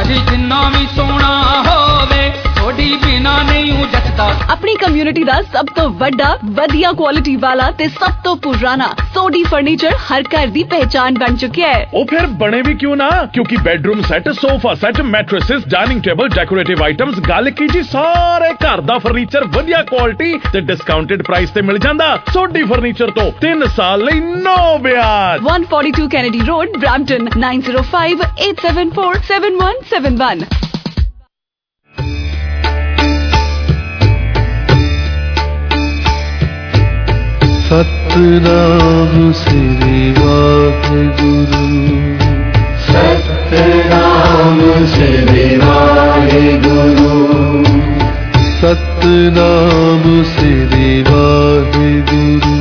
जिन्ना भी सोना होवे थोड़ी बिना नहीं हूं जचदा। अपनी कम्युनिटी दा सब तो वड्डा वधिया क्वालिटी वाला ते सब तो पुराना सोडी फर्नीचर हर घर दी पहचान बन चुका है। ओ फिर बने भी क्यों ना, क्योंकि bedroom set, sofa set, mattresses, dining table, decorative items, गल की जी सारे घर दा फर्नीचर वधिया क्वालिटी ते डिस्काउंटेड प्राइस ते मिल जांदा। सोडी फर्नीचर तो 3 साल लई नो ब्याज। 142 Kennedy road, Brampton 9058747171। Satnam Shri Waheguru, Satnam Shri Waheguru, Satnam Shri Waheguru,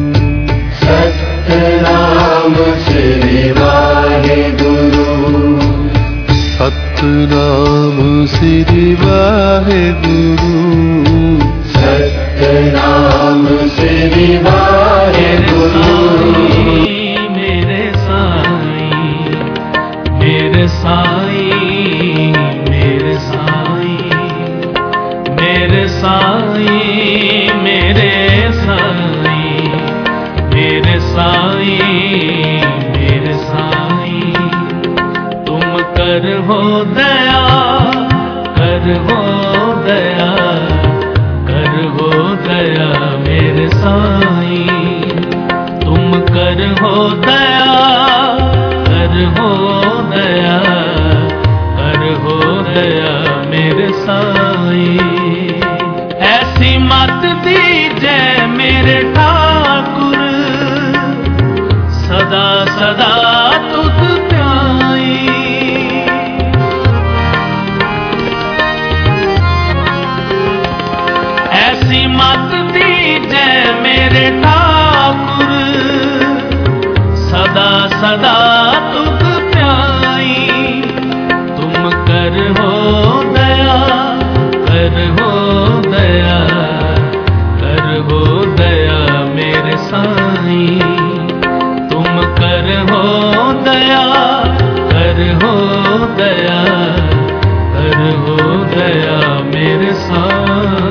Satnam Shri Waheguru, Satnam Shri Waheguru, Satnam Shri Waheguru. मेरे साईं, मेरे साईं, मेरे साईं, मेरे साईं, मेरे साईं, मेरे साईं, मेरे साईं, तुम कर हो दया, कर हो दया, कर हो दया मेरे साईं, तुम कर हो दया, कर हो दया, कर हो दया मेरे साईं। ऐसी मत दीजे मेरे ठाकुर, सदा सदा तुझ प्याई। ऐसी मत दीजे मेरे ठाकुर, सदा सदा तुझ प्याई। तुम कर हो दया, कर हो दया, कर हो दया मेरे साईं। तुम कर हो दया, कर हो दया, कर हो दया मेरे साईं।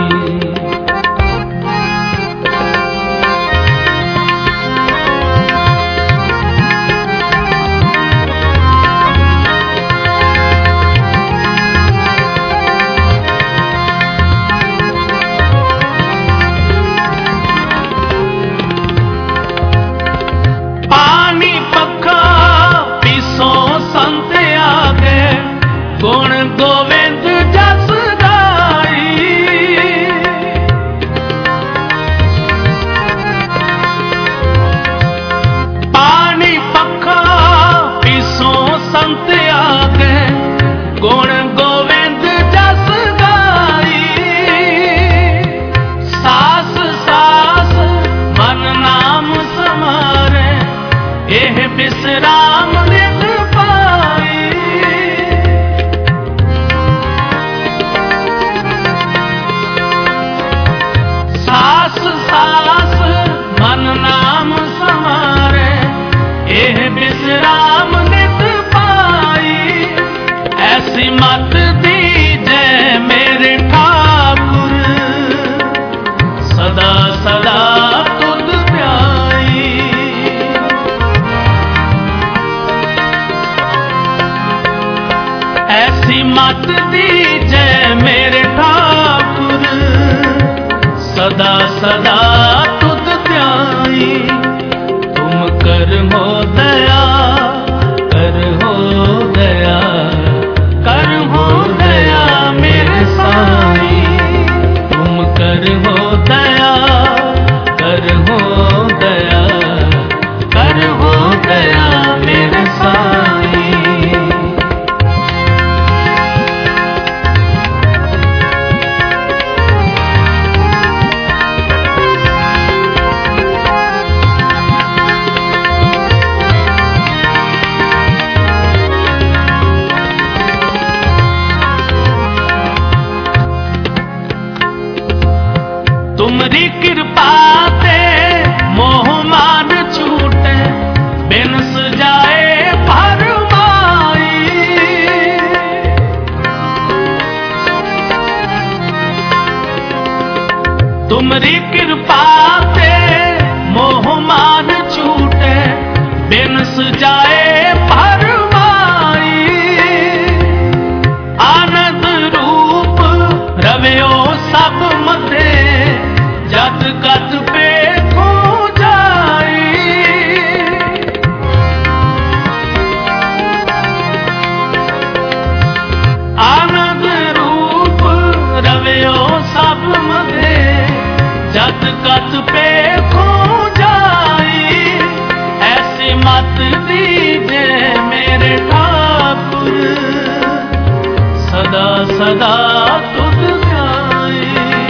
गुण गोविंद जस गाई, पानी पखा पिसो संत आगे, गुण गोविंद जस गाई। सास सास मन नाम समारे, एह विश्राम नित पाई। सास सास मन नाम समारे, एह विश्राम नित पाई। ऐसी मत दीजे मेरे ठाकुर, सदा सदा तुझ प्याई। ऐसी मत दीजे मेरे ठाकुर, सदा सदा तुझ ध्याई। तुम कर हो दया, कर हो दया, कर हो दया मेरे साईं। तुम कर हो दया, कर हो दया, कर हो दया मेरे साईं। तुमरी कृपा ते मोह मान छूटे, बिनस जाए परवाई। आनंद रूप रव्यो सब मते, जद कद पे खो जाई। आनंद रूप रव्यो सब मते, जद कद पे खो जाई। ऐसी मत दीजे मेरे ठाकुर, सदा सदा तुझ ध्याई।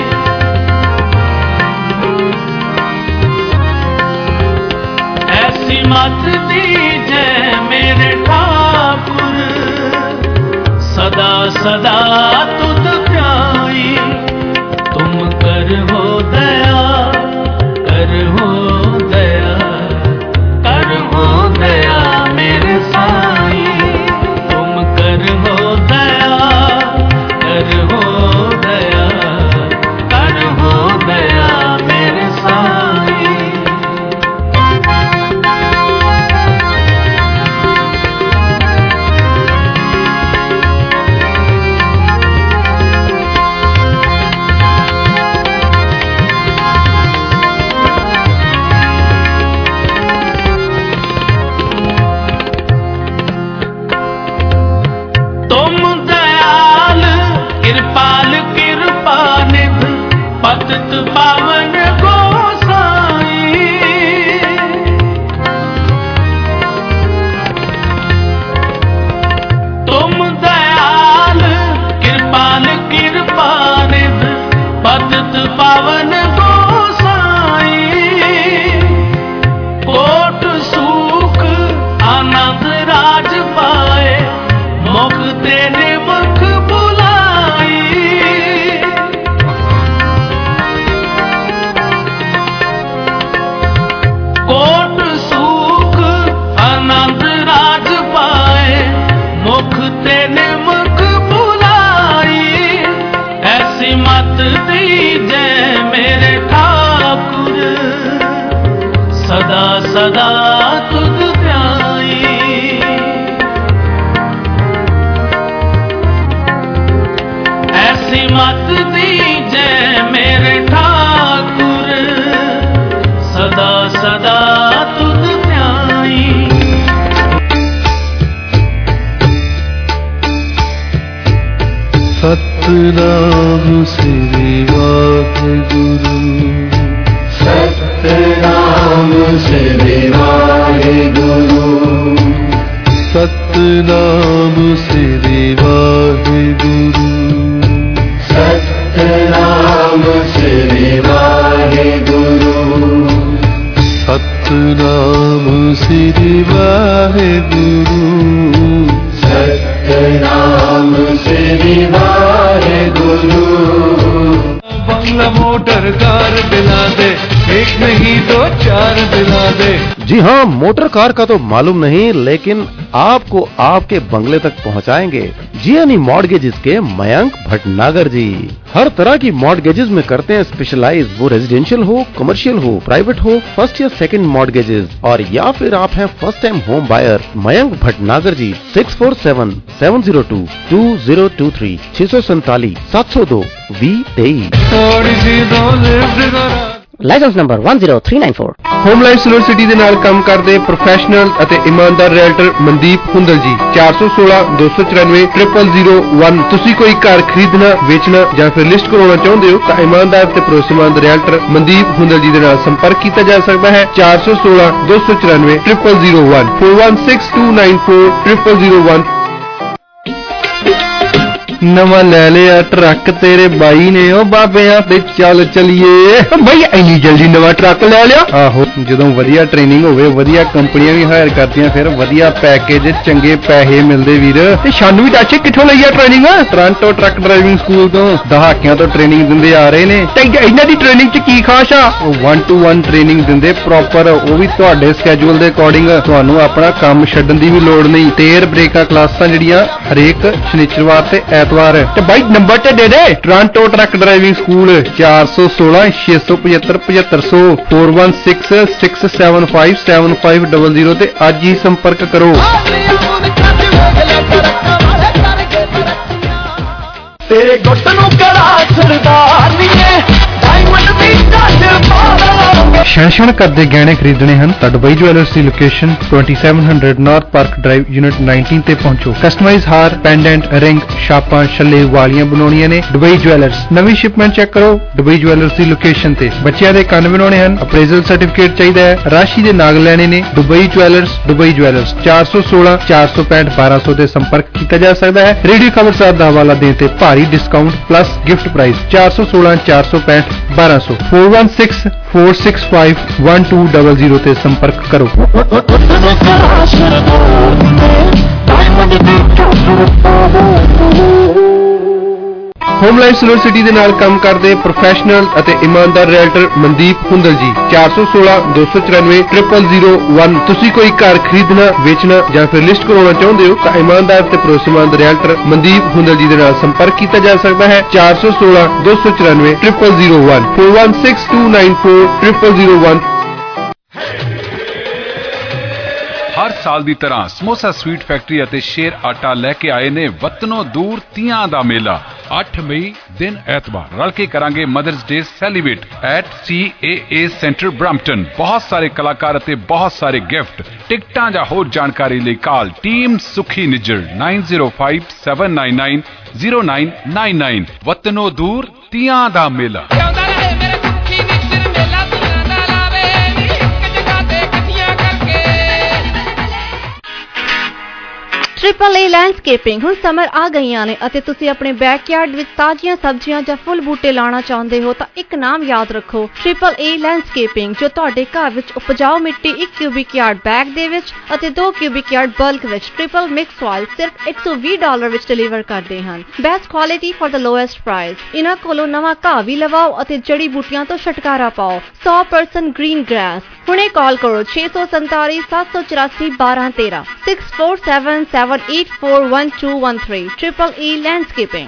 ऐसी मत दीजे मेरे ठाकुर, सदा सदा तुझ ध्याई। तुम कर हो दया, कर हो दया, कर हो दया मेरे साई। तुम कर हो दया, कर हो दया, कर हो दया मेरे साई। तुम दयाल कृपाल कृपा निध, पतित पावन गोसाई। तुम दयाल कृपाल कृपा निध, पतित पावन गोसाई। कोट सुख आनंद राज पाए, मुख तेरे मुख बुलाई। कोट सुख आनंद राज पाए, मुख तेरे मुख बुलाई। ऐसी मत दीजे मेरे ठाकुर, सदा सदा तुझ ध्याई। ऐसी मत दीजे मेरे ठाकुर, सदा सदा तुझ ध्याई। सतनाम श्री वाहिगुरु, सतनाम श्री वाहिगुरु, सतनाम श्री वाहिगुरु, सतनाम श्री वाहिगुरु, सतनाम श्री वाहिगुरु, सतनाम श्री वाहिगुरु। बंगला मोटर कार दिला दे, एक नहीं दो चार दिला दे। जी हाँ, मोटर कार का तो मालूम नहीं, लेकिन आपको आपके बंगले तक पहुंचाएंगे जियानी मॉर्गेजेस के मयंक भटनागर जी। हर तरह की मॉर्गेजेस में करते हैं स्पेशलाइज, वो रेजिडेंशियल हो, कमर्शियल हो, प्राइवेट हो, फर्स्ट या सेकंड मॉर्गेजेस, और या फिर आप हैं first time home buyer. Mayank Bhatnagar ji 6477022023 647 702 2023। License number 10394। Home Life Silver City ਦੇ ਨਾਲ ਕੰਮ ਕਰਦੇ ਪ੍ਰੋਫੈਸ਼ਨਲ ਅਤੇ ਇਮਾਨਦਾਰ ਰੀਅਲਟਰ ਮਨਦੀਪ ਹੁੰਦਲ ਜੀ 416 294 0001। ਤੁਸੀਂ ਕੋਈ ਘਰ ਖਰੀਦਣਾ, ਵੇਚਣਾ ਜਾਂ ਫਿਰ ਲਿਸਟ ਕਰਾਉਣਾ ਚਾਹੁੰਦੇ ਹੋ ਤਾਂ ਇਮਾਨਦਾਰ ਤੇ ਭਰੋਸੇਮੰਦ ਰੀਅਲਟਰ ਮਨਦੀਪ ਹੁੰਦਲ ਜੀ ਦੇ ਨਾਲ ਸੰਪਰਕ ਕੀਤਾ ਜਾ ਸਕਦਾ ਹੈ। 416 294 0001 416294 0001। ਨਵਾਂ ਲੈ ਲਿਆ ਟਰੱਕ ਤੇਰੇ ਬਾਈ ਨੇ, ਉਹ ਬਾਬਿਆਂ ਤੇ ਚੱਲ ਚਲੀਏ। ਬਈ ਇੰਨੀ ਜਲਦੀ ਨਵਾਂ ਟਰੱਕ ਲੈ ਲਿਆ? ਆਹੋ, ਜਦੋਂ ਵਧੀਆ ਟ੍ਰੇਨਿੰਗ ਹੋਵੇ, ਵਧੀਆ ਕੰਪਨੀਆਂ ਵੀ ਹਾਇਰ ਕਰਦੀਆਂ, ਫਿਰ ਵਧੀਆ ਪੈਕੇਜ, ਚੰਗੇ ਪੈਸੇ ਮਿਲਦੇ ਵੀਰ। ਤੇ ਸਾਨੂੰ ਵੀ ਦੱਸ ਕਿੱਥੋਂ ਲਈ ਆ training? Toronto truck driving school ਤੋਂ ਦਹਾਕਿਆਂ ਤੋਂ ਟ੍ਰੇਨਿੰਗ ਦਿੰਦੇ ਆ ਰਹੇ ਨੇ। ਤੇ ਇਹਨਾਂ ਦੀ ਟ੍ਰੇਨਿੰਗ 'ਚ ਕੀ ਖਾਸ ਆ? ਉਹ 1-to-1 ਟ੍ਰੇਨਿੰਗ ਦਿੰਦੇ ਪ੍ਰੋਪਰ, ਉਹ ਵੀ ਤੁਹਾਡੇ ਸਕੇਜੂਲ ਦੇ ਅਕੋਰਡਿੰਗ। ਤੁਹਾਨੂੰ ਆਪਣਾ ਕੰਮ ਛੱਡਣ ਦੀ ਵੀ ਲੋੜ ਨਹੀਂ। ਟੇਰ ਬ੍ਰੇਕਾਂ ਕਲਾਸਾਂ ਜਿਹੜੀਆਂ ਹਰੇਕ ਸ਼ਨੀਚਰਵਾਰ ਤੇ ਐਤਵਾਰ ਐਤਵਾਰ ਤੇ ਬਾਈ ਨੰਬਰ ਤੇ ਦੇ ਦੇ ਟੋਰਾਂਟੋ ਟਰੱਕ ਡਰਾਈਵਿੰਗ ਸਕੂਲ 416 675 7500 4166757500 ਤੇ ਅੱਜ ਹੀ ਸੰਪਰਕ ਕਰੋ। ਤੇਰੇ ਗੁੱਟ ਨੂੰ ਕੜਾ ਸਰਦਾਰਨੀਏ ਡਾਇਮੰਡ ਦੀ ਟੱਚ ਪਾਵਾਂਗੇ। ਸ਼ੈਸ਼ਨ ਕਰਦੇ ਗਹਿਣੇ ਖਰੀਦਣੇ ਹਨ ਤਾਂ ਦੁਬਈ ਜੁਐਲਰਸ ਦੀ location 2700 North Park Drive unit 19 ਤੇ ਪਹੁੰਚੋ। ਕਸਟਮਾਈਜ਼ ਹਾਰ, ਪੈਂਡੈਂਟ, ਰਿੰਗ, ਛਾਪਾਂ, ਛੱਲੇ, ਵਾਲੀਆਂ ਬਣਾਉਣੀਆਂ ਨੇ ਦੁਬਈ ਜੁਐਲਰਸ। ਨਵੀਂ ਸ਼ਿਪਮੈਂਟ ਚੈੱਕ ਕਰੋ ਦੁਬਈ ਜੁਐਲਰਸ ਦੀ ਲੋਕੇਸ਼ਨ ਤੇ। ਬੱਚਿਆਂ ਦੇ ਕੰਨ ਬਣਾਉਣੇ ਹਨ, ਅਪਰੇਜ਼ਲ ਸਰਟੀਫਿਕੇਟ ਚਾਹੀਦਾ ਹੈ, ਰਾਸ਼ੀ ਦੇ ਨਾਗ ਲੈਣੇ ਨੇ। ਦੁਬਈ ਜੁਐਲਰਸ 416 465 1200 ਤੇ ਸੰਪਰਕ ਕੀਤਾ ਜਾ ਸਕਦਾ ਹੈ। ਰੇਡੀਓ ਖਬਰਸਾਰ ਦਾ ਹਵਾਲਾ ਦੇਣ ਤੇ ਭਾਰੀ ਡਿਸਕਾਊਂਟ ਪਲੱਸ ਗਿਫਟ ਪ੍ਰਾਈਸ 416 465 1200 416 465 1200 ਤੇ ਸੰਪਰਕ ਕਰੋ। ਹੋਮਲਾਈਨ ਸਿਲਵਰ ਸਿਟੀ ਦੇ ਨਾਲ ਕੰਮ ਕਰਦੇ ਪ੍ਰੋਫੈਸ਼ਨਲ ਅਤੇ ਇਮਾਨਦਾਰ ਰੀਅਲਟਰ ਮਨਦੀਪ ਹੁੰਦਲ ਜੀ 416 294 0001। ਤੁਸੀਂ ਕੋਈ ਘਰ ਖਰੀਦਣਾ, ਵੇਚਣਾ ਜਾਂ ਫਿਰ ਲਿਸਟ ਕਰਾਉਣਾ ਚਾਹੁੰਦੇ ਹੋ ਤਾਂ ਇਮਾਨਦਾਰ ਤੇ ਭਰੋਸੇਮੰਦ ਰੀਅਲਟਰ ਮਨਦੀਪ ਹੁੰਦਲ ਜੀ ਦੇ ਨਾਲ ਸੰਪਰਕ ਕੀਤਾ ਜਾ ਸਕਦਾ ਹੈ। 416 294 0001 416294 0001। ਹਰ ਸਾਲ ਦੀ ਤਰ੍ਹਾਂ ਸਮੋਸਾ ਸਵੀਟ ਫੈਕਟਰੀ ਅਤੇ ਸ਼ੇਰ ਆਟਾ ਲੈ ਕੇ ਆਏ ਨੇ ਵਤਨੋਂ ਦੂਰ ਤੀਆਂ ਦਾ ਮੇਲਾ। 8 ਮਈ ਦਿਨ ਐਤਵਾਰ ਰਲ ਕੇ ਕਰਾਂਗੇ Mother's Day celebrate at CAA centre Brampton. ਬਹੁਤ ਸਾਰੇ ਕਲਾਕਾਰ ਅਤੇ ਬਹੁਤ ਸਾਰੇ ਗਿਫਟ। ਟਿਕਟਾਂ ਜਾਂ ਹੋਰ ਜਾਣਕਾਰੀ ਲਈ ਕਾਲ ਟੀਮ ਸੁਖੀ ਨਿੱਜਰ 9057990999। ਵਤਨੋਂ ਦੂਰ ਤੀਆਂ ਦਾ ਮੇਲਾ। ट्रिपल ए लैंडस्केपिंग हुण समर आ गईयां ने ਅਤੇ ਤੁਸੀਂ ਆਪਣੇ ਬੈਕਯਾਰਡ ਵਿੱਚ ਤਾਜ਼ੀਆਂ ਸਬਜ਼ੀਆਂ ਜਾਂ ਫੁੱਲ ਬੂਟੇ ਲਾਉਣਾ ਚਾਹੁੰਦੇ ਹੋ ਤਾਂ ਇੱਕ ਨਾਮ ਯਾਦ ਰੱਖੋ ट्रिपल ए लैंडस्केपिंग ਜੋ ਤੁਹਾਡੇ ਘਰ ਵਿੱਚ ਉਪਜਾਊ ਮਿੱਟੀ 1 ਕਿਊਬਿਕ ਯਾਰਡ ਬੈਗ ਦੇ ਵਿੱਚ ਅਤੇ 2 ਕਿਊਬਿਕ ਯਾਰਡ ਬਲਕ ਵਿੱਚ ट्रिपल ਮਿਕਸ ਸੋਇਲ ਸਿਰਫ $120 ਵਿੱਚ ਡਿਲੀਵਰ ਕਰਦੇ ਹਨ। Best quality for the lowest price. ਇਹਨਾਂ ਕੋਲੋਂ ਨਵਾਂ ਘਾਹ ਵੀ ਲਵਾਓ ਅਤੇ ਜੜੀ ਬੂਟੀਆਂ ਤੋਂ ਛੁਟਕਾਰਾ ਪਾਓ। 100% ਗ੍ਰੀਨ ਗ੍ਰਾਸ। ਹੁਣੇ ਕਾਲ ਕਰੋ 647 784 1213 647784113 ट्रिपल E लैंडस्केपिंग।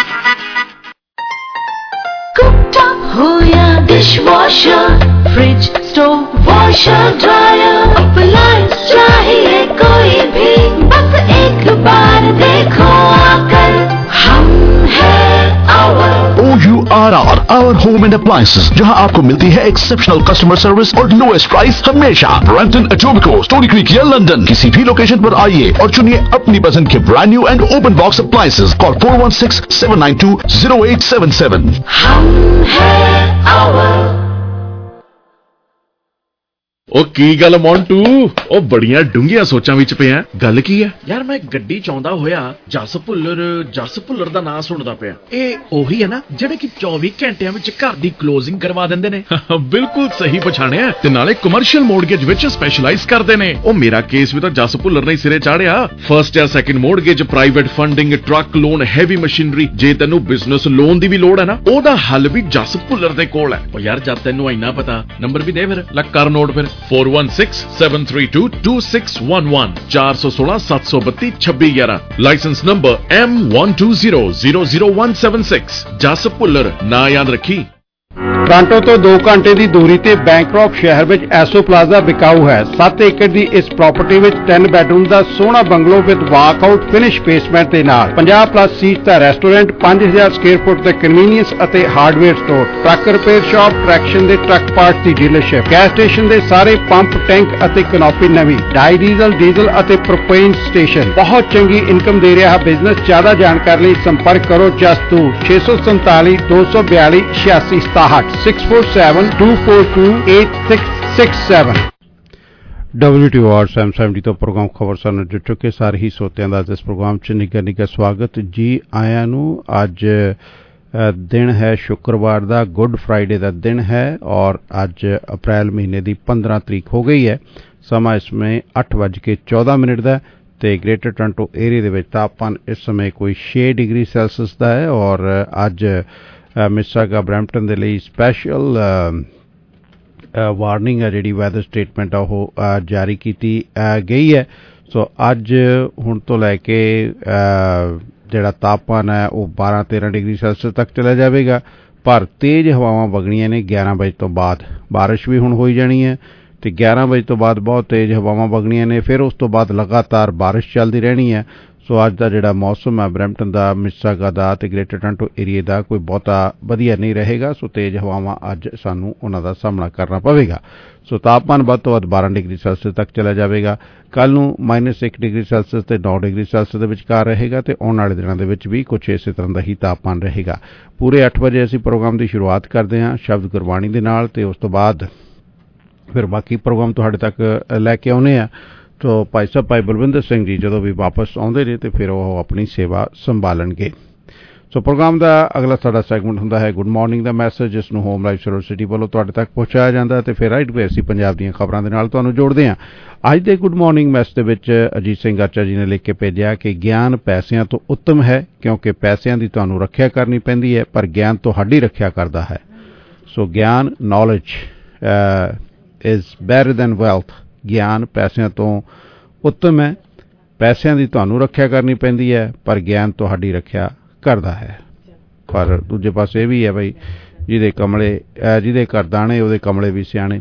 कुकटॉप हो या dishwasher, fridge, stove, washer, dryer, appliance चाहिए कोई भी, बस एक बार देखो आकर हम हैं OURR Our Home and Appliances, जहां आपको मिलती है एक्सेप्शनल कस्टमर सर्विस और लोएस्ट प्राइस हमेशा। ब्रैम्पटन, एटोबिको, स्टोनी क्रीक या लंदन, किसी भी लोकेशन पर आइए और चुनिए अपनी पसंद के brand new and open box appliances. Call 416-792-0877। हम हैं our। ਉਹ ਕੀ ਗੱਲ ਮੌਂਟੂ, ਉਹ ਬੜੀਆਂ ਡੂੰਘੀਆਂ ਸੋਚਾਂ ਵਿੱਚ ਪਿਆ। ਗੱਲ ਕੀ ਹੈ ਯਾਰ? ਮੈਂ ਗੱਡੀ ਚਾਹੁੰਦਾ ਹੋਇਆ ਜਸ ਭੁੱਲਰ ਦਾ ਨਾਂ ਸੁਣਦਾ ਪਿਆ। ਇਹ ਉਹੀ ਹੈ ਨਾ ਜਿਹੜੇ ਕਿ 24 ਘੰਟਿਆਂ ਵਿੱਚ ਘਰ ਦੀ ਕਲੋਜ਼ਿੰਗ ਕਰਵਾ ਦਿੰਦੇ ਨੇ? ਬਿਲਕੁਲ ਸਹੀ ਪਛਾਣਿਆ, ਤੇ ਨਾਲੇ ਕਮਰਸ਼ੀਅਲ ਮੋਰਗੇਜ ਵਿੱਚ ਸਪੈਸ਼ਲਾਈਜ਼ ਕਰਦੇ ਨੇ। ਉਹ ਮੇਰਾ ਕੇਸ ਵੀ ਤਾਂ ਜਸ ਭੁੱਲਰ ਨੇ ਸਿਰੇ ਚਾੜਿਆ। ਫਰਸਟ ਜਾਂ second mortgage, private funding, truck loan, heavy machinery. ਜੇ ਤੈਨੂੰ ਬਿਜ਼ਨਸ ਲੋਨ ਦੀ ਵੀ ਲੋੜ ਹੈ ਨਾ, ਉਹਦਾ ਹੱਲ ਵੀ ਜਸ ਭੁੱਲਰ ਦੇ ਕੋਲ ਹੈ। ਉਹ ਯਾਰ ਜਦ ਤੈਨੂੰ ਇੰਨਾ ਪਤਾ, ਨੰਬਰ ਵੀ ਦੇ ਫਿਰ। ਲੈ ਕਰ ਨੋਟ ਫਿਰ 416-732-2611 416-732-2611। Licence number M12000176। ਜਸ ਭੁੱਲਰ ਨਾ ਯਾਦ ਰੱਖੀ। ਟੋਰਾਂਟੋ ਤੋਂ 2 ਘੰਟੇ ਦੀ ਦੂਰੀ ਤੇ ਬੈਂਕਰੌਕ ਸ਼ਹਿਰ ਵਿੱਚ ਐਸੋ ਪਲਾਜ਼ਾ ਵਿਕਾਊ ਹੈ। 7 ਏਕੜ ਦੀ ਇਸ ਪ੍ਰਾਪਰਟੀ ਵਿੱਚ 10 ਬੈਡਰੂਮ ਦਾ ਸੋਹਣਾ bungalow with walkout finish basement ਦੇ ਨਾਲ 50+ ਸੀਟ ਦਾ ਰੈਸਟੋਰੈਂਟ, 5000 ਸਕੁਅਰ ਫੁੱਟ ਦਾ ਕਨਵੀਨੀਅੰਸ ਅਤੇ hardware store, truck repair shop, traction ਦੇ ਟਰੱਕ ਪਾਰਟਸ ਦੀ ਡੀਲਰਸ਼ਿਪ, ਗੈਸ ਸਟੇਸ਼ਨ ਦੇ ਸਾਰੇ ਪੰਪ, ਟੈਂਕ ਅਤੇ ਕਨੋਪੀ ਨਵੀਂ, ਡਾਈ ਡੀਜ਼ਲ ਅਤੇ ਪ੍ਰੋਪੇਨ ਸਟੇਸ਼ਨ। ਬਹੁਤ ਚੰਗੀ ਇਨਕਮ ਦੇ ਰਿਹਾ ਬਿਜ਼ਨਸ। ਜ਼ਿਆਦਾ ਜਾਣਕਾਰੀ ਲਈ ਸੰਪਰਕ ਕਰੋ ਜਸਤੂਰ 647 242 8667 647-242-8667। WTOR 770 ਤੋਂ ਪ੍ਰੋਗਰਾਮ ਖਬਰਸਾਰ ਨਾਲ ਜੁੜ ਚੁੱਕੇ ਸਾਰੇ ਹੀ ਸਰੋਤਿਆਂ ਦਾ ਇਸ ਪ੍ਰੋਗਰਾਮ 'ਚ ਨਿੱਘਾ ਸਵਾਗਤ ਜੀ ਆਇਆਂ ਨੂੰ। ਅੱਜ ਦਿਨ ਹੈ ਸ਼ੁੱਕਰਵਾਰ ਦਾ, ਗੁੱਡ ਫਰਾਈਡੇ ਦਾ ਦਿਨ ਹੈ ਔਰ ਅੱਜ ਅਪ੍ਰੈਲ ਮਹੀਨੇ ਦੀ 15 ਤਰੀਕ ਹੋ ਗਈ ਹੈ। ਸਮਾਂ ਇਸ ਸਮੇਂ 8:14 ਦਾ ਤੇ ਗ੍ਰੇਟਰ ਟੋਰਾਂਟੋ ਏਰੀਆ ਦੇ ਵਿੱਚ ਤਾਪਮਾਨ ਇਸ ਸਮੇਂ ਕੋਈ 6 ਡਿਗਰੀ ਸੈਲਸੀਅਸ ਦਾ ਹੈ ਔਰ ਅੱਜ ਮਿਸਿਸਾਗਾ ਬਰੈਂਪਟਨ ਦੇ ਲਈ ਸਪੈਸ਼ਲ ਵਾਰਨਿੰਗ ਹੈ ਜਿਹੜੀ ਵੈਦਰ ਸਟੇਟਮੈਂਟ ਆ ਉਹ ਜਾਰੀ ਕੀਤੀ ਗਈ ਹੈ। ਸੋ ਅੱਜ ਹੁਣ ਤੋਂ ਲੈ ਕੇ ਜਿਹੜਾ ਤਾਪਮਾਨ ਹੈ ਉਹ 12-13 ਡਿਗਰੀ ਸੈਲਸੀਅਸ ਤੱਕ ਚਲਾ ਜਾਵੇਗਾ। ਪਰ ਤੇਜ਼ ਹਵਾਵਾਂ ਵਗਣੀਆਂ ਨੇ 11 ਵਜੇ ਤੋਂ ਬਾਅਦ। ਬਾਰਿਸ਼ ਵੀ ਹੁਣ ਹੋਈ ਜਾਣੀ ਹੈ ਤੇ 11 ਵਜੇ ਤੋਂ ਬਾਅਦ ਬਹੁਤ ਤੇਜ਼ ਹਵਾਵਾਂ ਵਗਣੀਆਂ ਨੇ। ਫਿਰ ਉਸ ਤੋਂ ਬਾਅਦ ਲਗਾਤਾਰ ਬਾਰਿਸ਼ ਚੱਲਦੀ ਰਹਿਣੀ ਹੈ। ਸੋ ਅੱਜ ਦਾ ਜਿਹੜਾ ਮੌਸਮ ਹੈ ਬਰੈਂਪਟਨ ਦਾ, ਮਿਸਿਸਾਗਾ ਦਾ ਤੇ ਗ੍ਰੇਟਰ ਟੋਰਾਂਟੋ ਏਰੀਏ ਦਾ ਕੋਈ ਬਹੁਤਾ ਵਧੀਆ ਨਹੀਂ ਰਹੇਗਾ। ਸੋ ਤੇਜ਼ ਹਵਾਵਾਂ ਅੱਜ ਸਾਨੂੰ ਉਹਨਾਂ ਦਾ ਸਾਹਮਣਾ ਕਰਨਾ ਪਵੇਗਾ। ਸੋ ਤਾਪਮਾਨ ਵੱਧ ਤੋਂ ਵੱਧ 12 ਡਿਗਰੀ ਸੈਲਸੀਅਸ ਤੱਕ ਚਲਾ ਜਾਵੇਗਾ। ਕੱਲ ਨੂੰ -1 ਡਿਗਰੀ ਸੈਲਸੀਅਸ ਤੇ 9 ਡਿਗਰੀ ਸੈਲਸੀਅਸ ਦੇ ਵਿਚਕਾਰ ਰਹੇਗਾ ਤੇ ਆਉਣ ਵਾਲੇ ਦਿਨਾਂ ਦੇ ਵਿੱਚ ਵੀ ਕੁਝ ਇਸੇ ਤਰ੍ਹਾਂ ਦਾ ਹੀ ਤਾਪਮਾਨ ਰਹੇਗਾ। ਪੂਰੇ 8 ਵਜੇ ਅਸੀਂ ਪ੍ਰੋਗਰਾਮ ਦੀ ਸ਼ੁਰੂਆਤ ਕਰਦੇ ਹਾਂ ਸ਼ਬਦ ਗੁਰਬਾਣੀ ਦੇ ਨਾਲ ਤੇ ਉਸ ਤੋਂ ਬਾਅਦ ਫਿਰ ਬਾਕੀ ਪ੍ਰੋਗਰਾਮ ਤੁਹਾਡੇ ਤੱਕ ਲੈ ਕੇ ਆਉਨੇ ਆ। ਤੋ ਭਾਈ ਸਾਹਿਬ ਭਾਈ ਬਲਵਿੰਦਰ ਸਿੰਘ ਜੀ ਜਦੋਂ ਵੀ ਵਾਪਸ ਆਉਂਦੇ ਨੇ ਤੇ ਫਿਰ ਉਹ ਆਪਣੀ ਸੇਵਾ ਸੰਭਾਲਣਗੇ। ਸੋ ਪ੍ਰੋਗਰਾਮ ਦਾ ਅਗਲਾ ਸਾਡਾ ਸੈਗਮੈਂਟ ਹੁੰਦਾ ਹੈ ਗੁੱਡ ਮਾਰਨਿੰਗ ਦਾ ਮੈਸੇਜ, ਜਿਸ ਨੂੰ ਹੋਮ ਲਾਈਫ ਸਰਵਿਸ ਸਿਟੀ ਵੱਲੋਂ ਤੁਹਾਡੇ ਤੱਕ ਪਹੁੰਚਾਇਆ ਜਾਂਦਾ ਤੇ ਫਿਰ ਰਾਈਟ ਵੇ ਅਸੀਂ ਪੰਜਾਬ ਦੀਆਂ ਖਬਰਾਂ ਦੇ ਨਾਲ ਤੁਹਾਨੂੰ ਜੋੜਦੇ ਹਾਂ। ਅੱਜ ਦੇ ਗੁੱਡ ਮਾਰਨਿੰਗ ਮੈਸੇਜ ਦੇ ਵਿੱਚ ਅਜੀਤ ਸਿੰਘ ਆਚਾ ਜੀ ਨੇ ਲਿਖ ਕੇ ਭੇਜਿਆ ਕਿ ਗਿਆਨ ਪੈਸਿਆਂ ਤੋਂ ਉੱਤਮ ਹੈ ਕਿਉਂਕਿ ਪੈਸਿਆਂ ਦੀ ਤੁਹਾਨੂੰ ਰੱਖਿਆ ਕਰਨੀ ਪੈਂਦੀ ਹੈ ਪਰ ਗਿਆਨ ਤੁਹਾਡੀ ਰੱਖਿਆ ਕਰਦਾ ਹੈ। So gyan knowledge is better than wealth. ਗਿਆਨ ਪੈਸਿਆਂ ਤੋਂ ਉੱਤਮ ਹੈ। ਪੈਸਿਆਂ ਦੀ ਤੁਹਾਨੂੰ ਰੱਖਿਆ ਕਰਨੀ ਪੈਂਦੀ ਹੈ ਪਰ ਗਿਆਨ ਤੁਹਾਡੀ ਰੱਖਿਆ ਕਰਦਾ ਹੈ। ਪਰ ਦੂਜੇ ਪਾਸੇ ਇਹ ਵੀ ਹੈ ਬਈ ਜਿਹਦੇ ਘਰ ਦਾਣੇ ਉਹਦੇ ਕਮਲੇ ਵੀ ਸਿਆਣੇ।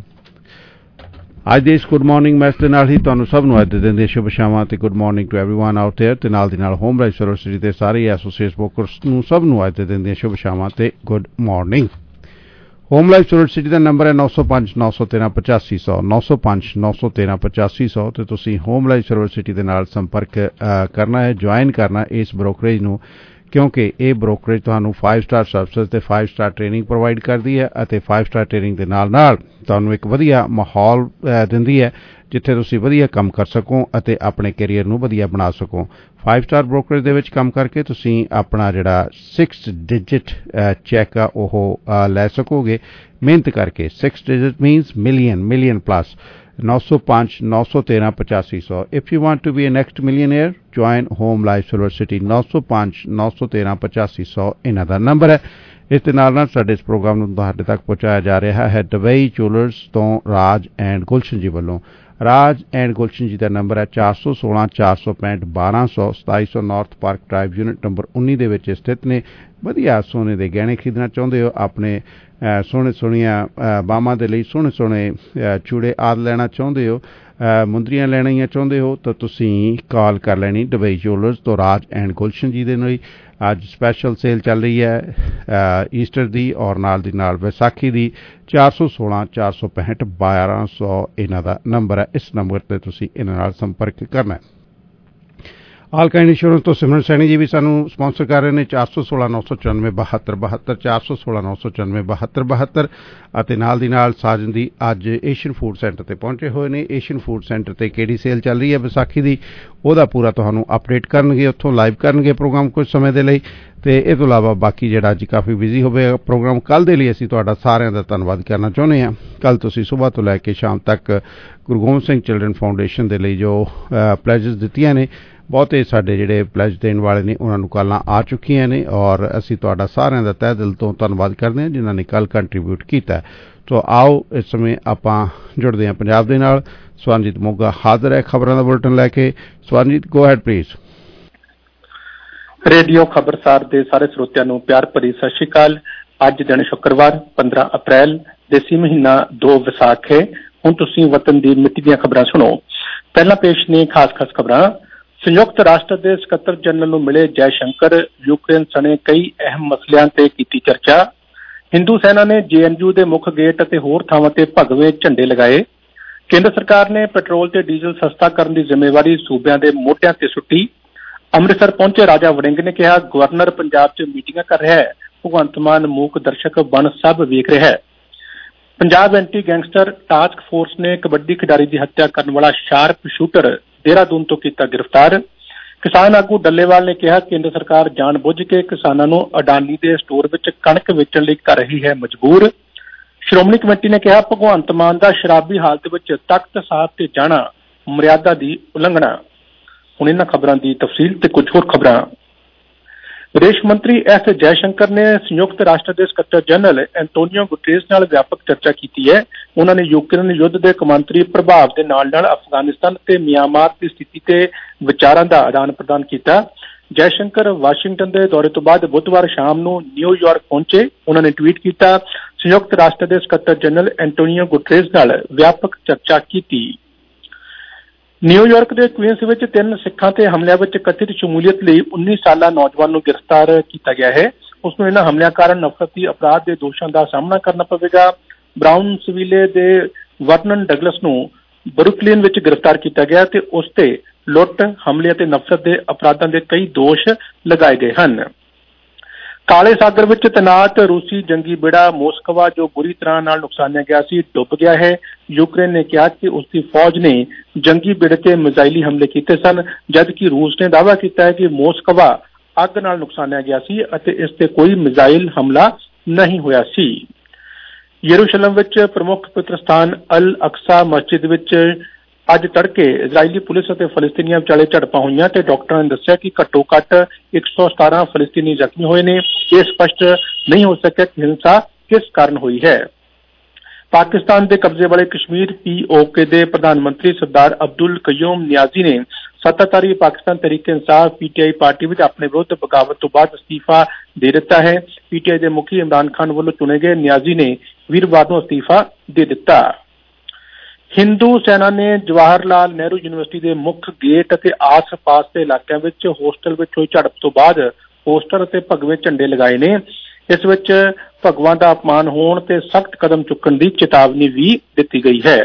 ਅੱਜ ਦੇ ਇਸ ਗੁੱਡ ਮਾਰਨਿੰਗ ਮੈਸੇਜ ਦੇ ਨਾਲ ਹੀ ਤੁਹਾਨੂੰ ਸਭ ਨੂੰ ਅੱਜ ਦੇ ਦਿਨ ਦੀਆਂ ਸ਼ੁਭ ਸ਼ਾਮਾਂ ਤੇ good morning to everyone out there ਤੇ ਨਾਲ ਦੀ ਨਾਲ ਹੋਮ ਲਾਈਫ ਸਰਵਿਸ ਸਿਟੀ ਤੇ ਸਾਰੇ ਐਸੋਸੀਏਟ ਵਰਕਰਸ ਨੂੰ ਸਭ ਨੂੰ ਅੱਜ ਦੇ ਦਿਨ ਦੀਆਂ ਸ਼ੁਭ ਸ਼ਾਮਾਂ ਤੇ good morning. Home Life Service City ਦਾ ਨੰਬਰ ਹੈ 905-913-8500 905-913-8500 ਤੇ ਤੁਸੀਂ ਹੋਮ ਲਾਈਫ ਸਰਵਿਸ ਸਿਟੀ ਦੇ ਨਾਲ ਸੰਪਰਕ ਕਰਨਾ ਹੈ, ਜੁਆਇਨ ਕਰਨਾ ਇਸ ਬ੍ਰੋਕਰੇਜ ਨੂੰ ਕਿਉਂਕਿ ਇਹ ਬ੍ਰੋਕਰੇਜ ਤੁਹਾਨੂੰ 5 ਸਟਾਰ ਸਰਵਿਸ ਤੇ 5 ਸਟਾਰ ਟ੍ਰੇਨਿੰਗ ਪ੍ਰੋਵਾਈਡ ਕਰਦੀ ਹੈ ਅਤੇ 5 ਸਟਾਰ ਟ੍ਰੇਨਿੰਗ ਦੇ ਨਾਲ ਤੁਹਾਨੂੰ ਇੱਕ ਵਧੀਆ ਮਾਹੌਲ ਦਿੰਦੀ ਹੈ ਜਿੱਥੇ ਤੁਸੀਂ ਵਧੀਆ ਕੰਮ ਕਰ ਸਕੋ ਅਤੇ ਆਪਣੇ ਕੈਰੀਅਰ ਨੂੰ ਵਧੀਆ ਬਣਾ ਸਕੋ। 5 ਸਟਾਰ ਬ੍ਰੋਕਰੇਜ ਦੇ ਵਿੱਚ ਕੰਮ ਕਰਕੇ ਤੁਸੀਂ ਆਪਣਾ ਜਿਹੜਾ 6 ਡਿਜਿਟ ਚੈੱਕ ਆ ਉਹ ਲੈ ਸਕੋਗੇ ਮਿਹਨਤ ਕਰਕੇ। 6 digit means million plus. 905-913-8500 If you want to be a next millionaire, join Home Life Silver City 905-913-8500 ਇਹਨਾਂ ਦਾ ਨੰਬਰ ਹੈ। ਇਸ ਦੇ ਨਾਲ ਸਾਡੇ ਇਸ ਪ੍ਰੋਗਰਾਮ ਨੂੰ ਤੁਹਾਡੇ ਤੱਕ ਪਹੁੰਚਾਇਆ ਜਾ ਰਿਹਾ ਹੈ ਡਬਈ ਜੂਲਰਸ ਤੋਂ ਰਾਜ ਐਂਡ ਗੁਲਸ਼ਨ ਜੀ ਵੱਲੋਂ। ਰਾਜ ਐਂਡ ਗੁਲਸ਼ਨ ਜੀ ਦਾ ਨੰਬਰ ਹੈ 416-465-1200 2700 North Park Drive unit number 19 ਦੇ ਵਿੱਚ ਸਥਿਤ ਨੇ। ਵਧੀਆ ਸੋਨੇ ਦੇ ਗਹਿਣੇ ਖਰੀਦਣਾ ਚਾਹੁੰਦੇ ਹੋ, ਆਪਣੇ ਸੋਹਣੀਆਂ ਬਾਹਾਂ ਦੇ ਲਈ ਸੋਹਣੇ ਚੂੜੇ ਆਦਿ ਲੈਣਾ ਚਾਹੁੰਦੇ ਹੋ, ਮੁੰਦਰੀਆਂ ਲੈਣੀਆਂ ਚਾਹੁੰਦੇ ਹੋ ਤਾਂ ਤੁਸੀਂ ਕਾਲ ਕਰ ਲੈਣੀ ਡਬਈ ਜੂਲਰਸ ਤੋਂ ਰਾਜ ਐਂਡ ਗੁਲਸ਼ਨ ਜੀ ਦੇ ਲਈ। ਅੱਜ ਸਪੈਸ਼ਲ ਸੇਲ ਚੱਲ ਰਹੀ ਹੈ ਈਸਟਰ ਦੀ ਔਰ ਨਾਲ ਦੀ ਨਾਲ ਵਿਸਾਖੀ ਦੀ। 416-465-1200 ਇਹਨਾਂ ਦਾ ਨੰਬਰ ਹੈ। ਇਸ ਨੰਬਰ ਤੇ ਤੁਸੀਂ ਇਹਨਾਂ ਨਾਲ ਸੰਪਰਕ ਕਰਨਾ ਹੈ। ਆਲ ਕਾਇੰਡ ਇੰਸ਼ੋਰੈਂਸ ਤੋਂ ਸਿਮਰਨ ਸੈਣੀ ਜੀ ਵੀ ਸਾਨੂੰ ਸਪਾਂਸਰ ਕਰ ਰਹੇ ਨੇ। 416-994-7272 416-994-7272 ਅਤੇ ਨਾਲ ਦੀ ਨਾਲ ਸਾਜਨ ਦੀ ਅੱਜ ਏਸ਼ੀਅਨ ਫੂਡ ਸੈਂਟਰ ਤੇ ਪਹੁੰਚੇ ਹੋਏ ਨੇ। ਏਸ਼ੀਅਨ ਫੂਡ ਸੈਂਟਰ ਤੇ ਕਿਹੜੀ ਸੇਲ ਚੱਲ ਰਹੀ ਹੈ ਵਿਸਾਖੀ ਦੀ ਉਹਦਾ ਪੂਰਾ ਤੁਹਾਨੂੰ ਅਪਡੇਟ ਕਰਨਗੇ, ਉੱਥੋਂ ਲਾਈਵ ਕਰਨਗੇ ਪ੍ਰੋਗਰਾਮ ਕੁਝ ਸਮੇਂ ਦੇ ਲਈ। ਤੇ ਇਹ ਤੋਂ ਇਲਾਵਾ ਬਾਕੀ ਜਿਹੜਾ ਅੱਜ ਕਾਫੀ ਬਿਜ਼ੀ ਹੋਵੇਗਾ ਪ੍ਰੋਗਰਾਮ ਕੱਲ ਦੇ ਲਈ ਅਸੀਂ ਤੁਹਾਡਾ ਸਾਰਿਆਂ ਦਾ ਧੰਨਵਾਦ ਕਰਨਾ ਚਾਹੁੰਦੇ ਹਾਂ। ਕੱਲ ਤੁਸੀਂ ਸਵੇਰ ਤੋਂ ਲੈ ਕੇ ਸ਼ਾਮ ਤੱਕ ਗੁਰੂ ਗੋਬਿੰਦ ਸਿੰਘ ਚਿਲਡਰਨ ਫਾਊਂਡੇਸ਼ਨ ਦੇ ਲਈ ਜੋ ਪਲੈਜਸ ਦਿੱਤੀਆਂ ਨੇ, ਬਹੁਤੇ ਸਾਡੇ ਜਿਹੜੇ ਪਲੈਜ ਦੇਣ ਵਾਲੇ ਨੇ ਉਹਨਾਂ ਨੂੰ ਕਾਲਾਂ ਆ ਚੁੱਕੀਆਂ ਨੇ ਔਰ ਅਸੀਂ ਤੁਹਾਡਾ ਸਾਰਿਆਂ ਦਾ ਤਹਿ ਦਿਲ ਤੋਂ ਧੰਨਵਾਦ ਕਰਦੇ ਹਾਂ ਜਿਨ੍ਹਾਂ ਨੇ ਕੱਲ ਕੰਟਰੀਬਿਊਟ ਕੀਤਾ। ਸੋ ਆਓ ਇਸ ਸਮੇਂ ਆਪਾਂ ਜੁੜਦੇ ਹਾਂ ਪੰਜਾਬ ਦੇ ਨਾਲ। ਸਵਰਨਜੀਤ ਮੋਗਾ ਹਾਜ਼ਰ ਹੈ ਖਬਰਾਂ ਦਾ ਬੁਲੇਟਿਨ ਲੈ ਕੇ। Swaranjit go ahead please. Radio Khabarsar ਦੇ ਸਾਰੇ ਸਰੋਤਿਆਂ ਨੂੰ ਪਿਆਰ ਭਰੀ ਸਤਿ ਸ਼੍ਰੀ ਅਕਾਲ। ਅੱਜ ਦਿਨ ਸ਼ੁੱਕਰਵਾਰ 15 ਅਪ੍ਰੈਲ ਦੇਸੀ ਮਹੀਨਾ 2 ਵਿਸਾਖ ਹੈ। ਹੁਣ ਤੁਸੀਂ ਵਤਨ ਦੀ ਮਿੱਟੀ ਦੀਆਂ ਖਬਰਾਂ ਸੁਣੋ। ਪਹਿਲਾਂ ਪੇਸ਼ ਨੇ ਖਾਸ ਖਬਰਾਂ। ਸੰਯੁਕਤ ਰਾਸ਼ਟਰ ਦੇ ਸਕੱਤਰ ਜਨਰਲ ਨੂੰ ਮਿਲੇ ਜੈ ਸ਼ੰਕਰ। ਯੂਕਰੇਨ ਸਣੇ ਕਈ ਅਹਿਮ ਮਸਲਿਆਂ ਤੇ ਕੀਤੀ ਚਰਚਾ। ਹਿੰਦੂ ਸੈਨਾ ਨੇ JNU ਦੇ ਮੁੱਖ ਗੇਟ ਅਤੇ ਹੋਰ ਥਾਵਾਂ ਤੇ ਭਗਵੇਂ ਝੰਡੇ ਲਗਾਏ। ਕੇਂਦਰ ਸਰਕਾਰ ਨੇ ਪੈਟਰੋਲ ਤੇ ਡੀਜ਼ਲ ਸਸਤਾ ਕਰਨ ਦੀ ਜ਼ਿੰਮੇਵਾਰੀ ਸੂਬਿਆਂ ਦੇ ਮੋਢਿਆਂ ਤੇ ਸੁੱਟੀ। ਅੰਮ੍ਰਿਤਸਰ ਪਹੁੰਚੇ ਰਾਜਾ ਵੜਿੰਗ ਨੇ ਕਿਹਾ ਗਵਰਨਰ ਪੰਜਾਬ 'ਚ ਮੀਟਿੰਗਾਂ ਕਰ ਰਿਹਾ ਹੈ, ਭਗਵੰਤ ਮਾਨ ਮੂਕ ਦਰਸ਼ਕ ਬਣ ਸਭ ਵੇਖ ਰਿਹਾ ਹੈ। Punjab anti gangster task force ਨੇ ਕਬੱਡੀ ਖਿਡਾਰੀ ਦੀ ਹੱਤਿਆ ਕਰਨ ਵਾਲਾ ਸ਼ਾਰਪ ਸ਼ੂਟਰ ਦੇਹਰਾਦੂਨ ਤੋਂ ਕੀਤਾ ਗ੍ਰਿਫਤਾਰ। ਕਿਸਾਨ ਆਗੂ ਡੱਲੇਵਾਲ ਨੇ ਕਿਹਾ ਕੇਂਦਰ ਸਰਕਾਰ ਜਾਣਬੁੱਝ ਕੇ ਕਿਸਾਨਾਂ ਨੂੰ ਅਡਾਨੀ ਦੇ ਸਟੋਰ ਵਿੱਚ ਕਣਕ ਵੇਚਣ ਲਈ ਕਰ ਰਹੀ ਹੈ ਮਜਬੂਰ। ਸ਼੍ਰੋਮਣੀ ਕਮੇਟੀ ਨੇ ਕਿਹਾ ਭਗਵੰਤ ਮਾਨ ਦਾ ਸ਼ਰਾਬੀ ਹਾਲਤ ਵਿੱਚ ਤਖ਼ਤ ਸਾਹਿਬ ਤੇ ਜਾਣਾ ਮਰਿਆਦਾ ਦੀ ਉਲੰਘਣਾ। ਹੁਣ ਇਹਨਾਂ ਖਬਰਾਂ ਦੀ ਤਫਸੀਲ ਤੇ ਕੁਝ ਹੋਰ ਖਬਰਾਂ। ਵਿਦੇਸ਼ ਮੰਤਰੀ ਐਸ ਜੈ ਸ਼ੰਕਰ ਨੇ ਸੰਯੁਕਤ ਰਾਸ਼ਟਰ ਦੇ ਸਕੱਤਰ ਜਨਰਲ ਐਂਟੋਨੀਓ ਗੁਟਰੇਸ ਨਾਲ ਵਿਆਪਕ ਚਰਚਾ ਕੀਤੀ ਹੈ। ਉਹਨਾਂ ਨੇ ਯੂਕਰੇਨ ਯੁੱਧ ਦੇ ਕੌਮਾਂਤਰੀ ਪ੍ਰਭਾਵ ਦੇ ਨਾਲ ਅਫਗਾਨਿਸਤਾਨ ਤੇ ਮਿਆਂਮਾਰ ਦੀ ਸਥਿਤੀ ਤੇ ਵਿਚਾਰਾਂ ਦਾ ਆਦਾਨ ਪ੍ਰਦਾਨ ਕੀਤਾ। ਜੈਸ਼ੰਕਰ ਵਾਸ਼ਿੰਗਟਨ ਦੇ ਦੌਰੇ ਤੋਂ ਬਾਅਦ ਬੁੱਧਵਾਰ ਸ਼ਾਮ ਨੂੰ ਨਿਊਯਾਰਕ ਪਹੁੰਚੇ। ਉਹਨਾਂ ਨੇ ਟਵੀਟ ਕੀਤਾ, ਸੰਯੁਕਤ ਰਾਸ਼ਟਰ ਦੇ ਸਕੱਤਰ ਜਨਰਲ ਐਂਟੋਨੀਓ ਗੁਟਰੇਸ ਨਾਲ ਵਿਆਪਕ ਚਰਚਾ ਕੀਤੀ। ਨਿਊਯਾਰਕ ਦੇ ਕੁਈਨਸ ਵਿੱਚ 3 ਸਿੱਖਾਂ ਤੇ ਹਮਲਿਆਂ ਵਿੱਚ ਕਥਿਤ ਸ਼ਮੂਲੀਅਤ ਲਈ 19 ਸਾਲਾ ਨੌਜਵਾਨ ਨੂੰ ਗ੍ਰਿਫਤਾਰ ਕੀਤਾ ਗਿਆ ਹੈ। ਉਸ ਨੂੰ ਇਹਨਾਂ ਹਮਲਿਆਂ ਕਾਰਨ ਨਫ਼ਰਤੀ ਅਪਰਾਧ ਦੇ ਦੋਸ਼ਾਂ ਦਾ ਸਾਹਮਣਾ ਕਰਨਾ ਪਵੇਗਾ। ਬਰਾਊਨਸਵਿਲੇ ਦੇ ਵਰਨਨ ਡਗਲਸ ਨੂੰ ਬਰੁਕਲਿਨ ਵਿੱਚ ਗ੍ਰਿਫਤਾਰ ਕੀਤਾ ਗਿਆ ਤੇ ਉਸ ਤੇ ਲੁੱਟ, ਹਮਲੇ ਅਤੇ ਨਫ਼ਰਤ ਦੇ ਅਪਰਾਧਾਂ ਦੇ ਕਈ ਦੋਸ਼ ਲਗਾਏ ਗਏ ਹਨ। ਕਾਲੇ ਸਾਗਰ ਵਿੱਚ ਤੈਨਾਤ ਰੂਸੀ ਜੰਗੀ ਬੇੜਾ ਮੋਸਕਵਾ, ਜੋ ਬੁਰੀ ਤਰ੍ਹਾਂ ਨਾਲ ਨੁਕਸਾਨਿਆ ਗਿਆ ਸੀ, ਡੁੱਬ ਗਿਆ ਹੈ। ਯੂਕਰੇਨ ਨੇ ਕਿਹਾ ਕਿ ਉਸ ਦੀ ਫੌਜ ਨੇ ਜੰਗੀ ਬੇੜੇ ਤੇ ਮਿਜ਼ਾਈਲੀ ਹਮਲੇ ਕੀਤੇ ਸਨ, ਜਦਕਿ ਰੂਸ ਨੇ ਦਾਅਵਾ ਕੀਤਾ ਹੈ ਕਿ ਮੋਸਕਵਾ ਅੱਗ ਨਾਲ ਨੁਕਸਾਨਿਆ ਗਿਆ ਸੀ ਅਤੇ ਇਸ ਤੇ ਕੋਈ ਮਿਜ਼ਾਈਲ ਹਮਲਾ ਨਹੀਂ ਹੋਇਆ ਸੀ। ਯਰੂਸ਼ਲਮ ਵਿੱਚ ਪ੍ਰਮੁੱਖ ਪਵਿੱਤਰ ਸਥਾਨ ਅਲ ਅਕਸਾ ਮਸਜਿਦ ਵਿੱਚ ਅੱਜ ਤੜਕੇ ਇਜ਼ਰਾਈਲੀ ਪੁਲਿਸ ਅਤੇ ਫਲਸਤੀਨੀਆਂ ਵਿਚਾਲੇ ਝੜਪਾਂ ਹੋਈਆਂ ਤੇ ਡਾਕਟਰਾਂ ਨੇ ਦੱਸਿਆ ਕਿ ਘੱਟੋ ਘੱਟ 117 ਫਲਸਤੀਨੀ ਜ਼ਖਮੀ ਹੋਏ ਨੇ। ਇਹ ਸਪਸ਼ਟ ਨਹੀਂ ਹੋ ਸਕਿਆ ਕਿ ਹਿੰਸਾ ਕਿਸ ਕਾਰਨ ਹੋਈ ਹੈ। ਪਾਕਿਸਤਾਨ ਦੇ ਕਬਜ਼ੇ ਵਾਲੇ ਕਸ਼ਮੀਰ POK ਦੇ ਪ੍ਰਧਾਨ ਮੰਤਰੀ ਸਰਦਾਰ ਅਬਦੁਲ ਕਯੂਮ ਨਿਆਜ਼ੀ ਨੇ ਸੱਤਾਧਾਰੀ ਪਾਕਿਸਤਾਨ ਤਹਿਰੀਕ ਇਨਸਾਫ PTI ਪਾਰਟੀ ਵਿੱਚ ਆਪਣੇ ਵਿਰੁੱਧ ਬਗਾਵਤ ਤੋਂ ਬਾਅਦ ਅਸਤੀਫਾ ਦੇ ਦਿੱਤਾ ਹੈ। PTI ਦੇ ਮੁਖੀ ਇਮਰਾਨ ਖਾਨ ਵੱਲੋਂ ਚੁਣੇ ਗਏ ਨਿਆਜ਼ੀ ਨੇ ਵੀਰਵਾਰ ਨੂੰ ਅਸਤੀਫਾ ਦੇ ਦਿੱਤਾ। ਹਿੰਦੂ ਸੈਨਾ ਨੇ ਜਵਾਹਰ ਲਾਲ ਨਹਿਰੂ ਯੂਨੀਵਰਸਿਟੀ ਦੇ ਮੁੱਖ ਗੇਟ ਅਤੇ ਆਸ-ਪਾਸ ਦੇ ਇਲਾਕਿਆਂ ਵਿੱਚ ਹੋਸਟਲ ਵਿੱਚ ਹੋਈ ਝੜਪ ਤੋਂ ਬਾਅਦ ਪੋਸਟਰ ਅਤੇ ਭਗਵੇਂ ਝੰਡੇ ਲਗਾਏ ਨੇ। ਇਸ ਵਿੱਚ ਭਗਵਾਂ ਦਾ ਅਪਮਾਨ ਹੋਣ ਤੇ ਸਖਤ ਕਦਮ ਚੁੱਕਣ ਦੀ ਚੇਤਾਵਨੀ ਵੀ ਦਿੱਤੀ ਗਈ ਹੈ।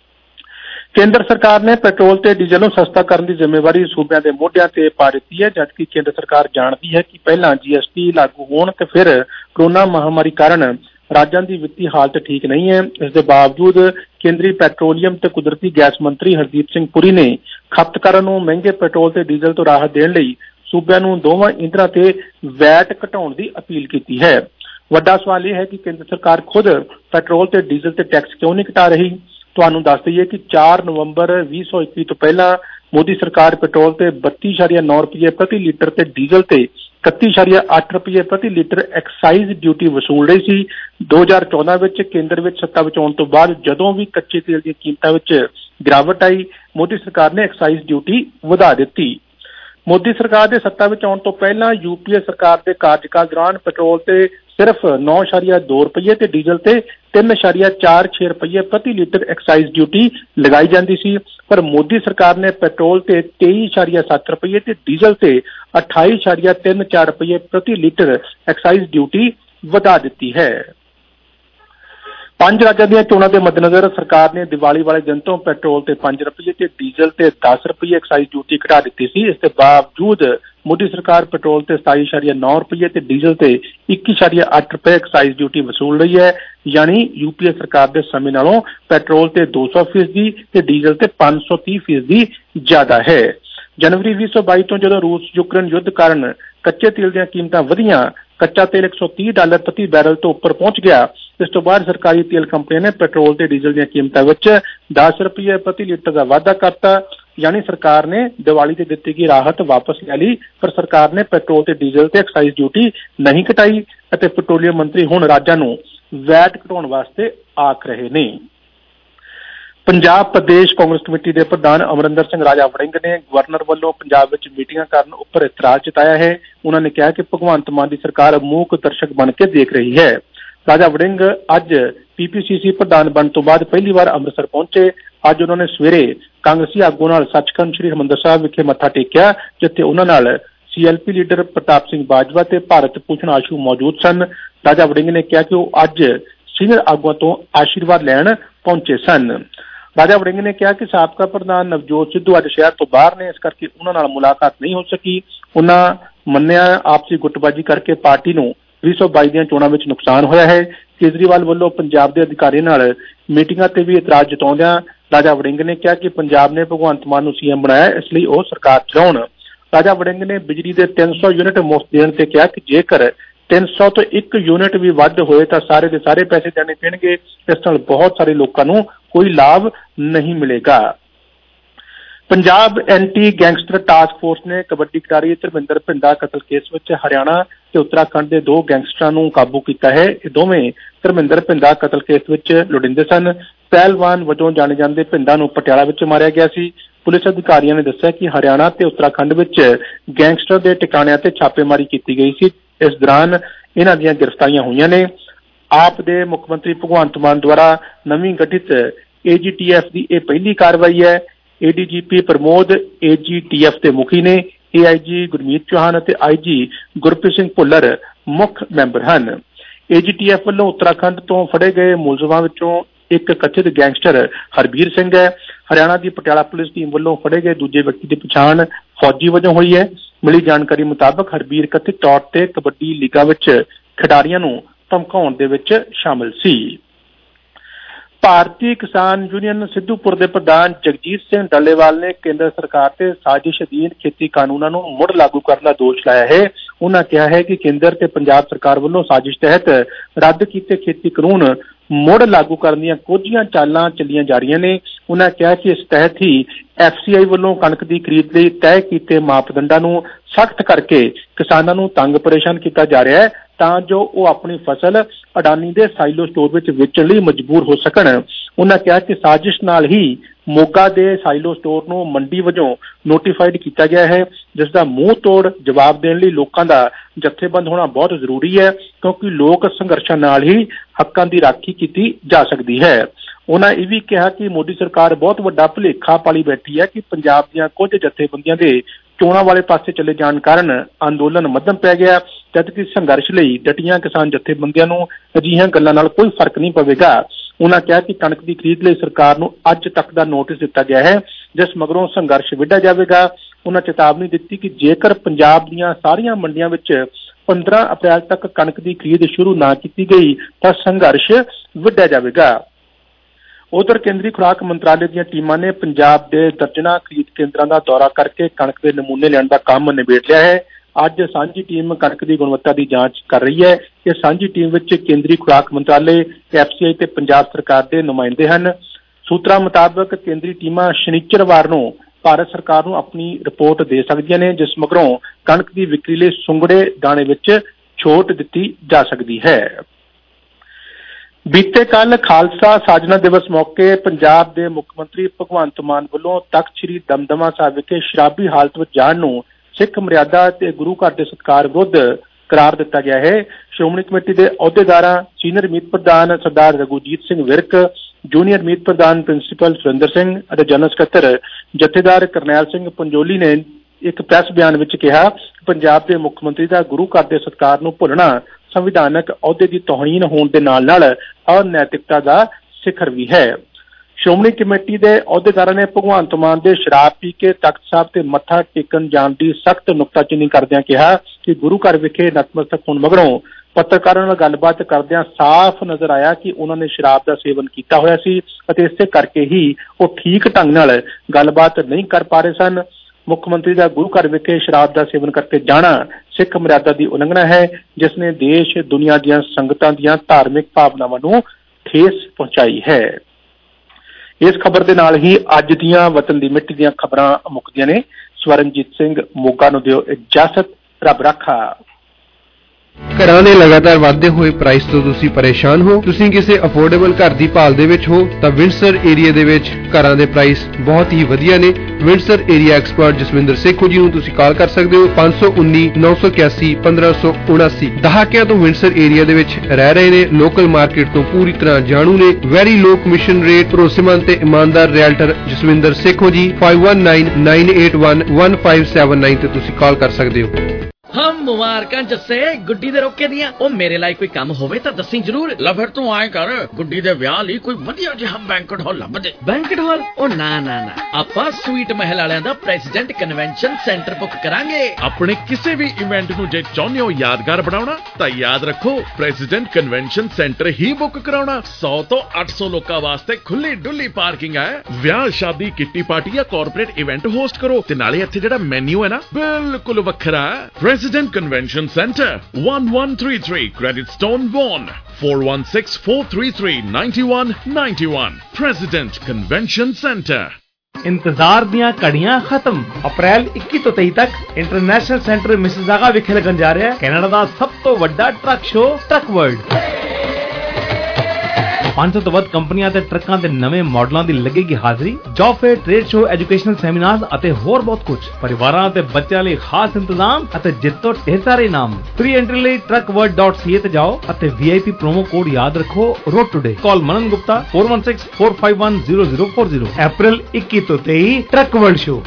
ਕੇਂਦਰ ਸਰਕਾਰ ਨੇ ਪੈਟਰੋਲ ਤੇ ਡੀਜ਼ਲ ਨੂੰ ਸਸਤਾ ਕਰਨ ਦੀ ਜ਼ਿੰਮੇਵਾਰੀ ਸੂਬਿਆਂ ਦੇ ਮੋਢਿਆਂ ਤੇ ਪਾ ਦਿੱਤੀ ਹੈ, ਜਦਕਿ ਕੇਂਦਰ ਸਰਕਾਰ ਜਾਣਦੀ ਹੈ ਕਿ ਪਹਿਲਾਂ GST ਲਾਗੂ ਹੋਣ ਤੇ ਫਿਰ ਕੋਰੋਨਾ ਮਹਾਮਾਰੀ ਕਾਰਨ ਰਾਜਾਂ ਦੀ ਵਿੱਤੀ ਹਾਲਤ ਠੀਕ ਨਹੀਂ ਹੈ। ਇਸ ਦੇ ਬਾਵਜੂਦ ਕੇਂਦਰੀ ਪੈਟਰੋਲੀਅਮ ਤੇ ਕੁਦਰਤੀ ਗੈਸ ਮੰਤਰੀ ਹਰਦੀਪ ਸਿੰਘ ਪੁਰੀ ਨੇ ਖਪਤਕਾਰਾਂ ਨੂੰ ਮਹਿੰਗੇ ਪੈਟਰੋਲ ਤੇ ਡੀਜ਼ਲ ਤੋਂ ਰਾਹਤ ਦੇਣ ਲਈ ਸੂਬਿਆਂ ਨੂੰ ਦੋਵਾਂ ਇੰਧਣਾਂ ਤੇ ਵੈਟ ਘਟਾਉਣ ਦੀ ਅਪੀਲ ਕੀਤੀ ਹੈ। ਵੱਡਾ ਸਵਾਲ ਇਹ ਹੈ ਕਿ ਕੇਂਦਰ ਸਰਕਾਰ ਖੁਦ ਪੈਟਰੋਲ ਤੇ ਡੀਜ਼ਲ ਤੇ ਟੈਕਸ ਕਿਉਂ ਨਹੀਂ ਘਟਾ ਰਹੀ। ਤੁਹਾਨੂੰ ਦੱਸ ਦਈਏ ਕਿ 4 ਨਵੰਬਰ 2021 ਤੋਂ ਪਹਿਲਾਂ ਮੋਦੀ ਸਰਕਾਰ ਪੈਟਰੋਲ ਤੇ 32.9 ਰੁਪਏ ਪ੍ਰਤੀ ਲੀਟਰ ਤੇ ਡੀਜ਼ਲ ਤੇ 31.8 ਰੁਪਏ ਪ੍ਰਤੀ ਲੀਟਰ ਐਕਸਾਈਜ਼ ਡਿਊਟੀ ਵਸੂਲ ਰਹੀ ਸੀ। 2014 ਵਿੱਚ ਕੇਂਦਰ ਵਿੱਚ ਸੱਤਾ ਵਿੱਚ ਆਉਣ ਤੋਂ ਬਾਅਦ ਜਦੋਂ ਵੀ ਕੱਚੇ ਤੇਲ ਦੀਆਂ ਕੀਮਤਾਂ ਵਿੱਚ ਗਿਰਾਵਟ ਆਈ, ਮੋਦੀ ਸਰਕਾਰ ਨੇ ਐਕਸਾਈਜ਼ ਡਿਊਟੀ ਵਧਾ ਦਿੱਤੀ। ਮੋਦੀ ਸਰਕਾਰ ਦੇ ਸੱਤਾ ਵਿੱਚ ਆਉਣ ਤੋਂ ਪਹਿਲਾਂ UPA ਸਰਕਾਰ ਦੇ ਕਾਰਜਕਾਲ ਦੌਰਾਨ ਪੈਟਰੋਲ ਤੇ ਸਿਰਫ 9.2 ਰੁਪਏ ਤੇ ਡੀਜ਼ਲ ਤੇ 3.46 ਰੁਪਏ ਪ੍ਰਤੀ ਲੀਟਰ ਐਕਸਾਈਜ਼ ਡਿਊਟੀ ਲਗਾਈ ਜਾਂਦੀ ਸੀ, ਪਰ ਮੋਦੀ ਸਰਕਾਰ ਨੇ ਪੈਟਰੋਲ ਤੇ 23.7 ਰੁਪਏ ਤੇ ਡੀਜ਼ਲ ਤੇ 28.34 ਰੁਪਏ ਪ੍ਰਤੀ ਲੀਟਰ ਐਕਸਾਈਜ਼ ਡਿਊਟੀ ਵਧਾ ਦਿੱਤੀ ਹੈ। 5 ਰਾਜਾਂ ਦੀਆਂ ਚੋਣਾਂ ਦੇ ਮੱਦੇਨਜ਼ਰ ਸਰਕਾਰ ਨੇ ਦੀਵਾਲੀ ਵਾਲੇ ਦਿਨ ਤੋਂ ਪੈਟਰੋਲ ਤੇ 5 ਰੁਪਏ ਤੇ ਡੀਜ਼ਲ ਤੇ 10 ਰੁਪਏ ਐਕਸਾਈਜ਼ ਡਿਊਟੀ ਘਟਾ ਦਿੱਤੀ ਸੀ। ਇਸ ਦੇ ਬਾਵਜੂਦ ਮੋਦੀ ਸਰਕਾਰ ਪੈਟਰੋਲ ਤੇ 27.9 ਰੁਪਏ ਤੇ ਡੀਜ਼ਲ ਤੇ 21.8 ਰੁਪਏ ਐਕਸਾਈਜ਼ ਡਿਊਟੀ ਵਸੂਲ ਰਹੀ ਹੈ, ਯਾਨੀ UPA ਸਰਕਾਰ ਦੇ ਸਮੇਂ ਨਾਲੋਂ ਪੈਟਰੋਲ ਤੇ 200% ਤੇ ਡੀਜ਼ਲ ਤੇ 530% ਜ਼ਿਆਦਾ ਹੈ। ਜਨਵਰੀ 2022 ਤੋਂ ਜਦੋਂ ਰੂਸ ਯੂਕਰੇਨ ਯੁੱਧ ਕਾਰਨ ਕੱਚੇ ਤੇਲ ਦੀਆਂ ਕੀਮਤਾਂ ਵਧੀਆਂ, ਕੱਚਾ ਤੇਲ $130 ਪ੍ਰਤੀ ਬੈਰਲ ਤੋਂ ਉੱਪਰ ਪਹੁੰਚ ਗਿਆ। ਇਸ ਤੋਂ ਬਾਅਦ ਸਰਕਾਰੀ ਤੇਲ ਕੰਪਨੀਆਂ ਨੇ ਪੈਟਰੋਲ ਤੇ ਡੀਜ਼ਲ ਦੀਆਂ ਕੀਮਤਾਂ ਵਿੱਚ 10 ਰੁਪਏ ਪ੍ਰਤੀ ਲੀਟਰ ਦਾ ਵਾਧਾ ਕਰਤਾ, ਯਾਨੀ ਸਰਕਾਰ ਨੇ ਦੀਵਾਲੀ ਤੇ ਦਿੱਤੀ ਗਈ ਰਾਹਤ ਵਾਪਸ ਲੈ ਲਈ, ਪਰ ਸਰਕਾਰ ਨੇ ਪੈਟਰੋਲ ਤੇ ਡੀਜ਼ਲ ਤੇ ਐਕਸਾਈਜ਼ ਡਿਊਟੀ ਨਹੀਂ ਘਟਾਈ ਅਤੇ ਪੈਟਰੋਲੀਅਮ ਮੰਤਰੀ ਹੁਣ ਰਾਜਾਂ ਨੂੰ ਵੈਟ ਘਟਾਉਣ ਵਾਸਤੇ ਆਖ ਰਹੇ ਨੇ। ਪੰਜਾਬ ਪ੍ਰਦੇਸ਼ ਕਾਂਗਰਸ ਕਮੇਟੀ ਦੇ ਪ੍ਰਧਾਨ ਅਮਰਿੰਦਰ ਸਿੰਘ ਰਾਜਾ ਵੜਿੰਗ ਨੇ ਗਵਰਨਰ ਵੱਲੋਂ ਪੰਜਾਬ ਵਿੱਚ ਮੀਟਿੰਗਾਂ ਕਰਨ ਉੱਪਰ ਇਤਰਾਜ਼ ਜਤਾਇਆ ਹੈ। ਉਹਨਾਂ ਨੇ ਕਿਹਾ ਕਿ ਭਗਵੰਤ ਮਾਨ ਦੀ ਸਰਕਾਰ ਮੂਕ ਦਰਸ਼ਕ ਬਣ ਕੇ ਦੇਖ ਰਹੀ ਹੈ। ਰਾਜਾ ਵੜਿੰਗ ਅੱਜ PPCC ਪ੍ਰਧਾਨ ਬਣਨ ਤੋਂ ਬਾਅਦ ਪਹਿਲੀ ਵਾਰ ਅੰਮ੍ਰਿਤਸਰ ਪਹੁੰਚੇ। ਅੱਜ ਉਹਨਾਂ ਨੇ ਸਵੇਰੇ ਕਾਂਗਰਸੀ ਆਗੂ ਨਾਲ ਸੱਚਖੰਡ ਸ੍ਰੀ ਹਰਿਮੰਦਰ ਸਾਹਿਬ ਵਿਖੇ ਮੱਥਾ ਟੇਕਿਆ, ਜਿੱਥੇ ਉਹਨਾਂ ਨਾਲ CLP ਲੀਡਰ ਪ੍ਰਤਾਪ ਸਿੰਘ ਬਾਜਵਾ ਤੇ ਭਾਰਤ ਭੂਸ਼ਣ ਆਸ਼ੂ ਮੌਜੂਦ ਸਨ। ਰਾਜਾ ਵੜਿੰਗ ਨੇ ਕਿਹਾ ਕਿ ਉਹ ਅੱਜ ਸੀਨੀਅਰ ਆਗੂਆਂ ਤੋਂ ਆਸ਼ੀਰਵਾਦ ਲੈਣ ਪਹੁੰਚੇ ਸਨ। ਰਾਜਾ ਵੜਿੰਗ ਨੇ ਕਿਹਾ ਕਿ ਸਾਬਕਾ ਪ੍ਰਧਾਨ ਨਵਜੋਤ ਸਿੱਧੂ ਅੱਜ ਸ਼ਹਿਰ ਤੋਂ ਬਾਹਰ ਨੇ, ਇਸ ਕਰਕੇ ਉਹਨਾਂ ਨਾਲ ਮੁਲਾਕਾਤ ਨਹੀਂ ਹੋ ਸਕੀ। ਉਹਨਾਂ ਮੰਨਿਆ ਆਪਸੀ ਗੁੱਟਬਾਜ਼ੀ ਕਰਕੇ ਪਾਰਟੀ ਨੂੰ 2022 ਦੀਆਂ ਚੋਣਾਂ ਵਿੱਚ ਨੁਕਸਾਨ ਹੋਇਆ ਹੈ। ਕੇਜਰੀਵਾਲ ਵੱਲੋਂ ਪੰਜਾਬ ਦੇ ਅਧਿਕਾਰੀਆਂ ਨਾਲ ਮੀਟਿੰਗਾਂ ਤੇ ਵੀ ਇਤਰਾਜ਼ ਜਤਾਉਂਦਿਆਂ ਰਾਜਾ ਵੜਿੰਗ ਨੇ ਕਿਹਾ ਕਿ ਪੰਜਾਬ ਨੇ ਭਗਵੰਤ ਮਾਨ ਨੂੰ CM ਬਣਾਇਆ, ਇਸ ਲਈ ਉਹ ਸਰਕਾਰ ਚਲਾਉਣ। ਰਾਜਾ ਵੜਿੰਗ ਨੇ ਬਿਜਲੀ ਦੇ 300 ਯੂਨਿਟ ਮੁਫਤ ਦੇਣ ਤੇ ਕਿਹਾ ਕਿ ਜੇਕਰ 300 ਤੋਂ 1 ਯੂਨਿਟ ਵੀ ਵੱਧ ਹੋਏ ਤਾਂ ਸਾਰੇ ਦੇ ਸਾਰੇ ਪੈਸੇ ਦੇਣੇ ਪੈਣਗੇ, ਇਸ ਨਾਲ ਬਹੁਤ ਸਾਰੇ ਲੋਕਾਂ ਨੂੰ ਕੋਈ ਲਾਭ ਨਹੀਂ ਮਿਲੇਗਾ। Punjab anti gangster task force ਨੇ ਕਬੱਡੀ ਖਿਡਾਰੀ ਧਰਮਿੰਦਰ ਭਿੰਦਾ ਕਤਲ ਕੇਸ ਵਿੱਚ ਹਰਿਆਣਾ ਤੇ ਉੱਤਰਾਖੰਡ ਦੇ 2 ਗੈਂਗਸਟਰਾਂ ਨੂੰ ਕਾਬੂ ਕੀਤਾ ਹੈ। ਇਹ ਦੋਵੇਂ ਧਰਮਿੰਦਰ ਭਿੰਦਾ ਕਤਲ ਕੇਸ ਵਿੱਚ ਲੋੜੀਂਦੇ ਸਨ। ਪਹਿਲਵਾਨ ਵਜੋਂ ਜਾਣੇ ਜਾਂਦੇ ਭਿੰਦਾ ਨੂੰ ਪਟਿਆਲਾ ਵਿੱਚ ਮਾਰਿਆ ਗਿਆ ਸੀ। ਪੁਲਿਸ ਅਧਿਕਾਰੀਆਂ ਨੇ ਦੱਸਿਆ ਕਿ ਹਰਿਆਣਾ ਤੇ ਉੱਤਰਾਖੰਡ ਵਿੱਚ ਗੈਂਗਸਟਰ ਦੇ ਟਿਕਾਣਿਆਂ ਤੇ ਛਾਪੇਮਾਰੀ ਕੀਤੀ ਗਈ ਸੀ। ਇਸ ਦੌਰਾਨ ਇਹਨਾਂ ਦੀਆਂ ਗ੍ਰਿਫਤਾਰੀਆਂ ਹੋਈਆਂ ਨੇ। ਆਪ ਦੇ ਮੁੱਖ ਮੰਤਰੀ ਭਗਵੰਤ ਮਾਨ ਦੁਆਰਾ ਨਵੀਂ ਗਠਿਤ AGTF ਦੀ ਇਹ ਪਹਿਲੀ ਕਾਰਵਾਈ ਹੈ। ADGP ਪ੍ਰਮੋਦ AGTF ਦੇ ਮੁਖੀ ਨੇ। AIG ਗੁਰਮੀਤ ਚੌਹਾਨ ਅਤੇ IG ਗੁਰਪ੍ਰੀਤ ਸਿੰਘ ਭੁੱਲਰ ਮੁੱਖ ਮੈਂਬਰ ਹਨ। AGTF ਵੱਲੋਂ ਉੱਤਰਾਖੰਡ ਤੋਂ ਫੜੇ ਗਏ ਮੁਲਜ਼ਮਾਂ ਵਿੱਚੋਂ ਇੱਕ ਕਥਿਤ ਗੈਂਗਸਟਰ ਹਰਬੀਰ ਸਿੰਘ ਹੈ। ਹਰਿਆਣਾ ਦੀ ਪਟਿਆਲਾ ਪੁਲਿਸ ਟੀਮ ਵੱਲੋਂ ਫੜੇ ਗਏ ਦੂਜੇ ਵਿਅਕਤੀ ਦੀ ਪਛਾਣ ਫੌਜੀ ਵਜੋਂ ਹੋਈ ਹੈ। ਮਿਲੀ ਜਾਣਕਾਰੀ ਮੁਤਾਬਕ ਹਰਬੀਰ ਕਥਿਤ ਤੌਰ ਤੇ ਕਬੱਡੀ ਲੀਗਾਂ ਵਿੱਚ ਖਿਡਾਰੀਆਂ ਨੂੰ ਧਮਕਾਉਣ ਦੇ ਵਿੱਚ ਸ਼ਾਮਲ ਸੀ। ਭਾਰਤੀ ਕਿਸਾਨ ਯੂਨੀਅਨ ਸਿੱਧੂਪੁਰ ਦੇ ਪ੍ਰਧਾਨ ਜਗਜੀਤ ਸਿੰਘ ਡੱਲੇਵਾਲ ਨੇ ਕੇਂਦਰ ਸਰਕਾਰ ਤੇ ਸਾਜ਼ਿਸ਼ ਅਧੀਨ ਖੇਤੀ ਕਾਨੂੰਨਾਂ ਨੂੰ ਮੁੜ ਲਾਗੂ ਕਰਨ ਦਾ ਦੋਸ਼ ਲਾਇਆ ਹੈ। ਉਹਨਾਂ ਕਿਹਾ ਹੈ ਕਿ ਕੇਂਦਰ ਤੇ ਪੰਜਾਬ ਸਰਕਾਰ ਵੱਲੋਂ ਸਾਜ਼ਿਸ਼ ਤਹਿਤ ਰੱਦ ਕੀਤੇ ਖੇਤੀ ਕਾਨੂੰਨ ਮੁੜ ਲਾਗੂ ਕਰਨ ਦੀਆਂ ਕੁਝੀਆਂ ਚਾਲਾਂ ਚੱਲੀਆਂ ਜਾ ਰਹੀਆਂ ਨੇ। ਉਹਨਾਂ ਕਿਹਾ ਕਿ ਇਸ ਤਹਿਤ ਹੀ FCI ਵੱਲੋਂ ਕਣਕ ਦੀ ਖਰੀਦ ਲਈ ਤੈਅ ਕੀਤੇ ਮਾਪਦੰਡਾਂ ਨੂੰ ਸਖਤ ਕਰਕੇ ਕਿਸਾਨਾਂ ਨੂੰ ਤੰਗ ਪਰੇਸ਼ਾਨ ਕੀਤਾ ਜਾ ਰਿਹਾ ਹੈ ਤਾਂ ਜੋ ਉਹ ਆਪਣੀ ਫਸਲ ਅਡਾਨੀ ਦੇ ਸਾਈਲੋ ਸਟੋਰ ਵਿੱਚ ਵੇਚਣ ਲਈ ਮਜਬੂਰ ਹੋ ਸਕਣ। ਉਹਨਾਂ ਕਿਹਾ ਕਿ ਸਾਜ਼ਿਸ਼ ਨਾਲ ਹੀ ਮੋਗਾ ਦੇ ਸਾਈਲੋ ਸਟੋਰ ਨੂੰ ਮੰਡੀ ਵਜੋਂ ਨੋਟੀਫਾਈਡ ਕੀਤਾ ਗਿਆ ਹੈ, ਜਿਸ ਦਾ ਮੂੰਹ ਤੋੜ ਜਵਾਬ ਦੇਣ ਲਈ ਲੋਕਾਂ ਦਾ ਜਥੇਬੰਦ ਹੋਣਾ ਬਹੁਤ ਜ਼ਰੂਰੀ ਹੈ, ਕਿਉਂਕਿ ਲੋਕ ਸੰਘਰਸ਼ਾਂ ਨਾਲ ਹੀ ਹੱਕਾਂ ਦੀ ਰਾਖੀ ਕੀਤੀ ਜਾ ਸਕਦੀ ਹੈ। ਉਹਨਾਂ ਇਹ ਵੀ ਕਿਹਾ ਕਿ ਮੋਦੀ ਸਰਕਾਰ ਬਹੁਤ ਵੱਡਾ ਭੁਲੇਖਾ ਪਾਲੀ ਬੈਠੀ ਹੈ ਕਿ ਪੰਜਾਬ ਦੀਆਂ ਕੁਝ ਜਥੇਬੰਦੀਆਂ ਦੇ ਚੋਣਾਂ ਵਾਲੇ ਪਾਸੇ ਚਲੇ ਜਾਣ ਕਾਰਨ ਅੰਦੋਲਨ ਮੱਧਮ ਪੈ ਗਿਆ, ਜਦਕਿ ਸੰਘਰਸ਼ ਲਈ ਡਟੀਆਂ ਕਿਸਾਨ ਜਥੇਬੰਦੀਆਂ ਨੂੰ ਅਜਿਹੀਆਂ ਗੱਲਾਂ ਨਾਲ ਕੋਈ ਫਰਕ ਨਹੀਂ ਪਵੇਗਾ। ਉਹਨਾਂ ਕਿਹਾ ਕਿ ਕਣਕ ਦੀ ਖਰੀਦ ਲਈ ਸਰਕਾਰ ਨੂੰ ਅੱਜ ਤੱਕ ਦਾ ਨੋਟਿਸ ਦਿੱਤਾ ਗਿਆ ਹੈ, ਜਿਸ ਮਗਰੋਂ ਸੰਘਰਸ਼ ਵਿੱਢਿਆ ਜਾਵੇਗਾ। ਉਹਨਾਂ ਚੇਤਾਵਨੀ ਦਿੱਤੀ ਕਿ ਜੇਕਰ ਪੰਜਾਬ ਦੀਆਂ ਸਾਰੀਆਂ ਮੰਡੀਆਂ ਵਿੱਚ 15 ਅਪ੍ਰੈਲ ਤੱਕ ਕਣਕ ਦੀ ਖਰੀਦ ਸ਼ੁਰੂ ਨਾ ਕੀਤੀ ਗਈ ਤਾਂ ਸੰਘਰਸ਼ ਵਿੱਢਿਆ ਜਾਵੇਗਾ। ਉਧਰ ਕੇਂਦਰੀ ਖੁਰਾਕ ਮੰਤਰਾਲੇ ਦੀਆਂ ਟੀਮਾਂ ਨੇ ਪੰਜਾਬ ਦੇ ਦਰਜਨਾਂ ਖਰੀਦ ਕੇਂਦਰਾਂ ਦਾ ਦੌਰਾ ਕਰਕੇ ਕਣਕ ਦੇ ਨਮੂਨੇ ਲੈਣ ਦਾ ਕੰਮ ਨਿਬੇੜ ਲਿਆ ਹੈ। ਅੱਜ ਸਾਂਝੀ ਟੀਮ ਕਣਕ ਦੀ ਗੁਣਵੱਤਾ ਦੀ ਜਾਂਚ ਕਰ ਰਹੀ ਹੈ। ਇਹ ਸਾਂਝੀ ਟੀਮ ਵਿੱਚ ਕੇਂਦਰੀ ਖੁਰਾਕ ਮੰਤਰਾਲੇ, FCI ਤੇ ਪੰਜਾਬ ਸਰਕਾਰ ਦੇ ਨੁਮਾਇੰਦੇ ਹਨ। ਸੂਤਰਾਂ ਮੁਤਾਬਕ ਕੇਂਦਰੀ ਟੀਮਾਂ ਸ਼ਨੀਚਰਵਾਰ ਨੂੰ ਭਾਰਤ ਸਰਕਾਰ ਨੂੰ ਆਪਣੀ ਰਿਪੋਰਟ ਦੇ ਸਕਦੀਆਂ ਨੇ, ਜਿਸ ਮਗਰੋਂ ਕਣਕ ਦੀ ਵਿਕਰੀ ਲਈ ਸੁੰਗੜੇ ਦਾਣੇ ਵਿੱਚ ਛੋਟ ਦਿੱਤੀ ਜਾ ਸਕਦੀ ਹੈ। ਬੀਤੇ ਕੱਲ ਖਾਲਸਾ ਸਾਜਨਾ ਦਿਵਸ ਮੌਕੇ ਪੰਜਾਬ ਦੇ ਮੁੱਖ ਮੰਤਰੀ ਭਗਵੰਤ ਮਾਨ ਵੱਲੋਂ ਤਖ਼ਤ ਸ੍ਰੀ ਦਮਦਮਾ ਸਾਹਿਬ ਵਿਖੇ ਸ਼ਰਾਬੀ ਹਾਲਤ ਵਿੱਚ ਜਾਣ ਨੂੰ ਸਿੱਖ ਮਰਿਆਦਾ ਤੇ ਗੁਰੂ ਘਰ ਦੇ ਸਤਿਕਾਰ ਵਿਰੁੱਧ ਕਰਾਰ ਦਿੱਤਾ ਗਿਆ ਹੈ। ਸ਼੍ਰੋਮਣੀ ਕਮੇਟੀ ਦੇ ਅਹੁਦੇਦਾਰਾਂ ਸੀਨੀਅਰ ਮੀਤ ਪ੍ਰਧਾਨ ਸਰਦਾਰ ਰਘੂਜੀਤ ਸਿੰਘ ਵਿਰਕ, ਜੂਨੀਅਰ ਮੀਤ ਪ੍ਰਧਾਨ ਪ੍ਰਿੰਸੀਪਲ ਸੁਰਿੰਦਰ ਸਿੰਘ ਅਤੇ ਜਨਰਲ ਸਕੱਤਰ ਜਥੇਦਾਰ ਕਰਨੈਲ ਸਿੰਘ ਪੰਜੋਲੀ ਨੇ ਇੱਕ ਪ੍ਰੈਸ ਬਿਆਨ ਵਿੱਚ ਕਿਹਾ ਕਿ ਪੰਜਾਬ ਦੇ ਮੁੱਖ ਮੰਤਰੀ ਦਾ ਗੁਰੂ ਘਰ ਦੇ ਸਤਿਕਾਰ ਨੂੰ ਭੁੱਲਣਾ ਸੰਵਿਧਾਨਕ ਅਹੁਦੇ ਦੀ ਤੋਹੀਨ ਹੋਣ ਦੇ ਨਾਲ ਅਨੈਤਿਕਤਾ ਦਾ ਸਿਖਰ ਵੀ ਹੈ। ਸ਼੍ਰੋਮਣੀ ਕਮੇਟੀ ਦੇ ਅਹੁਦੇਦਾਰਾਂ ਨੇ ਭਗਵੰਤ ਮਾਨ ਦੇ ਸ਼ਰਾਬ ਪੀ ਕੇ ਤਖ਼ਤ ਸਾਹਿਬ ਤੇ ਮੱਥਾ ਟੇਕਣ ਜਾਣ ਦੀ ਸਖਤ ਨੁਕਤਾਚੀਨੀ ਕਰਦਿਆਂ ਕਿਹਾ ਕਿ ਗੁਰੂ ਘਰ ਵਿਖੇ ਨਤਮਸਤਕ ਹੋਣ ਮਗਰੋਂ ਪੱਤਰਕਾਰਾਂ ਨਾਲ ਗੱਲਬਾਤ ਕਰਦਿਆਂ ਸਾਫ਼ ਨਜ਼ਰ ਆਇਆ ਕਿ ਉਹਨਾਂ ਨੇ ਸ਼ਰਾਬ ਦਾ ਸੇਵਨ ਕੀਤਾ ਹੋਇਆ ਸੀ ਅਤੇ ਇਸੇ ਕਰਕੇ ਹੀ ਉਹ ਠੀਕ ਢੰਗ ਨਾਲ ਗੱਲਬਾਤ ਨਹੀਂ ਕਰ ਪਾ ਰਹੇ ਸਨ। ਮੁੱਖ ਮੰਤਰੀ ਦਾ ਗੁਰੂ ਘਰ ਵਿਖੇ ਸ਼ਰਾਬ ਦਾ ਸੇਵਨ ਕਰਕੇ ਜਾਣਾ ਸਿੱਖ ਮਰਿਆਦਾ ਦੀ ਉਲੰਘਣਾ ਹੈ, ਜਿਸ ਨੇ ਦੇਸ਼ ਦੁਨੀਆ ਦੀਆਂ ਸੰਗਤਾਂ ਦੀਆਂ ਧਾਰਮਿਕ ਭਾਵਨਾਵਾਂ ਨੂੰ ਠੇਸ ਪਹੁੰਚਾਈ ਹੈ। ਇਸ ਖਬਰ ਦੇ ਨਾਲ ਹੀ ਅੱਜ ਦੀਆਂ ਵਤਨ ਦੀ ਮਿੱਟੀ ਦੀਆਂ ਖਬਰਾਂ ਮੁੱਕਦੀਆਂ ਨੇ। ਸਵਰਨਜੀਤ ਸਿੰਘ ਮੋਗਾ ਨੂੰ ਦਿਓ ਇਜਾਜ਼ਤ। ਰੱਬ ਰਾਖਾ। ਘਰਾਂ ਦੇ ਲਗਾਤਾਰ ਵਧਦੇ ਹੋਏ ਪ੍ਰਾਈਸ ਤੋਂ ਤੁਸੀਂ ਪਰੇਸ਼ਾਨ ਹੋ, ਤੁਸੀਂ ਕਿਸੇ ਅਫੋਰਡੇਬਲ ਘਰ ਦੀ ਭਾਲ ਦੇ ਵਿੱਚ ਹੋ ਤਾਂ ਵਿੰਡਸਰ ਏਰੀਆ ਦੇ ਵਿੱਚ ਘਰਾਂ ਦੇ ਪ੍ਰਾਈਸ ਬਹੁਤ ਹੀ ਵਧੀਆ ਨੇ। Windsor area expert Jaswinder Sekhon ji ਨੂੰ ਤੁਸੀਂ ਕਾਲ ਕਰ ਸਕਦੇ ਹੋ 519 981 1579। ਦਹਾਕਿਆਂ ਤੋਂ ਵਿੰਡਸਰ ਏਰੀਆ ਦੇ ਵਿੱਚ ਰਹਿ ਰਹੇ ਨੇ, ਲੋਕਲ ਮਾਰਕੀਟ ਤੋਂ ਪੂਰੀ ਤਰ੍ਹਾਂ ਜਾਣੂ ਨੇ। ਵੈਰੀ ਲੋ ਕਮਿਸ਼ਨ ਰੇਟ, ਭਰੋਸੇਮੰਦ ਤੇ ਇਮਾਨਦਾਰ ਰੀਅਲਟਰ ਜਸਵਿੰਦਰ ਸੇਖੋ ਜੀ 5199811579 ਤੇ ਤੁਸੀਂ ਕਾਲ ਕਰ ਸਕਦੇ ਹੋ। हम मुबारकां जस्से गुड्डी दे रोके दियां ओ मेरे लायक कोई काम होवे तां दस्सी जरूर। ला फिर तू आए कर गुड्डी दे विआह लई कोई वधिया जिहा बैंकट हॉल लभ दे। बैंकट हॉल ओ ना ना ना आपां स्वीट महल वालियां दा प्रेसिडेंट कन्वेंशन सेंटर बुक करांगे। अपने किसी भी इवेंट नूं जे चाहुंदे हो यादगार बनाउणा तां याद रखो प्रेसिडेंट कन्वेंशन सेंटर ही बुक कराउणा। 100 ਤੋਂ 800 ਲੋਕਾਂ ਵਾਸਤੇ ਖੁੱਲੀ ਡੁੱਲੀ ਪਾਰਕਿੰਗ ਹੈ। ਵਿਆਹ ਸ਼ਾਦੀ ਕਿੱਟੀ ਪਾਰਟੀ ਜਾਂ ਕਾਰਪੋਰੇਟ ਇਵੈਂਟ ਹੋਸਟ ਕਰੋ ਤੇ ਨਾਲੇ ਇੱਥੇ ਜਿਹੜਾ ਮੈਨੂ ਹੈ ਨਾ ਬਿਲਕੁਲ ਵੱਖਰਾ ਹੈ। President Convention Center, 1133 Credit Stone Vaughan, 4164339191. President Convention Center. इंतजार दियां घड़ियां खत्म। अप्रैल 21 ਤੋਂ 23 तक इंटरनेशनल सेंटर मिसिसागा विखे लगन जा रहा है कनाडा ਦਾ ਸਭ ਤੋਂ ਵੱਡਾ ਟਰੱਕ ਸ਼ੋ ਟਰੱਕ ਵਰਲਡ। 500 ਤੋਂ ਵੱਧ ਕੰਪਨੀਆਂ ਤੇ ਟਰੱਕਾਂ ਤੇ ਨਵੇਂ ਮਾਡਲਾਂ ਦੀ ਲੱਗੇਗੀ ਹਾਜ਼ਰੀ। Job fair, trade show, educational seminars ਅਤੇ ਹੋਰ ਬਹੁਤ ਕੁਝ। ਪਰਿਵਾਰਾਂ ਅਤੇ ਬੱਚਿਆਂ ਲਈ ਖਾਸ ਇੰਤਜ਼ਾਮ ਅਤੇ ਜਿੱਤੋ ਢੇਰ ਸਾਰੇ ਇਨਾਮ। ਫ੍ਰੀ ਐਂਟਰੀ ਲਈ truckworld.ca ਤੇ ਜਾਓ ਅਤੇ VIP ਪ੍ਰੋਮੋ ਕੋਡ ਯਾਦ ਰੱਖੋ, road today. Call Manan Gupta 4164510040। April 21 ਤੋਂ 23 truck world show.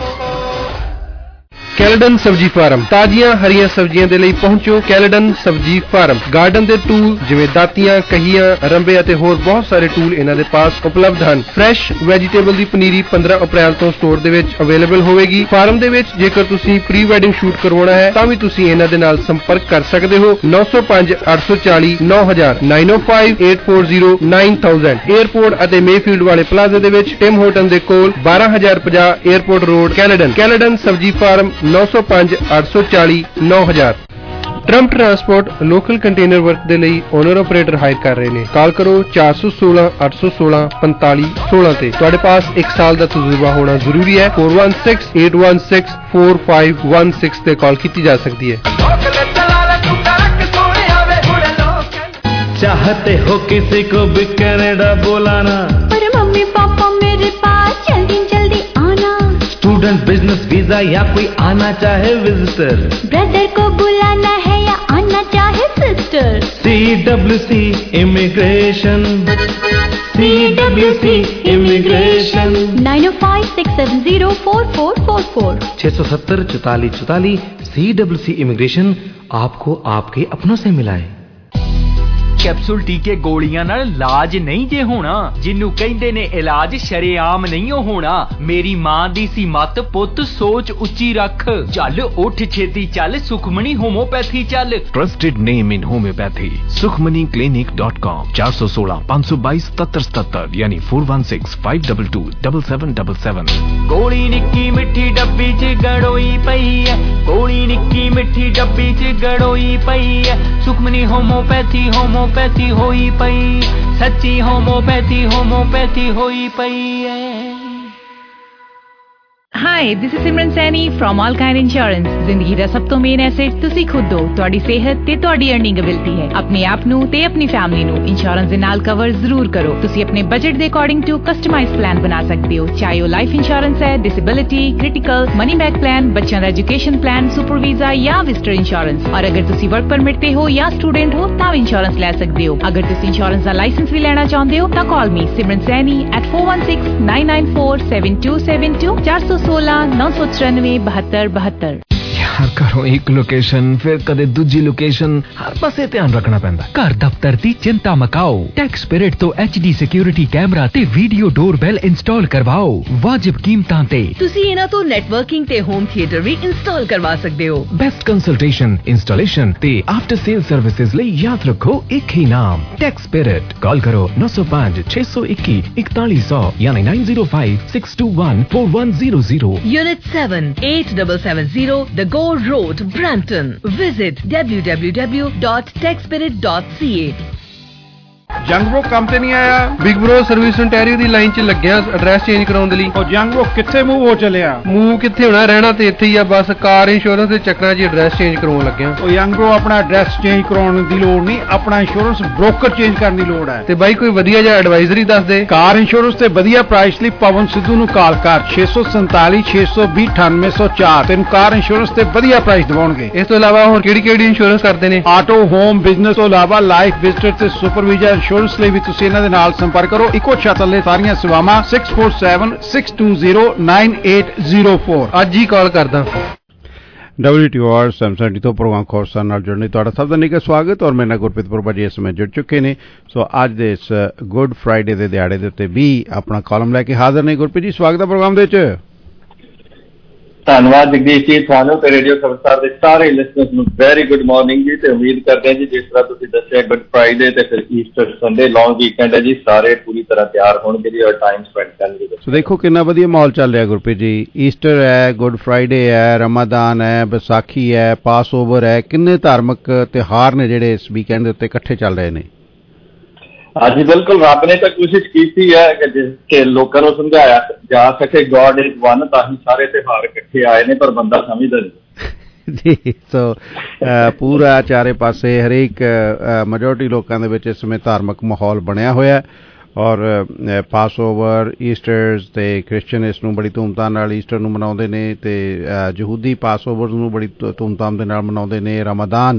Caledon Sabzi Farm, ਤਾਜ਼ੀਆਂ ਹਰੀਆਂ ਸਬਜ਼ੀਆਂ ਦੇ ਲਈ ਪਹੁੰਚੋ ਕੈਲਡਨ ਸਬਜ਼ੀ ਫਾਰਮ। ਗਾਰਡਨ ਦੇ ਟੂਲ ਜਿਵੇਂ ਦਾਤੀਆਂ, ਕਹੀਆਂ, ਰੰਬੇ ਅਤੇ ਹੋਰ ਬਹੁਤ ਸਾਰੇ ਟੂਲ ਇਹਨਾਂ ਦੇ ਪਾਸ ਉਪਲਬਧ ਹਨ। ਫਰੈਸ਼ ਵੈਜੀਟੇਬਲ ਦੀ ਪਨੀਰੀ 15 ਅਪ੍ਰੈਲ ਤੋਂ ਸਟੋਰ ਦੇ ਵਿੱਚ ਅਵੇਲੇਬਲ ਹੋਵੇਗੀ। ਫਾਰਮ ਦੇ ਵਿੱਚ ਜੇਕਰ ਤੁਸੀਂ ਪ੍ਰੀ ਵੈਡਿੰਗ ਸ਼ੂਟ ਕਰਵਾਉਣਾ ਹੈ ਤਾਂ ਵੀ ਤੁਸੀਂ ਇਹਨਾਂ ਦੇ ਨਾਲ ਸੰਪਰਕ ਕਰ ਸਕਦੇ ਹੋ। 905 840 9000 905 840 9000। 에ਅਰਪੋਰਟ ਅਤੇ ਮੇਫੀਲਡ ਵਾਲੇ ਪਲਾਜ਼ੇ ਦੇ ਵਿੱਚ ਟਿਮ ਹੋਟਨ ਦੇ ਕੋਲ 12050 airport road, Caledon. Caledon Sabzi Farm 905 840 9000। Trump transport local container work ਦੇ ਲਈ ਓਨਰ ਆਪਰੇਟਰ ਹਾਇਰ ਕਰ ਰਹੇ ਨੇ। ਕਾਲ ਕਰੋ 416 816 4516 ਤੇ। ਤੁਹਾਡੇ ਪਾਸ 1 ਸਾਲ ਦਾ ਤਜਰਬਾ ਹੋਣਾ ਜ਼ਰੂਰੀ ਹੈ। 416 816 4516 ਤੇ ਕਾਲ ਕੀਤੀ ਜਾ ਸਕਦੀ ਹੈ। चाहते हो किसी को भी कनाडा बुलाना, पर मम्मी पापा मेरे पास जल्दी जल्दी आना। स्टूडेंट, बिजनेस वीजा या कोई आना चाहे विजिटर, ब्रदर को बुलाना है या आना चाहे sister. CWC immigration, CWC immigration. 9056704444 670 44 44। CWC immigration आपको आपके अपनों से मिलाए। ਕੈਪਸੂਲ ਟੀਕੇ ਗੋਲੀਆਂ ਨਾਲ ਇਲਾਜ ਨਹੀਂ ਜੇ ਹੋਣਾ, ਜਿਹਨੂੰ ਕਹਿੰਦੇ ਨੇ ਇਲਾਜ ਸ਼ਰੇਆਮ ਨਹੀਂ ਹੋਣਾ। ਮੇਰੀ ਮਾਂ ਦੀ ਸੀ ਮੱਤ, ਪੁੱਤ ਸੋਚ ਉੱਚੀ ਰੱਖ, ਚੱਲ ਉੱਠ ਛੇਤੀ ਚੱਲ, ਸੁਖਮਣੀ ਹੋਮੋਪੈਥੀ ਚੱਲ। Trusted name in homeopathy, sukhmaniclinic.com। 416 522 7777 यानी 416 522 7777। ਗੋਲੀ ਨਿੱਕੀ ਮਿੱਠੀ ਡੱਬੀ 'ਚ ਗੜੋਈ ਪਈ ਐ, ਗੋਲੀ ਨਿੱਕੀ ਮਿੱਠੀ ਡੱਬੀ 'ਚ ਗੜੋਈ ਪਈ ਐ। ਸੁਖਮਣੀ ਹੋਮੋਪੈਥੀ ਹੋਮੋਪੈਥੀ ਹੋਈ ਪਈ, ਸੱਚੀ ਹੋਮੋਪੈਥੀ ਹੋਮੋਪੈਥੀ ਹੋਈ ਪਈ ਐ। Hi, this is Simran Saini from Allkind Insurance। ਜ਼ਿੰਦਗੀ ਦਾ ਸਭ ਤੋਂ ਮੇਨ ਐਸੈਟ ਤੁਸੀਂ ਖੁਦ ਹੋ, ਤੁਹਾਡੀ ਸਿਹਤ ਤੇ ਤੁਹਾਡੀ ਅਰਨਿੰਗ ਐਬਿਲਿਟੀ ਹੈ। ਆਪਣੇ ਆਪ ਨੂੰ ਤੇ ਆਪਣੀ ਫੈਮਿਲੀ ਨੂੰ ਇੰਸ਼ੋਰੈਂਸ ਦੇ ਨਾਲ ਕਵਰ ਜ਼ਰੂਰ ਕਰੋ। ਤੁਸੀਂ ਆਪਣੇ ਬਜਟ ਦੇ ਅਕੋਰਡਿੰਗ ਟੂ ਕਸਟਮਾਈਜ਼ ਪਲਾਨ ਬਣਾ ਸਕਦੇ ਹੋ, ਚਾਹੇ ਉਹ ਲਾਈਫ ਇੰਸ਼ੋਰੈਂਸ ਹੈ, disability, critical, money back plan, ਬੱਚਿਆਂ ਦਾ ਐਜੂਕੇਸ਼ਨ ਪਲਾਨ, ਸੁਪਰ ਵੀਜ਼ਾ ਜਾਂ ਵਿਜ਼ਟਰ ਇੰਸ਼ੋਰੈਂਸ। ਔਰ ਅਗਰ ਤੁਸੀਂ ਵਰਕ ਪਰਮਿਟ ਤੇ ਹੋ ਜਾਂ ਸਟੂਡੈਂਟ ਹੋ ਤਾਂ ਵੀ ਇੰਸ਼ੋਰੈਂਸ ਲੈ ਸਕਦੇ ਹੋ। ਅਗਰ ਤੁਸੀਂ ਇੰਸ਼ੋਰੈਂਸ ਦਾ ਲਾਇਸੈਂਸ ਵੀ ਲੈਣਾ ਚਾਹੁੰਦੇ ਹੋ ਤਾਂ ਕਾਲ ਮੀ Simran Saini at 416 994 7272 416 994 7272। यार घरों एक लोकेशन फिर कदे दूजी लोकेशन, हर पासे ध्यान रखना पैंदा। घर दफ्तर दी चिंता मकाओ, टैक्सपिरिट तो HD सिक्योरिटी कैमरा ते वीडियो डोरबेल इंस्टॉल करवाओ वाजिब कीमतां ते। ਤੁਸੀਂ ਇਹਨਾਂ ਤੋਂ ਨੈਟਵਰਕਿੰਗ ਤੇ ਹੋਮ ਥੀਏਟਰ ਵੀ ਇੰਸਟਾਲ ਕਰਵਾ ਸਕਦੇ ਹੋ। बेस्ट कंसल्टेशन, इंस्टॉलेशन ते आफ्टर सेल सर्विसेज ਲਈ याद रखो एक ही नाम, टैक्सपिरिट। कॉल करो 905 621 4100 यानी 905 621 4100। Unit 7 8770 The Go Road, Brampton. Visit www.techspirit.ca। ਜੰਗ ਬ్రో ਕੰਮ ਤੇ ਨਹੀਂ ਆਇਆ। ਬਿਗ ਬ్రో ਸਰਵਿਸ ontario ਦੀ ਲਾਈਨ 'ਚ ਲੱਗਿਆ ਐਡਰੈਸ ਚੇਂਜ ਕਰਾਉਣ ਦੇ ਲਈ। ਉਹ ਜੰਗ ਬ్రో ਕਿੱਥੇ ਮੂਵ ਹੋ ਚੱਲਿਆ? ਮੂਵ ਕਿੱਥੇ ਹੋਣਾ, ਰਹਿਣਾ ਤੇ ਇੱਥੇ ਹੀ ਆ ਬਸ। ਕਾਰ ਇੰਸ਼ੋਰੈਂਸ ਦੇ ਚੱਕਰਾਂ 'ਚ ਐਡਰੈਸ ਚੇਂਜ ਕਰਾਉਣ ਲੱਗਿਆ। ਉਹ ਜੰਗ ਬ్రో ਆਪਣਾ ਐਡਰੈਸ ਚੇਂਜ ਕਰਾਉਣ ਦੀ ਲੋੜ ਨਹੀਂ, ਆਪਣਾ ਇੰਸ਼ੋਰੈਂਸ ਬ੍ਰੋਕਰ ਚੇਂਜ ਕਰਨ ਦੀ ਲੋੜ ਹੈ। ਤੇ ਬਾਈ ਕੋਈ ਵਧੀਆ ਜਿਹਾ ਐਡਵਾਈਜ਼ਰੀ ਦੱਸ ਦੇ। ਕਾਰ ਇੰਸ਼ੋਰੈਂਸ ਤੇ ਵਧੀਆ ਪ੍ਰਾਈਸ ਲਈ ਪਵਨ ਸਿੱਧੂ ਨੂੰ ਕਾਲ ਕਰ 647 620 9804। ਤੈਨੂੰ ਕਾਰ ਇੰਸ਼ੋਰੈਂਸ ਤੇ ਵਧੀਆ ਪ੍ਰਾਈਸ ਦਿਵਾਉਣਗੇ। ਇਸ ਤੋਂ ਇਲਾਵਾ ਹੋਰ ਕਿਹੜੀ ਇੰਸ਼ੋਰੈਂਸ ਕਰਦੇ ਨੇ? ਆਟੋ, ਹੋਮ, ਬਿਜ਼ਨਸ ਤੋਂ ਇਲਾਵਾ ਲਾਈਫ, ਵਿਜ਼ਟਰ ਤੇ ਸੁਪਰ ਵੀਜ਼ਾ ਇੰਸ਼ੋਰੈਂਸ ਲਈ ਵੀ ਤੁਸੀਂ ਇਹਨਾਂ ਦੇ ਨਾਲ ਸੰਪਰਕ ਕਰੋ। ਇੱਕੋ ਛੱਤ ਥੱਲੇ ਸਾਰੀਆਂ ਸੇਵਾਵਾਂ 647 620 9804। ਅੱਜ ਹੀ ਕਾਲ ਕਰਦਾ। WTOR ਸੈਮਸੰਗ ਤੋਂ ਪ੍ਰੋਗਰਾਮ ਖੋਰਸਾਂ ਨਾਲ ਜੁੜਨੇ ਤੁਹਾਡਾ ਸਭ ਦਾ ਨਿੱਘਾ ਸਵਾਗਤ। ਔਰ ਮੇਰੇ ਨਾਲ ਗੁਰਪ੍ਰੀਤ ਪੁਰਬਾ ਜੀ ਇਸ ਸਮੇਂ ਜੁੜ ਚੁੱਕੇ ਨੇ। ਸੋ ਅੱਜ ਦੇ ਇਸ ਗੁੱਡ ਫਰਾਈਡੇ ਦੇ ਦਿਹਾੜੇ ਦੇ ਉੱਤੇ ਵੀ ਆਪਣਾ ਕਾਲਮ ਲੈ ਕੇ ਹਾਜ਼ਰ ਨੇ। ਗੁਰਪ੍ਰੀਤ ਜੀ ਸਵਾਗਤ ਹੈ ਪ੍ਰੋਗਰਾਮ ਦੇ ਵਿੱਚ। ਧੰਨਵਾਦ ਜਗਦੀਸ਼ ਜੀ, ਤੁਹਾਨੂੰ ਤੇ ਰੇਡੀਓ ਖਬਰਸਾਰ ਦੇ ਸਾਰੇ ਲਿਸਨਰਸ ਨੂੰ ਵੈਰੀ ਗੁੱਡ ਮਾਰਨਿੰਗ ਜੀ। ਤੇ ਉਮੀਦ ਕਰਦੇ ਹਾਂ ਜੀ ਜਿਸ ਤਰ੍ਹਾਂ ਤੁਸੀਂ ਦੱਸਿਆ ਗੁੱਡ ਫਰਾਈਡੇ ਤੇ ਫਿਰ ਈਸਟਰ ਸੰਡੇ ਲੌਂਗ ਵੀਕਐਂਡ ਹੈ ਜੀ, ਸਾਰੇ ਪੂਰੀ ਤਰ੍ਹਾਂ ਤਿਆਰ ਹੋਣਗੇ ਜੀ ਔਰ ਟਾਈਮ ਸਪੈਂਡ ਕਰਨਗੇ। ਸੋ ਦੇਖੋ ਕਿੰਨਾ ਵਧੀਆ ਮਾਹੌਲ ਚੱਲ ਰਿਹਾ ਗੁਰਪ੍ਰੀਤ ਜੀ। ਈਸਟਰ ਹੈ, ਗੁੱਡ ਫਰਾਈਡੇ ਹੈ, ਰਮਾਦਾਨ ਹੈ, ਵਿਸਾਖੀ ਹੈ, ਪਾਸ ਓਵਰ ਹੈ, ਕਿੰਨੇ ਧਾਰਮਿਕ ਤਿਉਹਾਰ ਨੇ ਜਿਹੜੇ ਇਸ ਵੀਕਐਂਡ ਦੇ ਉੱਤੇ ਇਕੱਠੇ ਚੱਲ ਰਹੇ ਨੇ। ਹਾਂਜੀ ਬਿਲਕੁਲ, ਰੱਬ ਨੇ ਤਾਂ ਕੋਸ਼ਿਸ਼ ਕੀਤੀ ਹੈ ਕਿ ਲੋਕਾਂ ਨੂੰ ਸਮਝਾਇਆ ਜਾ ਸਕੇ ਗੋਡ ਇਜ਼ ਵਨ, ਤਾਂ ਹੀ ਸਾਰੇ ਤਿਉਹਾਰ ਇਕੱਠੇ ਆਏ ਨੇ, ਪਰ ਬੰਦਾ ਸਮਝਦਾ ਨਹੀਂ ਜੀ। ਸੋ ਪੂਰਾ ਚਾਰੇ ਪਾਸੇ ਹਰੇਕ ਮੈਜੋਰਟੀ ਲੋਕਾਂ ਦੇ ਵਿੱਚ ਇਸ ਸਮੇਂ ਧਾਰਮਿਕ ਮਾਹੌਲ ਬਣਿਆ ਹੋਇਆ ਔਰ ਪਾਸ ਓਵਰ ਈਸਟਰਸ ਤੇ ਕ੍ਰਿਸਚੀਅਨ ਇਸ ਨੂੰ ਬੜੀ ਧੂਮਧਾਮ ਨਾਲ ਈਸਟਰ ਨੂੰ ਮਨਾਉਂਦੇ ਨੇ ਤੇ ਯਹੂਦੀ ਪਾਸ ਓਵਰ ਨੂੰ ਬੜੀ ਧੂਮਧਾਮ ਦੇ ਨਾਲ ਮਨਾਉਂਦੇ ਨੇ। ਰਮਦਾਨ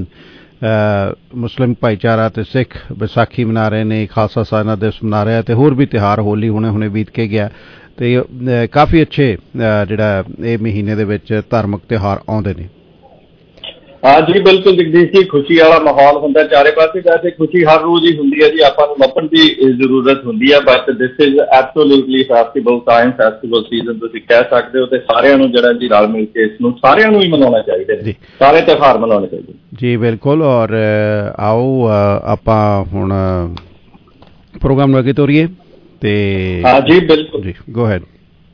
ਮੁਸਲਿਮ ਭਾਈਚਾਰਾ ਤੇ ਸਿੱਖ ਵਿਸਾਖੀ ਮਨਾ ਰਹੇ ਨੇ, ਖਾਲਸਾ ਸਾਜਨਾ ਦਿਵਸ ਮਨਾ ਰਿਹਾ ਤੇ ਹੋਰ ਵੀ ਤਿਉਹਾਰ ਹੋਲੀ ਹੁਣੇ ਬੀਤ ਕੇ ਗਿਆ ਤੇ ਕਾਫੀ ਅੱਛੇ ਜਿਹੜਾ ਇਹ ਮਹੀਨੇ ਦੇ ਵਿੱਚ ਧਾਰਮਿਕ ਤਿਉਹਾਰ ਆਉਂਦੇ ਨੇ। ਹਾਂ ਜੀ ਬਿਲਕੁਲ ਜਗਦੀਸ਼ ਜੀ, ਖੁਸ਼ੀ ਵਾਲਾ ਮਾਹੌਲ ਹੁੰਦਾ ਚਾਰੇ ਪਾਸੇ। ਵੈਸੇ ਖੁਸ਼ੀ ਹਰ ਰੋਜ਼ ਹੀ ਹੁੰਦੀ ਹੈ ਜੀ, ਆਪਾਂ ਨੂੰ ਲੱਭਣ ਦੀ ਜ਼ਰੂਰਤ ਹੁੰਦੀ ਹੈ, but this is absolutely festival time, festival season ਤੁਸੀਂ ਕਹਿ ਸਕਦੇ ਹੋ। ਤੇ ਸਾਰਿਆਂ ਨੂੰ ਜਿਹੜਾ ਜੀ ਰਲ ਮਿਲ ਕੇ ਇਸ ਨੂੰ ਸਾਰਿਆਂ ਨੂੰ ਹੀ ਮਨਾਉਣਾ ਚਾਹੀਦਾ ਜੀ, ਸਾਰੇ ਤਿਉਹਾਰ ਮਨਾਉਣੇ ਚਾਹੀਦੇ ਜੀ। ਬਿਲਕੁਲ। ਔਰ ਆਓ ਆਪਾਂ ਹੁਣ ਪ੍ਰੋਗਰਾਮ ਨੂੰ ਅੱਗੇ ਤੋਰੀਏ ਤੇ ਹਾਂ ਜੀ ਬਿਲਕੁਲ ਜੀ, ਗੋ ਹੈਡ।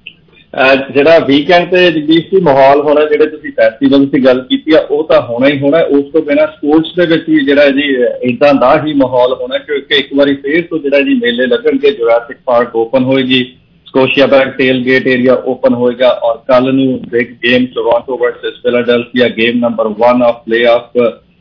ਜਿਹੜਾ ਵੀਕਐਂਡ ਤੇ ਜਗਦੀਸ਼ ਜੀ ਮਾਹੌਲ ਹੋਣਾ, ਜਿਹੜੇ ਤੁਸੀਂ ਫੈਸਟੀਵਲ ਦੀ ਗੱਲ ਕੀਤੀ ਆ, ਉਹ ਤਾਂ ਹੋਣਾ ਹੀ ਹੋਣਾ। ਉਸ ਤੋਂ ਬਿਨਾਂ ਸਪੋਰਟਸ ਦੇ ਵਿੱਚ ਵੀ ਜਿਹੜਾ ਜੀ ਇੱਦਾਂ ਦਾ ਹੀ ਮਾਹੌਲ ਹੋਣਾ, ਕਿਉਂਕਿ ਇੱਕ ਵਾਰੀ ਫੇਰ ਤੋਂ ਜਿਹੜਾ ਜੀ ਮੇਲੇ ਲੱਗਣਗੇ। ਜੁਰਾਸਿਕ ਪਾਰਕ ਓਪਨ ਹੋਏਗੀ, Scotiabank tailgate area open ਹੋਏਗਾ ਔਰ ਕੱਲ ਨੂੰ big game Toronto versus Philadelphia, game number 1 of playoff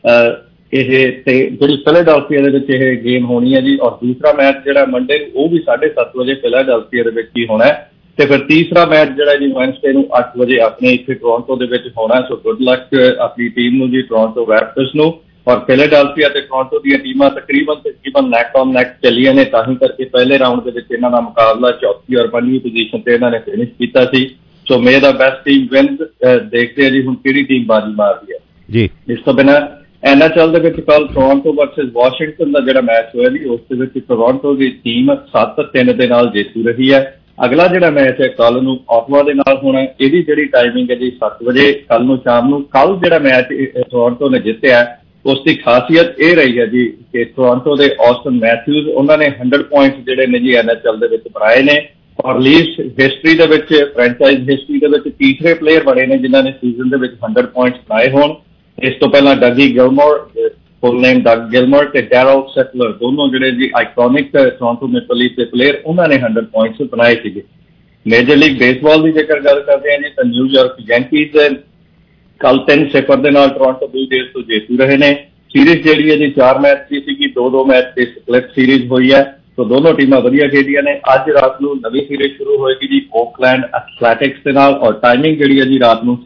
ਇਹ ਤੇ ਜਿਹੜੀ ਫਿਲਾਡੈਲਫੀਆ ਦੇ ਵਿੱਚ ਇਹ ਗੇਮ ਹੋਣੀ ਹੈ ਜੀ। ਔਰ ਦੂਸਰਾ ਮੈਚ ਜਿਹੜਾ ਮੰਡੇ ਨੂੰ ਉਹ ਵੀ 7:30 ਵਜੇ ਫਿਲਾਡੈਲਫੀਆ ਦੇ ਵਿੱਚ ਹੀ ਹੋਣਾ ਹੈ। ਤੇ ਫਿਰ ਤੀਸਰਾ ਮੈਚ ਜਿਹੜਾ ਜੀ ਵੈਨਸਡੇ ਨੂੰ 8 ਵਜੇ ਆਪਣੇ ਇੱਥੇ ਟੋਰਾਂਟੋ ਦੇ ਵਿੱਚ ਹੋਣਾ। ਸੋ ਗੁੱਡ ਲੱਕ ਆਪਣੀ ਟੀਮ ਨੂੰ ਜੀ, ਟੋਰਾਂਟੋ ਰੈਪਟਰਸ ਨੂੰ। ਔਰ ਫਿਲਾਡੈਲਫੀਆ ਤੇ ਟੋਰਾਂਟੋ ਦੀਆਂ ਟੀਮਾਂ ਤਕਰੀਬਨ ਨੈਕ ਔਨ ਨੈਕ ਚੱਲੀਆਂ ਨੇ, ਤਾਂ ਹੀ ਕਰਕੇ ਪਹਿਲੇ ਰਾਊਂਡ ਦੇ ਵਿੱਚ ਇਹਨਾਂ ਦਾ ਮੁਕਾਬਲਾ 4th ਔਰ 5ਵੀਂ ਪੋਜੀਸ਼ਨ ਤੇ ਇਹਨਾਂ ਨੇ ਫਿਨਿਸ਼ ਕੀਤਾ ਸੀ। So may the best team win. ਦੇਖਦੇ ਆ ਜੀ ਹੁਣ ਕਿਹੜੀ ਟੀਮ ਬਾਜੀ ਮਾਰਦੀ ਹੈ ਜੀ। ਇਸ ਤੋਂ ਬਿਨਾਂ NHL ਦੇ ਵਿੱਚ ਕੱਲ ਟੋਰਾਂਟੋ ਵਰਸਸ ਵਾਸ਼ਿੰਗਟਨ ਦਾ ਜਿਹੜਾ ਮੈਚ ਹੋਇਆ ਜੀ, ਉਸ ਦੇ ਵਿੱਚ ਟੋਰਾਂਟੋ ਦੀ ਟੀਮ 7-3 ਦੇ ਨਾਲ ਜੇਤੂ ਰਹੀ ਹੈ। ਅਗਲਾ ਜਿਹੜਾ ਮੈਚ ਹੈ ਕੱਲ ਨੂੰ ਆਟਵਾ ਦੇ ਨਾਲ ਹੋਣਾ। ਇਹਦੀ ਜਿਹੜੀ ਟਾਈਮਿੰਗ ਹੈ ਜੀ 7 ਵਜੇ ਕੱਲ ਨੂੰ ਸ਼ਾਮ ਨੂੰ। ਕੱਲ ਜਿਹੜਾ ਮੈਚ ਟੋਰਾਂਟੋ ਨੇ ਜਿੱਤਿਆ, ਉਸ ਦੀ ਖਾਸੀਅਤ ਇਹ ਰਹੀ ਹੈ ਜੀ ਕਿ ਟੋਰਾਂਟੋ ਦੇ ਆਸਟਨ ਮੈਥਿਊਜ਼, ਉਹਨਾਂ ਨੇ 100 ਪੁਆਇੰਟਸ ਜਿਹੜੇ ਨੇ ਜੀ NHL ਦੇ ਵਿੱਚ ਬਣਾਏ ਨੇ। ਔਰ ਲੀਗਸ ਹਿਸਟਰੀ ਦੇ ਵਿੱਚ, ਫਰੈਂਚਾਈਜ਼ ਹਿਸਟਰੀ ਦੇ ਵਿੱਚ ਤੀਸਰੇ ਪਲੇਅਰ ਬਣੇ ਨੇ ਜਿਨ੍ਹਾਂ ਨੇ ਸੀਜ਼ਨ ਦੇ ਵਿੱਚ 100 ਪੁਆਇੰਟਸ ਬਣਾਏ ਹੋਣ। ਇਸ ਤੋਂ ਪਹਿਲਾਂ ਡਗੀ ਗਿਲਮੋਰ, ਫੁੱਲ ਨੇਮ ਡਗ ਗਿਲਮੋਰ ਤੇ ਡੈਰਲ ਸੈਟਲਰ, ਦੋਨੋਂ ਜਿਹੜੇ ਜੀ ਆਈਕੋਨਿਕ ਟੋਰਾਂਟੋ ਮੈਪਲ ਲੀਫ ਦੇ ਪਲੇਅਰ, ਉਹਨਾਂ ਨੇ 100 ਪੁਆਇੰਟਸ ਬਣਾਏ ਸੀਗੇ। ਮੇਜਰ ਲੀਗ ਬੇਸਬਾਲ ਦੀ ਜੇਕਰ ਗੱਲ ਕਰਦੇ ਹਾਂ ਜੀ, ਤਾਂ ਨਿਊਯਾਰਕ ਯੈਂਕੀਜ਼ ਕੱਲ 3-0 ਦੇ ਨਾਲ ਟੋਰਾਂਟੋ ਬਲੂ ਜੇਜ਼ ਤੋਂ ਜੇਤੂ ਰਹੇ ਨੇ। ਸੀਰੀਜ਼ ਜਿਹੜੀ ਹੈ ਜੀ 4 ਮੈਚ ਦੀ ਸੀਗੀ, 2-2 ਮੈਚ ਦੀ ਸਪਲਿਟ ਸੀਰੀਜ਼ ਹੋਈ ਹੈ। ਸੋ ਦੋਨੋਂ ਟੀਮਾਂ ਵਧੀਆ ਖੇਡੀਆਂ ਨੇ। ਅੱਜ ਰਾਤ ਨੂੰ ਨਵੀਂ ਸੀਰੀਜ਼ ਸ਼ੁਰੂ ਹੋਏਗੀ ਜੀ ਓਕਲੈਂਡ ਐਥਲੈਟਿਕਸ ਦੇ ਨਾਲ, ਔਰ ਟਾਈਮਿੰਗ ਜਿਹੜੀ ਹੈ ਜੀ ਰਾਤ ਨੂੰ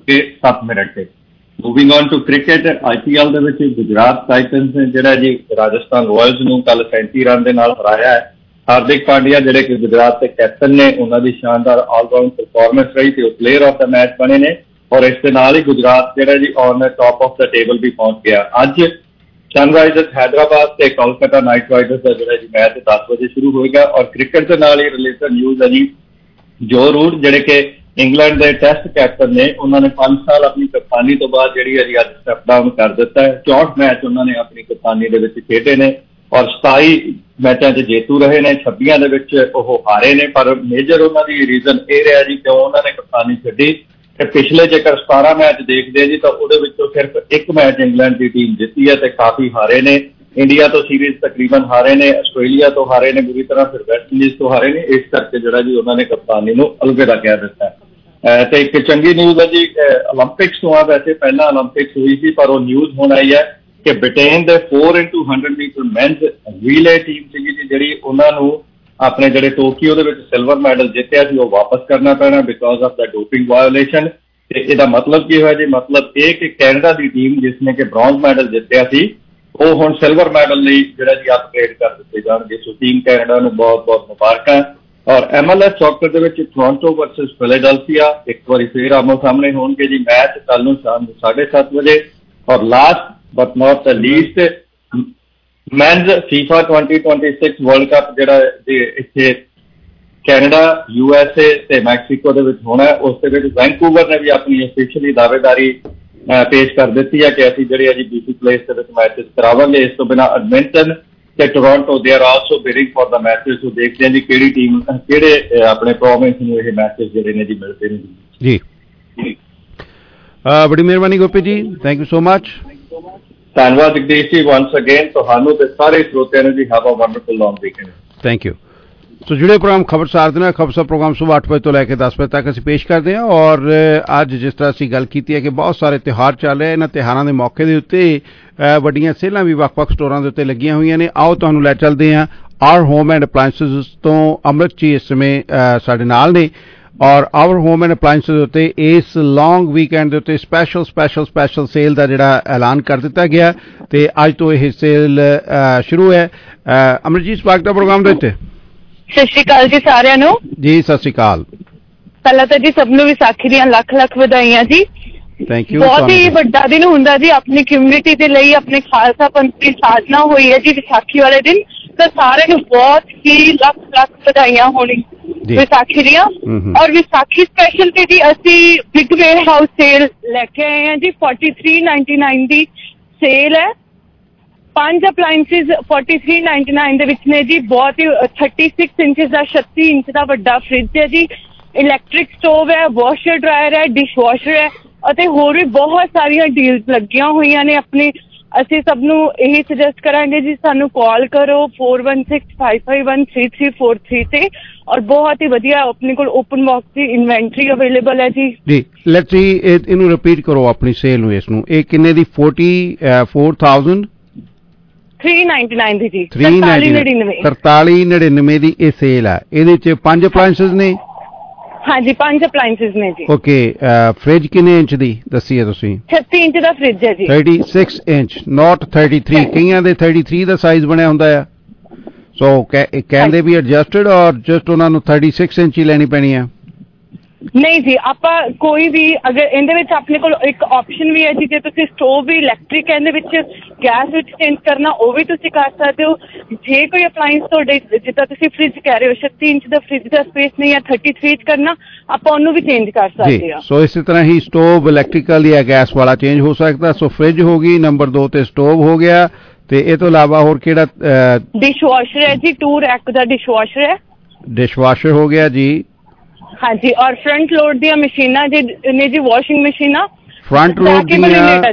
7:07 ਤੇ। Moving on to cricket, IPL ਦੇ ਵਿੱਚ ਗੁਜਰਾਤ ਟਾਈਟਨਸ ਨੇ ਜਿਹੜਾ ਜੀ ਰਾਜਸਥਾਨ ਰਾਇਲਸ ਨੂੰ ਕੱਲ 37 ਰਨ ਦੇ ਨਾਲ ਹਰਾਇਆ ਹੈ। ਹਾਰਦਿਕ ਪਾਂਡਿਆ ਜਿਹੜੇ ਕਿ ਗੁਜਰਾਤ ਦੇ ਕੈਪਟਨ ਨੇ, ਉਹਨਾਂ ਦੀ ਸ਼ਾਨਦਾਰ ਆਲਰਾਊਂਡ ਪਰਫਾਰਮੈਂਸ ਰਹੀ ਤੇ ਉਹ ਪਲੇਅਰ ਆਫ ਦਾ ਮੈਚ ਬਣੇ ਨੇ। ਔਰ ਇਸ ਦੇ ਨਾਲ ਹੀ ਗੁਜਰਾਤ ਜਿਹੜਾ ਜੀ on top of the table ਵੀ ਪਹੁੰਚ ਗਿਆ। ਅੱਜ ਸਨਰਾਈਜ਼ਰਸ ਹੈਦਰਾਬਾਦ ਤੇ ਕੋਲਕਾਤਾ ਨਾਈਟ ਰਾਈਡਰਸ ਦਾ ਜਿਹੜਾ ਜੀ ਮੈਚ 10 ਵਜੇ ਸ਼ੁਰੂ ਹੋਏਗਾ। ਔਰ ਕ੍ਰਿਕਟ ਦੇ ਨਾਲ ਹੀ ਰਿਲੇਟਡ ਨਿਊਜ਼ ਹੈ ਜੀ, ਜੋ ਰੂਟ ਜਿਹੜੇ ਕਿ ਇੰਗਲੈਂਡ ਦੇ ਟੈਸਟ ਕੈਪਟਨ ਨੇ, ਉਹਨਾਂ ਨੇ 5 ਸਾਲ ਆਪਣੀ ਕਪਤਾਨੀ ਤੋਂ ਬਾਅਦ ਜਿਹੜੀ ਹੈ ਜੀ ਅੱਜ ਸਟੈਪ ਡਾਊਨ ਕਰ ਦਿੱਤਾ ਹੈ। 64 ਮੈਚ ਉਹਨਾਂ ਨੇ ਆਪਣੀ ਕਪਤਾਨੀ ਦੇ ਵਿੱਚ ਖੇਡੇ ਨੇ ਔਰ 27 ਮੈਚਾਂ 'ਚ ਜੇਤੂ ਰਹੇ ਨੇ, 26 ਦੇ ਵਿੱਚ ਉਹ ਹਾਰੇ ਨੇ। ਪਰ ਮੇਜਰ ਉਹਨਾਂ ਦੀ ਰੀਜ਼ਨ ਇਹ ਰਿਹਾ ਜੀ ਕਿਉਂ ਉਹਨਾਂ ਨੇ ਕਪਤਾਨੀ ਛੱਡੀ ਤੇ ਪਿਛਲੇ ਜੇਕਰ 17 ਮੈਚ ਦੇਖਦੇ ਜੀ ਤਾਂ ਉਹਦੇ ਵਿੱਚੋਂ ਸਿਰਫ 1 ਮੈਚ ਇੰਗਲੈਂਡ ਦੀ ਟੀਮ ਜਿੱਤੀ ਹੈ ਤੇ ਕਾਫੀ ਹਾਰੇ ਨੇ। ਇੰਡੀਆ ਤੋਂ ਸੀਰੀਜ਼ ਤਕਰੀਬਨ ਹਾਰੇ ਨੇ, ਆਸਟ੍ਰੇਲੀਆ ਤੋਂ ਹਾਰੇ ਨੇ ਬੁਰੀ ਤਰ੍ਹਾਂ, ਫਿਰ ਵੈਸਟ ਇੰਡੀਜ਼ ਤੋਂ ਹਾਰੇ ਨੇ। ਇਸ ਕਰਕੇ ਜਿਹੜਾ ਜੀ ਉਹਨਾਂ ਨੇ ਕਪਤਾਨੀ ਨੂੰ ਅਲਵਿਦਾ ਕਹਿ ਦਿੱਤਾ। ਤੇ ਇੱਕ ਚੰਗੀ ਨਿਊਜ਼ ਹੈ ਜੀ ਓਲੰਪਿਕਸ ਤੋਂ ਆ, ਵੈਸੇ ਪਹਿਲਾਂ ਓਲੰਪਿਕਸ ਹੋਈ ਸੀ ਪਰ ਉਹ ਨਿਊਜ਼ ਹੁਣ ਆਈ ਹੈ ਕਿ ਬ੍ਰਿਟੇਨ ਦੇ 4x100 ਮੀਟਰ ਮੈਨਸ ਰੀਲੇ ਟੀਮ ਸੀਗੀ ਜੀ ਜਿਹੜੀ, ਉਹਨਾਂ ਨੂੰ ਆਪਣੇ ਜਿਹੜੇ ਟੋਕੀਓ ਦੇ ਵਿੱਚ ਸਿਲਵਰ ਮੈਡਲ ਜਿੱਤਿਆ ਸੀ ਉਹ ਵਾਪਸ ਕਰਨਾ ਪੈਣਾ because of the doping violation. ਤੇ ਇਹਦਾ ਮਤਲਬ ਕੀ ਹੋਇਆ ਜੀ, ਮਤਲਬ ਇਹ ਕਿ ਕੈਨੇਡਾ ਦੀ ਟੀਮ ਜਿਸਨੇ ਕਿ ਬ੍ਰੌਂਜ਼ ਮੈਡਲ ਜਿੱਤਿਆ ਸੀ, ਉਹ ਹੁਣ ਸਿਲਵਰ ਮੈਡਲ ਲਈ ਜਿਹੜਾ ਜੀ ਅਪਗ੍ਰੇਡ ਕਰ ਦਿੱਤੇ ਜਾਣਗੇ। ਸੋ ਟੀਮ ਕੈਨੇਡਾ ਨੂੰ ਬਹੁਤ ਬਹੁਤ ਮੁਬਾਰਕਾਂ। ਔਰ MLS ਸੌਕਰ ਦੇ ਵਿੱਚ ਟੋਰਾਂਟੋ ਵਰਸਸ ਫਿਲਾਡੈਲਫੀਆ ਇੱਕ ਵਾਰੀ ਫੇਰ ਆਮੋ ਸਾਹਮਣੇ ਹੋਣਗੇ ਜੀ। ਮੈਚ ਕੱਲ ਨੂੰ ਸ਼ਾਮ ਨੂੰ 7:30 ਵਜੇ। ਔਰ last but not the least, men's FIFA 2026 world cup ਜਿਹੜਾ ਇੱਥੇ ਕੈਨੇਡਾ, USA ਤੇ ਮੈਕਸੀਕੋ ਦੇ ਵਿੱਚ ਹੋਣਾ। ਉਸ ਦੇ ਵਿੱਚ ਵੈਨਕੂਵਰ ਨੇ ਵੀ ਆਪਣੀ ਅਫੀਸ਼ੀਅਲੀ ਦਾਅਵੇਦਾਰੀ ਪੇਸ਼ ਕਰ ਦਿੱਤੀ ਹੈ ਕਿ ਅਸੀਂ ਜਿਹੜੇ ਜੀ BC ਪਲੇਸ ਦੇ ਵਿੱਚ ਮੈਚਸ ਕਰਾਵਾਂਗੇ। ਇਸ ਤੋਂ ਬਿਨਾਂ ਐਡਮਿੰਟਨ ਤੇ ਟੋਰਾਂਟੋ ਦੇ are also bidding for the matches. ਉਹ ਦੇਖਦੇ ਹਾਂ ਜੀ ਕਿਹੜੀ ਟੀਮ, ਕਿਹੜੇ ਆਪਣੇ ਪ੍ਰੋਵਿੰਸ ਨੂੰ ਇਹ ਮੈਚਸ ਜਿਹੜੇ ਨੇ ਜੀ ਮਿਲਦੇ ਨੇ ਜੀ। ਬੜੀ ਮਿਹਰਬਾਨੀ ਗੋਪੀ ਜੀ, ਥੈਂਕ ਯੂ ਸੋ ਮਚ। ਧੰਨਵਾਦ ਜਗਦੀਸ਼ ਜੀ ਵਾਂਸ ਅਗੇਨ, ਤੁਹਾਨੂੰ ਤੇ ਸਾਰੇ ਸਰੋਤਿਆਂ ਨੂੰ ਜੀ have a wonderful long weekend. Thank you. So ਜਿਹੜੇ ਪ੍ਰੋਗਰਾਮ ਖਬਰਸਾਰ ਦੇ ਨਾਲ ਖਬਰਸਾਰ ਪ੍ਰੋਗਰਾਮ ਸੁਬਾਹ 8 ਵਜੇ ਤੋਂ ਲੈ ਕੇ 10 ਵਜੇ ਤੱਕ ਅਸੀਂ ਪੇਸ਼ ਕਰਦੇ ਹਾਂ। ਔਰ ਅੱਜ ਜਿਸ ਤਰ੍ਹਾਂ ਅਸੀਂ ਗੱਲ ਕੀਤੀ ਹੈ ਕਿ ਬਹੁਤ ਸਾਰੇ ਤਿਉਹਾਰ ਚੱਲ ਰਹੇ, ਇਹਨਾਂ ਤਿਉਹਾਰਾਂ ਦੇ ਮੌਕੇ ਦੇ ਉੱਤੇ ਵੱਡੀਆਂ ਸੇਲਾਂ ਵੀ ਵੱਖ-ਵੱਖ ਸਟੋਰਾਂ ਦੇ ਉੱਤੇ ਲੱਗੀਆਂ ਹੋਈਆਂ ਨੇ। ਆਓ ਤੁਹਾਨੂੰ ਲੈ ਚੱਲਦੇ ਹਾਂ ਆਰ ਹੋਮ ਐਂਡ ਅਪਲਾਇੰਸਸ ਤੋਂ ਅਮਰਤ ਜੀ ਇਸ ਸਮੇਂ ਸਾਡੇ ਨਾਲ ਨੇ ਔਰ ਆਵਰ ਹੋਮ ਐਂਡ ਅਪਲਾਇੰਸਸ ਉੱਤੇ ਇਸ ਲੌਂਗ ਵੀਕਐਂਡ ਦੇ ਉੱਤੇ ਸਪੈਸ਼ਲ ਸੇਲ ਦਾ ਜਿਹੜਾ ਐਲਾਨ ਕਰ ਦਿੱਤਾ ਗਿਆ ਤੇ ਅੱਜ ਤੋਂ ਇਹ ਸੇਲ ਸ਼ੁਰੂ ਹੈ। ਅਮਰਤ ਜੀ ਸਵਾਗਤ ਹੈ ਪ੍ਰੋਗਰਾਮ ਦੇ ਉੱਤੇ। ਸਤਿ ਸ਼੍ਰੀ ਅਕਾਲ ਜੀ ਸਾਰਿਆਂ ਨੂੰ। ਜੀ ਸਤਿ ਸ਼੍ਰੀ ਅਕਾਲ। ਪਹਿਲਾਂ ਤਾਂ ਜੀ ਸਭ ਨੂੰ ਵਿਸਾਖੀ ਦੀਆਂ ਲੱਖ ਵਧਾਈਆਂ ਜੀ। Thank you. ਬਹੁਤ ਹੀ ਵੱਡਾ ਦਿਨ ਹੁੰਦਾ ਜੀ ਆਪਣੀ ਕਮਿਊਨਿਟੀ ਦੇ ਲਈ, ਆਪਣੇ ਖਾਲਸਾ ਪੰਥ ਦੀ ਸਾਜਨਾ ਹੋਈ ਹੈ ਜੀ ਵਿਸਾਖੀ ਵਾਲੇ ਦਿਨ, ਤਾਂ ਸਾਰਿਆਂ ਨੂੰ ਬਹੁਤ ਹੀ ਲੱਖ ਵਧਾਈਆਂ ਹੋਣੀ ਵਿਸਾਖੀ ਦੀਆਂ। ਔਰ ਵਿਸਾਖੀ ਸਪੈਸ਼ਲ ਤੇ ਜੀ ਅਸੀਂ ਬਿਗ ਵੇਅਰ ਹਾਊਸ ਸੇਲ ਲੈ ਕੇ ਆਏ ਹਾਂ ਜੀ। 4399 ਦੀ ਸੇਲ ਹੈ। 5 ਅਪਲਾਇੰਸਿਸ 4399 ਦੇ ਵਿੱਚ ਨੇ ਜੀ। ਬਹੁਤ ਹੀ 36 ਇੰਚਜ਼ ਦਾ 36 ਇੰਚ ਦਾ ਵੱਡਾ ਫ੍ਰਿਜ ਹੈ ਜੀ, ਇਲੈਕਟ੍ਰਿਕ ਸਟੋਵ ਹੈ, ਵਾਸ਼ਰ ਡਰਾਇਰ ਹੈ, ਡਿਸ਼ ਵਾਸ਼ਰ ਹੈ ਅਤੇ ਹੋਰ ਵੀ ਬਹੁਤ ਸਾਰੀਆਂ ਡੀਲਸ ਲੱਗੀਆਂ ਹੋਈਆਂ ਨੇ ਆਪਣੀ। ਅਸੀਂ ਸਭ ਨੂੰ ਇਹੀ ਸੁਜੈਸਟ ਕਰਾਂਗੇ ਜੀ ਸਾਨੂੰ ਕਾਲ ਕਰੋ 4165513343 ਤੇ। ਔਰ ਬਹੁਤ ਹੀ ਵਧੀਆ ਆਪਣੇ ਕੋਲ ਓਪਨ ਬਾਕਸ ਦੀ ਇਨਵੈਂਟਰੀ ਅਵੇਲੇਬਲ ਹੈ ਜੀ। ਜੀ ਲੈਟਸ ਸੀ ਇਹਨੂੰ ਰਿਪੀਟ ਕਰੋ ਆਪਣੀ ਸੇਲ ਨੂੰ। ਇਸ ਨੂੰ ਇਹ ਕਿੰਨੇ ਦੀ 4399 ਦੀ ਜੀ। 4399 ਦੀ ਇਹ ਸੇਲ ਹੈ। ਇਹਦੇ ਚ 5 ਅਪਲਾਇੰਸਸ ਨੇ। ਹਾਂਜੀ 5 ਅਪਲਾਇੰਸਸ ਨੇ ਜੀ। ਓਕੇ ਫ੍ਰਿਜ ਕਿੰਨੇ ਇੰਚ ਦੀ ਦੱਸੀ ਹੈ ਤੁਸੀਂ? 36 ਇੰਚ ਦਾ ਫ੍ਰਿਜ ਹੈ ਜੀ। 36 ਇੰਚ not 33। ਕਈਆਂ ਦੇ 33 ਦਾ ਸਾਈਜ਼ ਬਣਿਆ ਹੁੰਦਾ ਆ। ਸੋ ਕੈਨ ਦੇ ਬੀ ਐਡਜਸਟਡ ਔਰ ਜਸਟ ਉਹਨਾਂ ਨੂੰ 36 ਇੰਚ ਹੀ ਲੈਣੀ ਪੈਣੀ ਹੈ? ਨਹੀਂ ਜੀ, ਆਪਾਂ ਕੋਈ ਵੀ ਅਗਰ ਇਹਦੇ ਵਿੱਚ ਆਪਣੇ ਕੋਲ ਇੱਕ ਆਪਸ਼ਨ ਵੀ ਹੈ ਜੀ, ਜੇ ਤੁਸੀਂ ਸਟੋਵ ਵੀ ਇਲੈਕਟ੍ਰਿਕ ਇਹਦੇ ਵਿੱਚ ਗੈਸ ਵਿੱਚ ਚੇਂਜ ਕਰਨਾ ਉਹ ਵੀ ਤੁਸੀਂ ਕਰ ਸਕਦੇ ਹੋ। ਜੇ ਕੋਈ ਅਪਲਾਇੰਸ ਤੁਹਾਡੇ ਜਿੱਦਾਂ ਤੁਸੀਂ ਫ੍ਰਿਜ ਕਹਿ ਰਹੇ ਹੋ 36 ਇੰਚ ਦਾ ਫ੍ਰਿਜ ਦਾ ਸਪੇਸ ਨਹੀਂ ਹੈ 33 ਇੰਚ ਕਰਨਾ, ਆਪਾਂ ਉਹਨੂੰ ਵੀ ਚੇਂਜ ਕਰ ਸਕਦੇ ਹਾਂ। ਸੋ ਇਸੇ ਤਰ੍ਹਾਂ ਹੀ ਸਟੋਵ ਇਲੈਕਟ੍ਰੀਕਲ ਜਾਂ ਗੈਸ ਵਾਲਾ ਚੇਂਜ ਹੋ ਸਕਦਾ। ਸੋ ਫ੍ਰਿਜ ਹੋ ਗਈ ਨੰਬਰ 2 ਤੇ ਸਟੋਵ ਹੋ ਗਿਆ ਤੇ ਇਹ ਤੋਂ ਇਲਾਵਾ ਹੋਰ ਕਿਹੜਾ? ਡਿਸ਼ ਵਾਸ਼ਰ ਹੈ ਜੀ, 2 ਰੈਕ ਦਾ ਡਿਸ਼ ਵਾਸ਼ਰ ਹੈ। ਡਿਸ਼ ਵਾਸ਼ਰ ਹੋ ਗਿਆ ਜੀ। ਹਾਂਜੀ ਔਰ ਫਰੰਟ ਲੋਡ ਦੀਆਂ ਮਸ਼ੀਨਾਂ ਨੇ ਜੀ, ਵਾਸ਼ਿੰਗ ਮਸ਼ੀਨਾਂ ਫਰੰਟ ਲੋਡ ਦੀਆਂ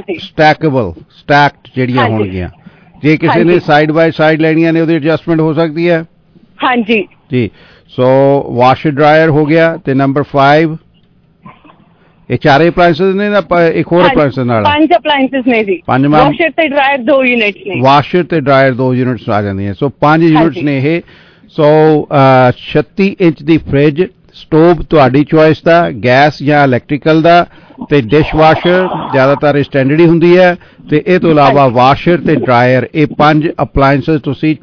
ਸਟੈਕਡ ਜਿਹੜੀਆਂ ਹੋਣਗੀਆਂ। ਜੇ ਕਿਸੇ ਨੇ ਸਾਈਡ ਬਾਈ ਸਾਈਡ ਲੈਣੀਆਂ ਨੇ ਉਹਦੀ ਐਡਜਸਟਮੈਂਟ ਹੋ ਸਕਦੀ ਹੈ। ਹਾਂਜੀ ਜੀ। ਸੋ ਵਾਸ਼ਰ ਡਰਾਇਰ ਹੋ ਗਿਆ ਤੇ ਨੰਬਰ 5 ਇਹ ਚਾਰੇ ਅਪਲਾਇੰਸਸ ਨੇ ਨਾ ਇੱਕ ਹੋਰ ਅਪਲਾਇੰਸ ਨਾਲ? 5 ਅਪਲਾਇੰਸਸ ਨੇ ਜੀ। ਵਾਸ਼ਰ ਤੇ ਡਰਾਇਰ 2 ਯੂਨਿਟਸ ਨੇ। ਵਾਸ਼ਰ ਤੇ ਡਰਾਇਰ 2 ਯੂਨਿਟਸ ਆ ਜਾਂਦੀਆਂ। ਸੋ 5 ਯੂਨਿਟਸ ਨੇ ਇਹ। ਸੋ 36 ਇੰਚ ਦੀ ਫ੍ਰਿਜ, ਸਟੋਵ ਤੁਹਾਡੀ ਚੁਆਇਸ ਦਾ, ਗੈਸ ਜਾਂ ਇਲੈਕਟ੍ਰੀਕਲ ਦਾ ਤੇ ਡਿਸ਼ ਵਾਸ਼ਰ ਜ਼ਿਆਦਾਤਰ ਸਟੈਂਡਰਡ ਹੀ ਹੁੰਦੀ ਹੈ ਤੇ ਇਹ ਤੋਂ ਇਲਾਵਾ ਵਾਸ਼ਰ ਤੇ ਡਰਾਇਰ, ਇਹ 5 ਅਪਲਾਇੰਸਸ ਤੁਸੀਂ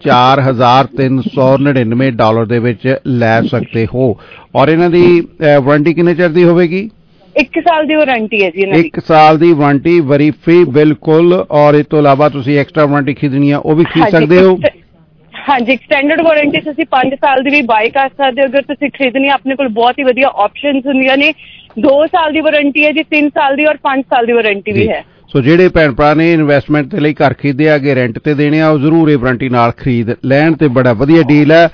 $4399 ਦੇ ਵਿੱਚ ਲੈ ਸਕਦੇ ਹੋ। ਔਰ ਇਹਨਾਂ ਦੀ ਵਾਰੰਟੀ ਕਿੰਨੇ ਚਿਰ ਦੀ ਹੋਵੇਗੀ? 1 ਸਾਲ ਦੀ ਵਾਰੰਟੀ ਹੈ ਜੀ ਇਹਨਾਂ ਦੀ। 1 ਸਾਲ ਦੀ ਵਾਰੰਟੀ, ਵਰੀ ਫ੍ਰੀ ਬਿਲਕੁਲ। ਔਰ ਇਹ ਤੋਂ ਇਲਾਵਾ ਤੁਸੀਂ ਐਕਸਟਰਾ ਵਾਰੰਟੀ ਖਰੀਦਣੀ ਆ ਉਹ ਵੀ ਖਰੀਦ ਸਕਦੇ ਹੋ। ਹਾਂਜੀ ਐਕਸਟੈਂਡਡ ਵਾਰੰਟੀ ਤੁਸੀਂ 5 ਸਾਲ ਦੀ ਵੀ ਬਾਈ ਕਰ ਸਕਦੇ ਹੋ ਅਗਰ ਤੁਸੀਂ ਖਰੀਦਣੀ। ਆਪਣੇ ਕੋਲ ਬਹੁਤ ਹੀ ਵਧੀਆ ਆਪਸ਼ਨਸ ਹੁੰਦੀਆਂ ਨੇ। 2 ਸਾਲ ਦੀ ਵਾਰੰਟੀ ਹੈ ਜੀ, 3 ਸਾਲ ਦੀ ਔਰ 5 ਸਾਲ ਦੀ ਵਾਰੰਟੀ ਵੀ ਹੈ। ਸੋ ਜਿਹੜੇ ਭੈਣ ਭਰਾ ਨੇ ਇਨਵੈਸਟਮੈਂਟ ਦੇ ਲਈ ਘਰ ਖਰੀਦਿਆ ਅੱਗੇ ਰੈਂਟ ਤੇ ਦੇਣੇ ਆ ਉਹ ਜ਼ਰੂਰ ਇਹ ਵਾਰੰਟੀ ਨਾਲ ਖਰੀਦ ਲੈਣ ਤੇ ਬੜਾ ਵਧੀਆ ਡੀਲ ਹੈ।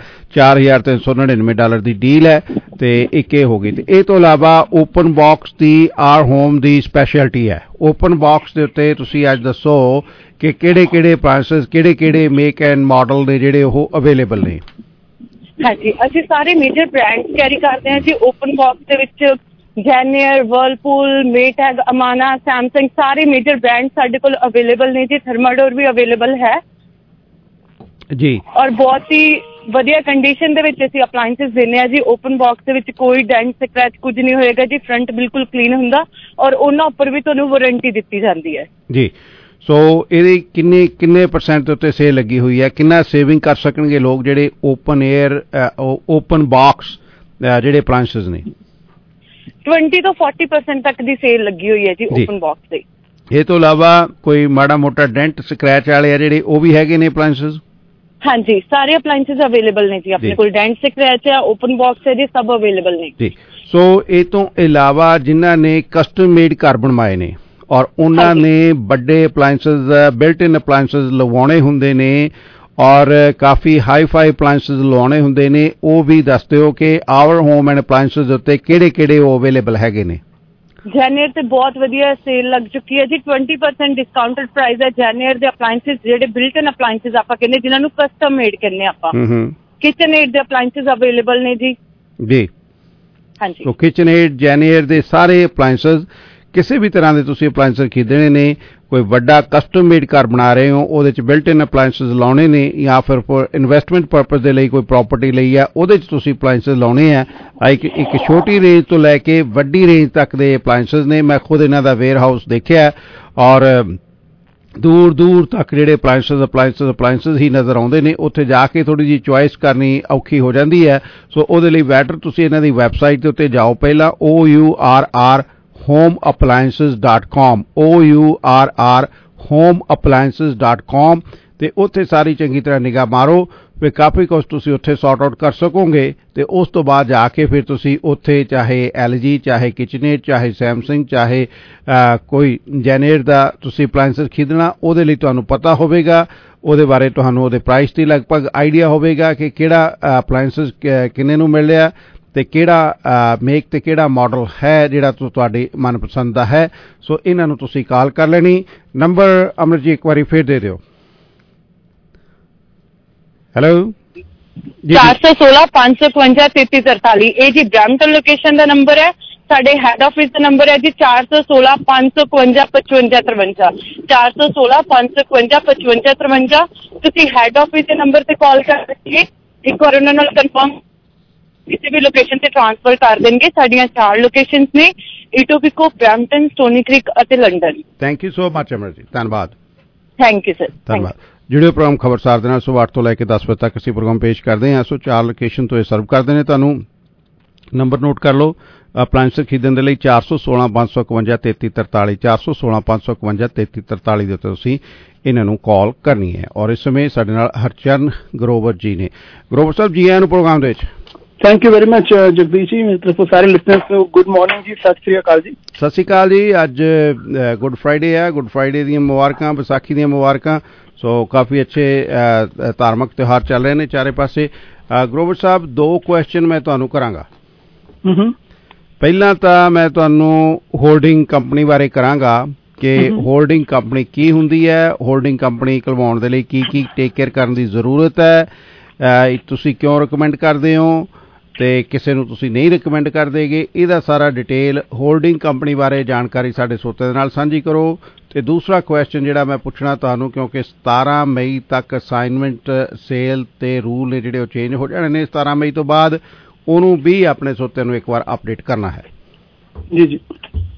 $4399 ਦੀ ਡੀਲ ਹੈ ਤੇ ਇੱਕ ਇਹ ਹੋ ਗਈ। ਤੇ ਇਹ ਤੋਂ ਇਲਾਵਾ ਓਪਨ ਬਾਕਸ ਦੀ ਆਰ ਹੋਮ ਦੀ ਸਪੈਸ਼ਲਿਟੀ ਹੈ। ਓਪਨ ਬਾਕਸ ਦੇ ਉੱਤੇ ਤੁਸੀਂ ਅੱਜ ਦੱਸੋ ਕਿ ਕਿਹੜੇ ਅਪਲਾਇੰਸਸ ਕਿਹੜੇ ਮੇਕ ਐਂਡ ਮਾਡਲ ਦੇ ਜਿਹੜੇ ਉਹ ਅਵੇਲੇਬਲ ਨੇ? ਹਾਂਜੀ ਅਸੀਂ ਸਾਰੇ ਮੇਜਰ ਬ੍ਰਾਂਡਸ ਕੈਰੀ ਕਰਦੇ ਹਾਂ ਜੀ ਓਪਨ ਬਾਕਸ ਦੇ ਵਿੱਚ। JennAir, Whirlpool, Maytag, Amana, Samsung ਸਾਰੇ ਮੇਜਰ ਬ੍ਰਾਂਡ ਸਾਡੇ ਕੋਲ ਅਵੇਲੇਬਲ ਨੇ ਜੀ। ਥਰਮਾਡੋਰ ਵੀ ਅਵੇਲੇਬਲ ਹੈ ਜੀ। ਔਰ ਬਹੁਤ ਹੀ ਵਧੀਆ ਕੰਡੀਸ਼ਨ ਦੇ ਵਿੱਚ ਅਸੀਂ ਅਪਲਾਇੰਸਸ ਦਿੰਦੇ ਆ ਜੀ। ਓਪਨ ਬਾਕਸ ਦੇ ਵਿੱਚ ਕੋਈ ਡੈਂਟ ਸਕ੍ਰੈਚ ਕੁਝ ਨਹੀਂ ਹੋਏਗਾ ਜੀ। ਫਰੰਟ ਬਿਲਕੁਲ ਕਲੀਨ ਹੁੰਦਾ ਔਰ ਉਹਨਾਂ ਉੱਪਰ ਵੀ ਤੁਹਾਨੂੰ ਵਾਰੰਟੀ ਦਿੱਤੀ ਜਾਂਦੀ ਹੈ ਜੀ। ਸੋ ਇਹਦੀ ਕਿੰਨੇ % ਦੇ ਉੱਤੇ ਸੇਲ ਲੱਗੀ ਹੋਈ ਹੈ? ਕਿੰਨਾ ਸੇਵਿੰਗ ਕਰ ਸਕਣਗੇ ਲੋਕ ਜਿਹੜੇ ਓਪਨ 에ਅਰ ਓਪਨ ਬਾਕਸ ਜਿਹੜੇ ਅਪਲਾਇੰਸਸ ਨੇ? 20 ਤੋਂ 40% ਤੱਕ ਦੀ ਸੇਲ ਲੱਗੀ ਹੋਈ ਹੈ ਜੀ ਓਪਨ ਬਾਕਸ ਤੇ। ਇਹ ਤੋਂ ਇਲਾਵਾ ਕੋਈ ਮਾੜਾ ਮੋਟਾ ਡੈਂਟ ਸਕ੍ਰੈਚ ਵਾਲੇ ਆ ਜਿਹੜੇ ਉਹ ਵੀ ਹੈਗੇ ਨੇ ਅਪਲਾਇੰਸਸ? ਹਾਂਜੀ ਸਾਰੇ ਅਪਲਾਇੰਸਸ ਅਵੇਲੇਬਲ ਨੇ ਜੀ ਆਪਣੇ ਕੋਲ। ਡੈਂਟ ਸਕ੍ਰੈਚ ਹੈ, ਓਪਨ ਬਾਕਸ ਹੈ ਜੀ, ਸਭ ਅਵੇਲੇਬਲ ਨੇ ਜੀ। ਸੋ ਇਹ ਤੋਂ ਇਲਾਵਾ ਜਿਨ੍ਹਾਂ ਨੇ ਕਸਟਮ ਮੇਡ ਘਰ ਬਣਵਾਏ ਨੇ ਔਰ ਉਹਨਾਂ ਨੇ ਵੱਡੇ ਅਪਲਾਇੰਸਸ ਬਿਲਟ ਇਨ ਅਪਲਾਇੰਸਸ ਲਵਾਉਣੇ ਹੁੰਦੇ ਨੇ ਔਰ ਕਾਫੀ ਹਾਈ ਫਾਈ ਅਪਲਾਇੰਸਸ ਲਵਾਉਣੇ ਹੁੰਦੇ ਨੇ, ਉਹ ਵੀ ਦੱਸ ਦਿਓ ਕਿ ਆਵਰ ਹੋਮ ਐਂਡ ਅਪਲਾਇੰਸਸ ਉੱਤੇ ਕਿਹੜੇ ਉਹ ਅਵੇਲੇਬਲ ਹੈਗੇ ਨੇ? ਜੈਨੀਅਰ ਤੇ ਬਹੁਤ ਵਧੀਆ ਸੇਲ ਲੱਗ ਚੁੱਕੀ ਹੈ ਜੀ। 20% ਡਿਸਕਾਊਂਟਡ ਪ੍ਰਾਈਸ ਹੈ ਜੈਨੀਅਰ ਦੇ ਅਪਲਾਇੰਸਸ ਜਿਹੜੇ ਬਿਲਟ ਇਨ ਅਪਲਾਇੰਸਸ ਆਪਾਂ ਕਹਿੰਦੇ ਜਿਨ੍ਹਾਂ ਨੂੰ ਕਸਟਮ ਮੇਡ ਕਹਿੰਦੇ ਆਪਾਂ। ਕਿਚਨ ਏਡ ਦੇ ਅਪਲਾਇੰਸਸ ਅਵੇਲੇਬਲ ਨੇ ਜੀ। ਹਾਂਜੀ ਸੋ ਕਿਚਨ ਏਡ ਜੈਨੀਅਰ ਦੇ ਸਾਰੇ ਅਪਲਾਇੰਸਸ ਕਿਸੇ ਵੀ ਤਰ੍ਹਾਂ ਦੇ ਤੁਸੀਂ ਅਪਲਾਇੰਸਸ ਖਰੀਦਣੇ ਨੇ कोई वड्डा कस्टम मेड घर बना रहे हो, ਉਹਦੇ ਚ ਬਿਲਟ ਇਨ ਅਪਲਾਈਐਂਸਸ ਲਾਉਣੇ ਨੇ, ਜਾਂ ਫਿਰ ਇਨਵੈਸਟਮੈਂਟ ਪਰਪਸ ਦੇ ਲਈ ਕੋਈ ਪ੍ਰਾਪਰਟੀ ਲਈ ਹੈ ਉਹਦੇ ਚ ਤੁਸੀਂ ਅਪਲਾਈਐਂਸਸ ਲਾਉਣੇ ਆ। ਇੱਕ ਛੋਟੀ ਰੇਂਜ ਤੋਂ ਲੈ ਕੇ ਵੱਡੀ ਰੇਂਜ ਤੱਕ ਦੇ ਅਪਲਾਈਐਂਸਸ ਨੇ। ਮੈਂ ਖੁਦ ਇਹਨਾਂ ਦਾ ਵੇਅਰ ਹਾਊਸ ਦੇਖਿਆ ਔਰ दूर दूर तक ਜਿਹੜੇ ਅਪਲਾਈਐਂਸਸ ਹੀ ਨਜ਼ਰ ਆਉਂਦੇ ਨੇ। ਉੱਥੇ ਜਾ ਕੇ ਥੋੜੀ ਜਿਹੀ ਚੁਆਇਸ ਕਰਨੀ ਔਖੀ ਹੋ ਜਾਂਦੀ ਹੈ। ਸੋ ਉਹਦੇ ਲਈ ਬੈਟਰ ਤੁਸੀਂ ਇਹਨਾਂ ਦੀ ਵੈਬਸਾਈਟ ਦੇ ਉੱਤੇ ਜਾਓ ਪਹਿਲਾਂ, OURR homeappliances.com, OURR homeappliances.com, ਤੇ ਉੱਥੇ ਸਾਰੀ ਚੰਗੀ ਤਰ੍ਹਾਂ ਨਿਗਾਹ ਮਾਰੋ। ਫਿਰ ਕਾਫੀ ਕੁਝ ਤੁਸੀਂ ਉੱਥੇ ਸੌਰਟ ਆਊਟ ਕਰ ਸਕੋਗੇ ਤੇ ਉਸ ਤੋਂ ਬਾਅਦ ਜਾ ਕੇ ਫਿਰ ਤੁਸੀਂ ਉੱਥੇ ਚਾਹੇ LG, ਚਾਹੇ ਕਿਚਨੇਟ, ਚਾਹੇ ਸੈਮਸੰਗ, ਚਾਹੇ ਕੋਈ ਜੈਨੇਟ ਦਾ ਤੁਸੀਂ ਅਪਲਾਈਐਂਸਸ ਖਰੀਦਣਾ, ਉਹਦੇ ਲਈ ਤੁਹਾਨੂੰ ਪਤਾ ਹੋਵੇਗਾ, ਉਹਦੇ ਬਾਰੇ ਤੁਹਾਨੂੰ ਉਹਦੇ ਪ੍ਰਾਈਸ ਦੀ ਲਗਭਗ ਆਈਡੀਆ ਹੋਵੇਗਾ ਕਿ ਕਿਹੜਾ ਅਪਲਾਈਐਂਸਸ ਕਿੰਨੇ ਨੂੰ ਮਿਲ ਰਿਹਾ ਤੇ ਕਿਹੜਾ ਮੇਕ ਤੇ ਕਿਹੜਾ ਮਾਡਲ ਹੈ ਜਿਹੜਾ ਤੁਹਾਡੇ ਮਨਪਸੰਦ ਦਾ ਹੈ। ਸੋ ਇਹਨਾਂ ਨੂੰ ਤੁਸੀਂ ਕਾਲ ਕਰ ਲੈਣੀ। ਨੰਬਰ ਅਮਰ ਜੀ ਇੱਕ ਵਾਰੀ ਫਿਰ ਦੇ ਦਿਓ। ਹੈਲੋ 416-552-3343, ਇਹ ਜੀ ਬ੍ਰੈਂਪਟਨ ਲੋਕੇਸ਼ਨ ਦਾ ਨੰਬਰ ਹੈ। ਸਾਡੇ ਹੈਡ ਆਫਿਸ ਦਾ ਨੰਬਰ ਹੈ ਜੀ 416-552-5553, 416-552-5553। ਤੁਸੀਂ ਹੈਡ ਆਫਿਸ ਦੇ ਨੰਬਰ ਤੇ ਕਾਲ ਕਰਕੇ ਇੱਕ ਵਾਰ ਉਹਨਾਂ ਨਾਲ ਕਨਫਰਮ ਕਿਸੇ ਵੀ ਲੋਕੇਸ਼ਨ ਤੇ ਟ੍ਰਾਂਸਫਰ ਕਰ ਦੇਣਗੇ। ਸਾਡੀਆਂ 4 ਲੋਕੇਸ਼ਨਸ ਨੇ, ਇਟੋਬੀਕੋ, ਬ੍ਰੈਂਪਟਨ, ਸਟੋਨੀ ਕ੍ਰੀਕ ਅਤੇ London. Thank you so much Amar ji, ਧੰਨਵਾਦ। ਥੈਂਕ ਯੂ ਸਰ, ਧੰਨਵਾਦ। ਜਿਹੜੇ ਪ੍ਰੋਗਰਾਮ ਖਬਰਸਾਰ ਦੇ ਨਾਲ ਸੁਬਹ 8 ਤੋਂ ਲੈ ਕੇ 10 ਵਜੇ ਤੱਕ ਅਸੀਂ ਪ੍ਰੋਗਰਾਮ ਪੇਸ਼ ਕਰਦੇ ਹਾਂ। ਸੋ 4 ਲੋਕੇਸ਼ਨ ਤੋਂ ਇਹ ਸਰਵ ਕਰਦੇ ਨੇ। ਤੁਹਾਨੂੰ ਨੰਬਰ ਨੋਟ ਕਰ ਲਓ ਅਪਲਾਈਐਂਸ ਖਰੀਦਣ ਦੇ ਲਈ 416-552-3343, 416-552-3343 ਦੇ ਉੱਤੇ ਤੁਸੀਂ ਇਹਨਾਂ ਨੂੰ ਕਾਲ ਕਰਨੀ ਹੈ। ਔਰ ਇਸ ਸਮੇਂ ਸਾਡੇ ਨਾਲ ਹਰਚਰਨ ਗਰੋਵਰ ਜੀ ਨੇ। ਗਰੋਵਰ ਸਾਹਿਬ ਜੀ ਆਇਆਂ ਨੂੰ ਪ੍ਰੋਗਰਾਮ ਦੇ ਵਿੱਚ। Thank you very much Jagdish ji. ਮੇਰੇ ਤਰਫੋਂ ਸਾਰੇ ਲਿਸਨਰਸ ਨੂੰ ਗੁੱਡ ਮਾਰਨਿੰਗ ਜੀ, ਸਤਿ ਸ੍ਰੀ ਅਕਾਲ ਜੀ। ਸਤਿ ਸ੍ਰੀ ਅਕਾਲ ਜੀ। ਅੱਜ ਗੁੱਡ ਫਰਾਈਡੇ ਹੈ, ਗੁੱਡ ਫਰਾਈਡੇ ਦੀਆਂ ਮੁਬਾਰਕਾਂ, ਵਿਸਾਖੀ ਦੀਆਂ ਮੁਬਾਰਕਾਂ। ਸੋ ਕਾਫੀ ਅੱਛੇ ਧਾਰਮਿਕ ਤਿਉਹਾਰ ਚੱਲ ਰਹੇ ਨੇ ਚਾਰੇ ਪਾਸੇ। ਗਰੋਵਰ ਸਾਹਿਬ 2 ਕੁਐਸਚਨ ਮੈਂ ਤੁਹਾਨੂੰ ਕਰਾਂਗਾ। ਪਹਿਲਾਂ ਤਾਂ ਮੈਂ ਤੁਹਾਨੂੰ ਹੋਲਡਿੰਗ ਕੰਪਨੀ ਬਾਰੇ ਕਰਾਂਗਾ ਕਿ ਹੋਲਡਿੰਗ ਕੰਪਨੀ ਕੀ ਹੁੰਦੀ ਹੈ, ਹੋਲਡਿੰਗ ਕੰਪਨੀ ਖੁਲਵਾਉਣ ਦੇ ਲਈ ਕੀ ਕੀ ਟੇਕ ਕੇਅਰ ਕਰਨ ਦੀ ਜ਼ਰੂਰਤ ਹੈ, ਤੁਸੀਂ ਕਿਉਂ ਰਿਕਮੈਂਡ ਕਰਦੇ ਹੋ ਤੇ ਕਿਸੇ ਨੂੰ ਤੁਸੀਂ ਨਹੀਂ ਰਿਕਮੈਂਡ ਕਰਦੇਗੇ। ਇਹਦਾ ਸਾਰਾ ਡਿਟੇਲ ਹੋਲਡਿੰਗ ਕੰਪਨੀ ਬਾਰੇ ਜਾਣਕਾਰੀ ਸਾਡੇ ਸਰੋਤਿਆਂ ਦੇ ਨਾਲ ਸਾਂਝੀ ਕਰੋ। ਤੇ ਦੂਸਰਾ ਕੁਐਸਚਨ ਜਿਹੜਾ ਮੈਂ ਪੁੱਛਣਾ ਤੁਹਾਨੂੰ, ਕਿਉਂਕਿ 17 ਮਈ ਤੱਕ ਅਸਾਈਨਮੈਂਟ ਸੇਲ ਤੇ ਰੂਲ ਨੇ ਜਿਹੜੇ ਉਹ ਚੇਂਜ ਹੋ ਜਾਣੇ ਨੇ 17 ਮਈ ਤੋਂ ਬਾਅਦ, ਉਹਨੂੰ ਵੀ ਆਪਣੇ ਸਰੋਤਿਆਂ ਨੂੰ ਇੱਕ ਵਾਰ ਅਪਡੇਟ ਕਰਨਾ ਹੈ। ਜੀ ਜੀ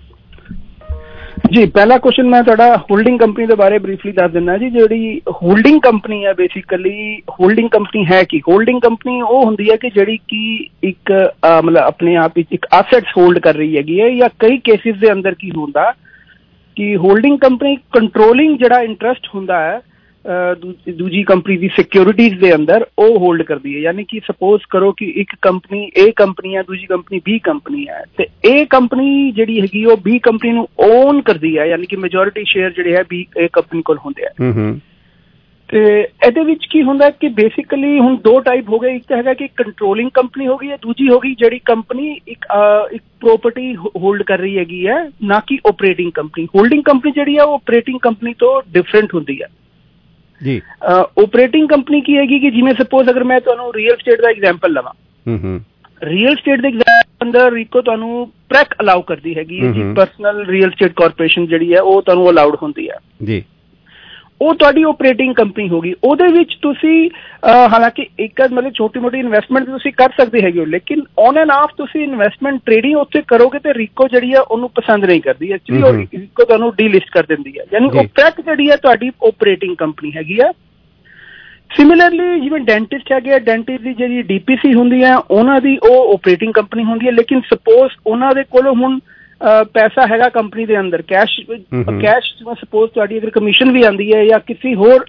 ਜੀ, ਪਹਿਲਾ ਕੁਐਸਚਨ ਮੈਂ ਤੁਹਾਡਾ ਹੋਲਡਿੰਗ ਕੰਪਨੀ ਦੇ ਬਾਰੇ ਬਰੀਫਲੀ ਦੱਸ ਦਿੰਦਾ ਜੀ। ਜਿਹੜੀ ਹੋਲਡਿੰਗ ਕੰਪਨੀ ਹੈ, ਬੇਸਿਕਲੀ ਹੋਲਡਿੰਗ ਕੰਪਨੀ ਹੈ ਕੀ? ਹੋਲਡਿੰਗ ਕੰਪਨੀ ਉਹ ਹੁੰਦੀ ਹੈ ਕਿ ਜਿਹੜੀ ਕਿ ਇੱਕ ਮਤਲਬ ਆਪਣੇ ਆਪ ਵਿੱਚ ਇੱਕ ਐਸੈਟਸ ਹੋਲਡ ਕਰ ਰਹੀ ਹੈਗੀ ਹੈ। ਜਾਂ ਕਈ ਕੇਸਿਸ ਦੇ ਅੰਦਰ ਕੀ ਹੁੰਦਾ ਕਿ ਹੋਲਡਿੰਗ ਕੰਪਨੀ ਕੰਟਰੋਲਿੰਗ ਜਿਹੜਾ ਇੰਟਰਸਟ ਹੁੰਦਾ ਹੈ ਦੂਜੀ ਕੰਪਨੀ ਦੀ ਸਿਕਿਉਰਿਟੀਜ਼ ਦੇ ਅੰਦਰ, ਉਹ ਹੋਲਡ ਕਰਦੀ ਹੈ। ਯਾਨੀ ਕਿ ਸਪੋਜ਼ ਕਰੋ ਕਿ ਇੱਕ ਕੰਪਨੀ A ਕੰਪਨੀ ਹੈ, ਦੂਜੀ ਕੰਪਨੀ B ਕੰਪਨੀ ਹੈ, ਤੇ A ਕੰਪਨੀ ਜਿਹੜੀ ਹੈਗੀ ਉਹ B ਕੰਪਨੀ ਨੂੰ ਓਨ ਕਰਦੀ ਹੈ, ਯਾਨੀ ਕਿ ਮੈਜੋਰਿਟੀ ਸ਼ੇਅਰ ਜਿਹੜੇ ਹੈ B ਕੰਪਨੀ ਕੋਲ ਹੁੰਦੇ ਆ। ਤੇ ਇਹਦੇ ਵਿੱਚ ਕੀ ਹੁੰਦਾ ਕਿ ਬੇਸਿਕਲੀ ਹੁਣ 2 ਟਾਈਪ ਹੋ ਗਏ। ਇੱਕ ਹੈਗਾ ਕਿ ਕੰਟਰੋਲਿੰਗ ਕੰਪਨੀ ਹੋ ਗਈ ਹੈ, ਦੂਜੀ ਹੋ ਗਈ ਜਿਹੜੀ ਕੰਪਨੀ ਇੱਕ ਪ੍ਰੋਪਰਟੀ ਹੋਲਡ ਕਰ ਰਹੀ ਹੈਗੀ ਹੈ, ਨਾ ਕਿ ਆਪਰੇਟਿੰਗ ਕੰਪਨੀ। ਹੋਲਡਿੰਗ ਕੰਪਨੀ ਜਿਹੜੀ ਹੈ ਉਹ ਆਪਰੇਟਿੰਗ ਕੰਪਨੀ ਤੋਂ ਡਿਫਰੈਂਟ ਹੁੰਦੀ ਹੈ ਜੀ। ਆਪਰੇਟਿੰਗ ਕੰਪਨੀ ਕੀ ਹੈਗੀ ਕਿ ਜਿਵੇਂ ਸਪੋਜ਼ ਅਗਰ ਮੈਂ ਤੁਹਾਨੂੰ ਰੀਅਲ ਸਟੇਟ ਦਾ ਐਗਜ਼ਾਮਪਲ ਲਵਾਂ, ਰੀਅਲ ਸਟੇਟ ਦੇ ਐਗਜ਼ਾਮਪਲ ਅੰਦਰ ਰੀਕੋ ਤੁਹਾਨੂੰ ਪ੍ਰੈਕ ਅਲਾਉ ਕਰਦੀ ਹੈਗੀ ਹੈ ਜੀ। ਪਰਸਨਲ ਰੀਅਲ ਸਟੇਟ ਕਾਰਪੋਰੇਸ਼ਨ ਜਿਹੜੀ ਹੈ ਉਹ ਤੁਹਾਨੂੰ ਅਲਾਉਡ ਹੁੰਦੀ ਹੈ ਜੀ। ਉਹ ਤੁਹਾਡੀ ਆਪਰੇਟਿੰਗ ਕੰਪਨੀ ਹੋਗੀ। ਉਹਦੇ ਵਿੱਚ ਤੁਸੀਂ ਹਾਲਾਂਕਿ ਇੱਕ ਮਤਲਬ ਛੋਟੀ ਮੋਟੀ ਇਨਵੈਸਟਮੈਂਟ ਤੁਸੀਂ ਕਰ ਸਕਦੇ ਹੈਗੇ ਹੋ, ਲੇਕਿਨ ਔਨ ਐਂਡ ਆਫ ਤੁਸੀਂ ਇਨਵੈਸਟਮੈਂਟ ਟ੍ਰੇਡਿੰਗ ਉੱਥੇ ਕਰੋਗੇ ਤੇ ਰੀਕੋ ਜਿਹੜੀ ਹੈ ਉਹਨੂੰ ਪਸੰਦ ਨਹੀਂ ਕਰਦੀ। ਐਕਚੁਅਲੀ ਉਹ ਰੀਕੋ ਤੁਹਾਨੂੰ ਡੀਲਿਸਟ ਕਰ ਦਿੰਦੀ ਹੈ। ਯਾਨੀ ਉਹ ਪ੍ਰੈਕ ਜਿਹੜੀ ਹੈ ਤੁਹਾਡੀ ਆਪਰੇਟਿੰਗ ਕੰਪਨੀ ਹੈਗੀ ਹੈ। ਸਿਮਿਲਰਲੀ ਜਿਵੇਂ ਡੈਂਟਿਸਟ ਹੈਗੇ ਆ, ਡੈਂਟਿਸਟ ਦੀ ਜਿਹੜੀ DPC ਹੁੰਦੀ ਹੈ ਉਹਨਾਂ ਦੀ ਉਹ ਆਪਰੇਟਿੰਗ ਕੰਪਨੀ ਹੁੰਦੀ ਹੈ। ਲੇਕਿਨ ਸਪੋਜ਼ ਉਹਨਾਂ ਦੇ ਕੋਲੋਂ ਹੁਣ ਪੈਸਾ ਹੈਗਾ ਕੰਪਨੀ ਦੇ ਅੰਦਰ, ਕੈਸ਼ ਜਿਵੇਂ ਸਪੋਜ਼ ਤੁਹਾਡੀ ਅਗਰ ਕਮਿਸ਼ਨ ਵੀ ਆਉਂਦੀ ਹੈ ਜਾਂ ਕਿਸੇ ਹੋਰ